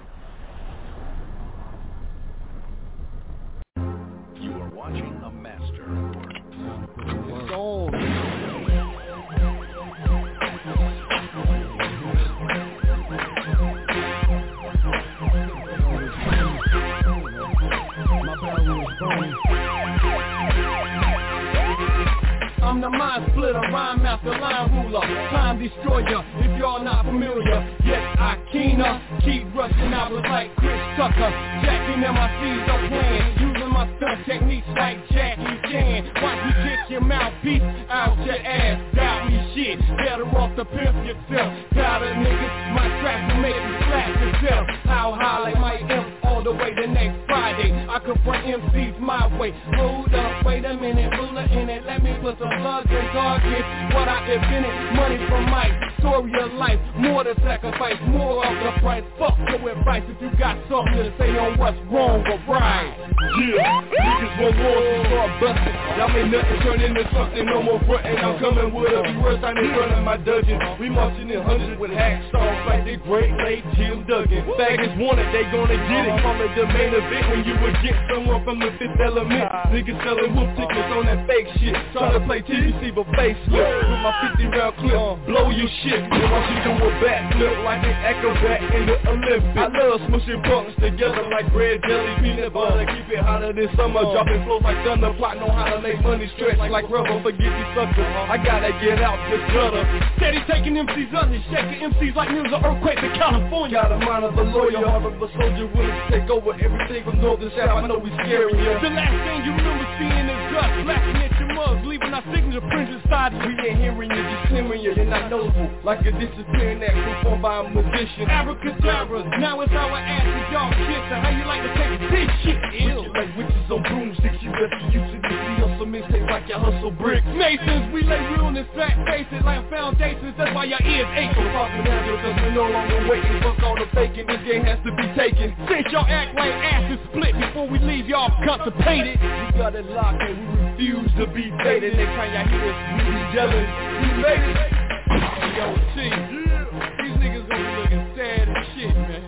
You are watching a master. Soul. I'm the mind splitter, rhyme master, line ruler, time destroyer, if y'all not familiar. Yes, I keener, keep rushing hours like Chris Tucker. Jacking M I Cs are playing, using my stunt techniques like Jackie Chan. Watch me kick your mouthpiece out your ass, doubt me shit. Better off to pimp yourself. Got a niggas, my track will make you slap yourself. How high like my imp all the way to next Friday. I confront M Cs my way. Hold up, wait a minute, ruler in it. Let me put some slugs and targets. What I invented, money from Mike. Story of life, more to sacrifice, more of the price. Fuck your advice if you got something to say on what's wrong or right. Yeah, niggas want war, so start busting. Y'all make nothing turn into something, no more frontin'. I'm coming with a few words, I'm in front of my dungeon. We marching in hundreds with hacksaws like the great late Jim Duggan. Faggots want it, they gonna get it. Call it the main event when you would get someone from the fifth element. Niggas selling whoop tickets on that fake shit. Trying to play T V C but facelift. With my fifty round clip, blow your shit. And watch you do a backflip like an acrobat in the Olympics. I love smushing punks together like bread, jelly, peanut butter. Keep it hotter than summer, dropping flows like thunder. Plotting on how to make money stretch like rubber. Forget these suckers, I gotta get out this gutter. Steady taking M Cs under, shaking M Cs like news of earthquakes in California. Got a mind of a lawyer, heart of a soldier, willing to take over everything from north to south. I know we scaring you. The last thing you remember seeing is dust, blasting at your mugs, leaving our signature prints inside. We ain't hearing you, just hearing you. You're not noticeable, like a disappearing act performed by a musician. Abracadabra, now it's our asses, y'all kiss. And how you like to take this shit ill? Like witches on broomsticks, you better use it. We hustle mixtapes like you hustle bricks. Masons, we lay realness, fat faces like foundations. That's why your ears ache. So talking now because we're no longer waiting. Fuck all the faking, this game has to be taken. Since y'all act like asses split before we leave, y'all constipated. We got it locked and we refuse to be baited. Next time y'all hear us, we be yelling, we made it. Yo, T, these niggas gonna be looking sad as shit, man.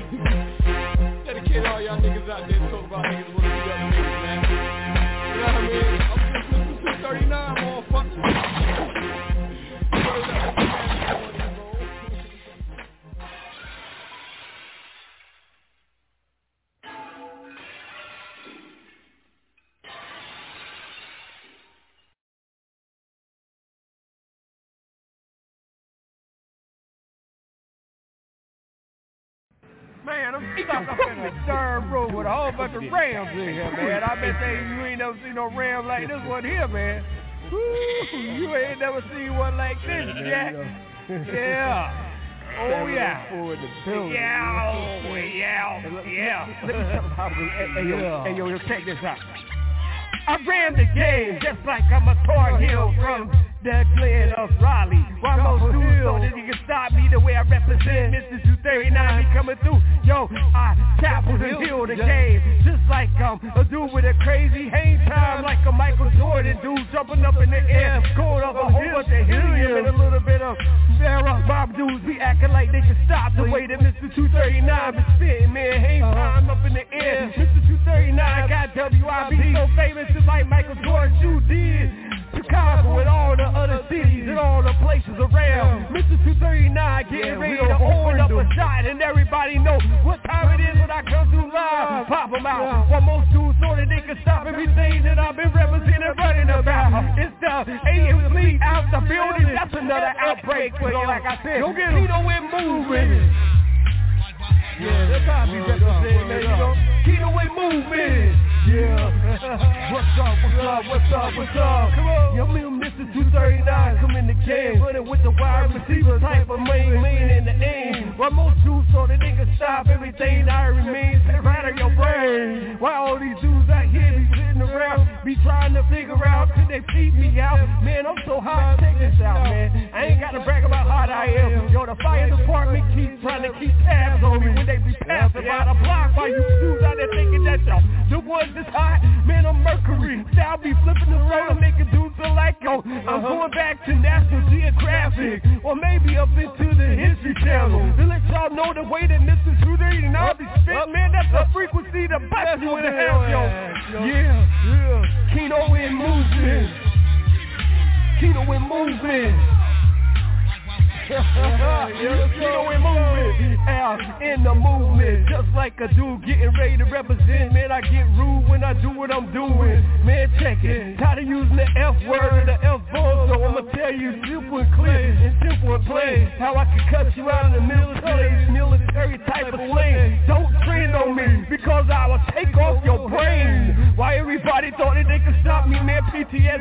Dedicate all y'all niggas out there talk about niggas with the other niggas, man. You know what I mean? I'm just listening to two thirty-nine, motherfucker. Man, I'm stuck up in the third row with a whole bunch of Rams in here, man. I bet they you ain't never seen no Ram like this one here, man. Woo, you ain't never seen one like this, Jack. Yeah. Oh, yeah. Yeah, oh, yeah, yeah. Let me tell you how to Hey, yo, hey, yo, check this out. I ran the game just like I'm a Tar Heel from the Glen of Raleigh. Why most dudes so that you can stop me the way I represent Mister two thirty-nine be coming through. Yo, I tackled and healed the game just like I'm a dude with a crazy hang time like a Michael Jordan dude jumping up in the air, going up a whole bunch of helium and a little bit of Sarah. Mob dudes be acting like they can stop the way that Mister two thirty-nine be spitting, man. Hang time up in the air. Mister two thirty-nine got W I B so famous just like Michael Jordan you did. Chicago and all the other cities and all the places around. Mister two thirty-nine getting ready to open up a shot and everybody know what time it is when I come through live. Pop them out. While most dudes so that they can stop everything that I've been representing and running about. It's the A M C out the building. That's another outbreak for you, like I said. Don't get Kino and moving. Yeah, that's how I be representing, man, you know. Kino and moving. Yeah. What's up, what's up, what's up, what's up? Come on. Yo, me and Mister two thirty-nine come in the game, running with the wide receiver type of main, main in the aim. While most dudes so that they can stop everything that remains right of your brain. Why all these dudes out here be sitting around, be trying to figure out, could they feed me out? Man, I'm so hot, check this out, man. I ain't got to brag about how hot I am. Yo, the fire department keep trying to keep tabs on me when they be passing by the block. While you dudes out there thinking that y'all the ones that's hot, man, I'm Mercury. I'll be flipping the road and making dudes feel like, yo, I'm going back to National Geographic, or maybe up into the History Channel, to let y'all know the way that Mister two thirty-nine be spit, man, that's the frequency to bust you in the house, yo. Yeah, yeah. Kino and moving. Kino and moving. Kino and moving. Out in the movement, just like a dude getting ready to represent. Man, I get rude when I do what I'm doing. Man, check it. Tired of using the F word or the F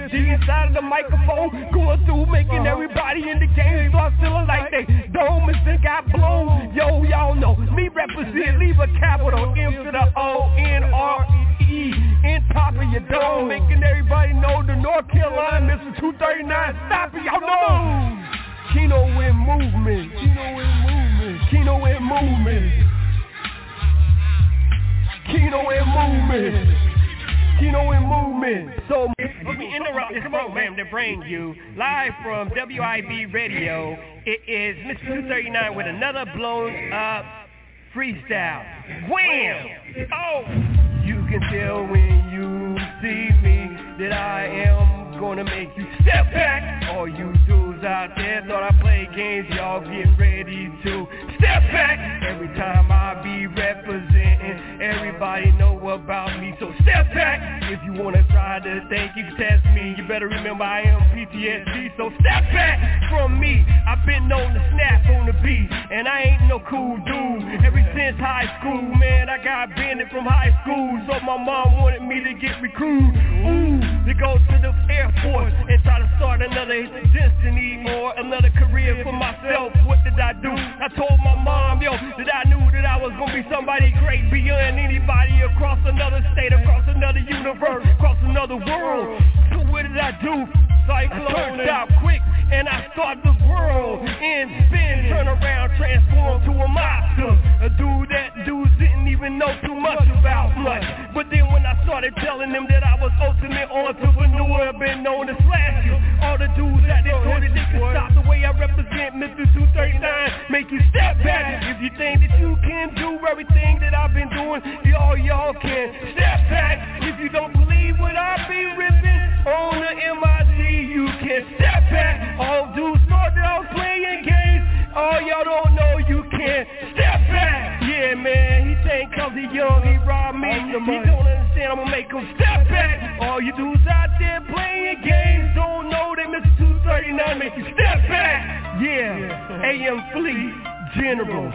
energy inside of the microphone, going through, making everybody in the game start feeling like they dome and got blown. Yo, y'all know, me represent, leave a capital M to the O N R E in top of your dome, making everybody know the North Carolina Mister two thirty-nine, stop it, y'all know. Kino in movement, Kino in movement, Kino in movement, Kino in movement, Kino in movement. So let me interrupt this program to bring you live from W I B Radio. It is Mister two thirty-nine with another blown up freestyle. Wham! Oh, you can tell when you see me that I am gonna make you step back. All you dudes out there thought I played games, y'all get ready to step back. Every time I be representing, everybody know about me, so step back. If you wanna try to think you can test me, you better remember I am P T S D, so step back from me. I've been known to snap on the beat, and I ain't no cool dude. Ever since high school, man, I got banned from high school, so my mom wanted me to get recruited. Ooh, to go to the Air Force and try to start another destiny or another career for myself. What did I do? I told my mom, yo, that I knew that I was gonna be somebody great beyond anybody across another state, across another universe, across another world. So what did I do? Cyclone out quick and I start the world in spin, turn around, transform to a monster. A dude that dudes didn't even know too much about much. But then when I started telling them that I was ultimate entrepreneur, I've been known to slash you. All the dudes that they told that they could stop the way I represent Mister two thirty-nine, make you step back. If you think that you can do everything that I've been doing, y'all, y'all can step back. If you don't believe what I be ripping on the M I Z, you can step back. All dudes thought that I was playing games, all y'all don't know you can step back. Yeah, man, he think cause he young, he robbed me. He don't understand, I'm gonna make him step back. All you dudes out there playing games don't know that Mister two thirty-nine make you step back. Yeah, A M Fleet General.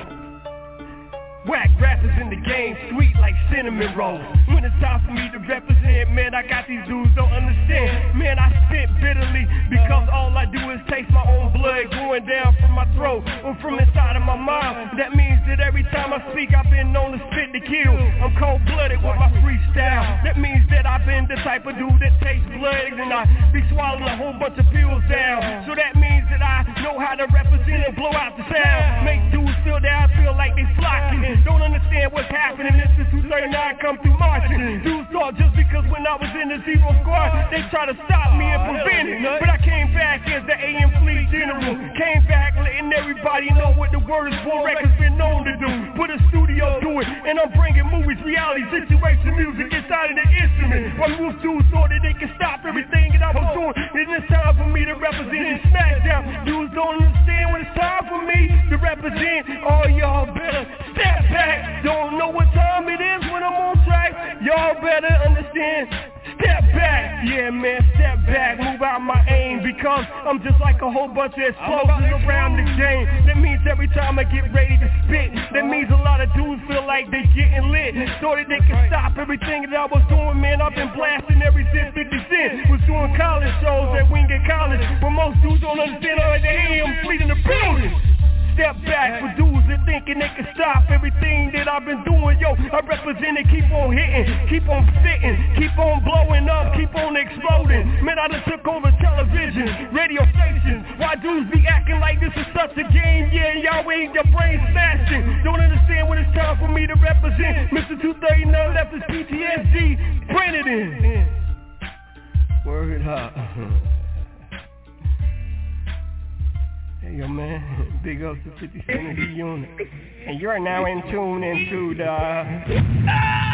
Whack rappers in the game, sweet like cinnamon rolls. When it's time for me to represent, man, I got these dudes don't understand. Man, I spit bitterly because all I do is taste my own blood going down from my throat or from inside of my mind. That means that every time I speak, I've been known to spit to kill. I'm cold-blooded with my freestyle. That means that I've been the type of dude that tastes blood and I be swallowing a whole bunch of pills down. So that means that I know how to represent and blow out the sound. Make dudes feel that I feel like they flocking. Don't understand what's happening. Mister two thirty-nine come through marching. Dudes thought just because when I was in the Zero Squad, they try to stop me and prevent it. But I came back as the A M Fleet General. Came back letting everybody know what the word is for. Records been known to do. Put a studio to it. And I'm bringing movies, reality, situation, music inside of the instrument. My moves dudes thought that they could stop everything that I was doing. And it's time for me to represent and smash down. Dudes don't understand when it's time for me to represent. All y'all better step back. Don't know what time it is when I'm on track. Y'all better understand. Step back. Yeah, man, step back. Move out my aim because I'm just like a whole bunch of explosives around the game. That means every time I get ready to spit, that means a lot of dudes feel like they getting lit. So that they can stop everything that I was doing, man. I've been blasting ever since fifty cent was doing college shows at Wingate College. But most dudes don't understand how they am Fleet in the building. Step back for dudes that thinking they can stop everything that I've been doing. Yo, I represent it, keep on hitting, keep on spitting, keep on blowing up, keep on exploding. Man, I done took over television, radio stations. Why dudes be acting like this is such a game? Yeah, y'all ain't your brain smashing. Don't understand when it's time for me to represent. Mister two thirty-nine left his P T S D printed in. Word up. Hey, yo, man, big ups to fifty Cent and D-Unit. And you're now in tune into the...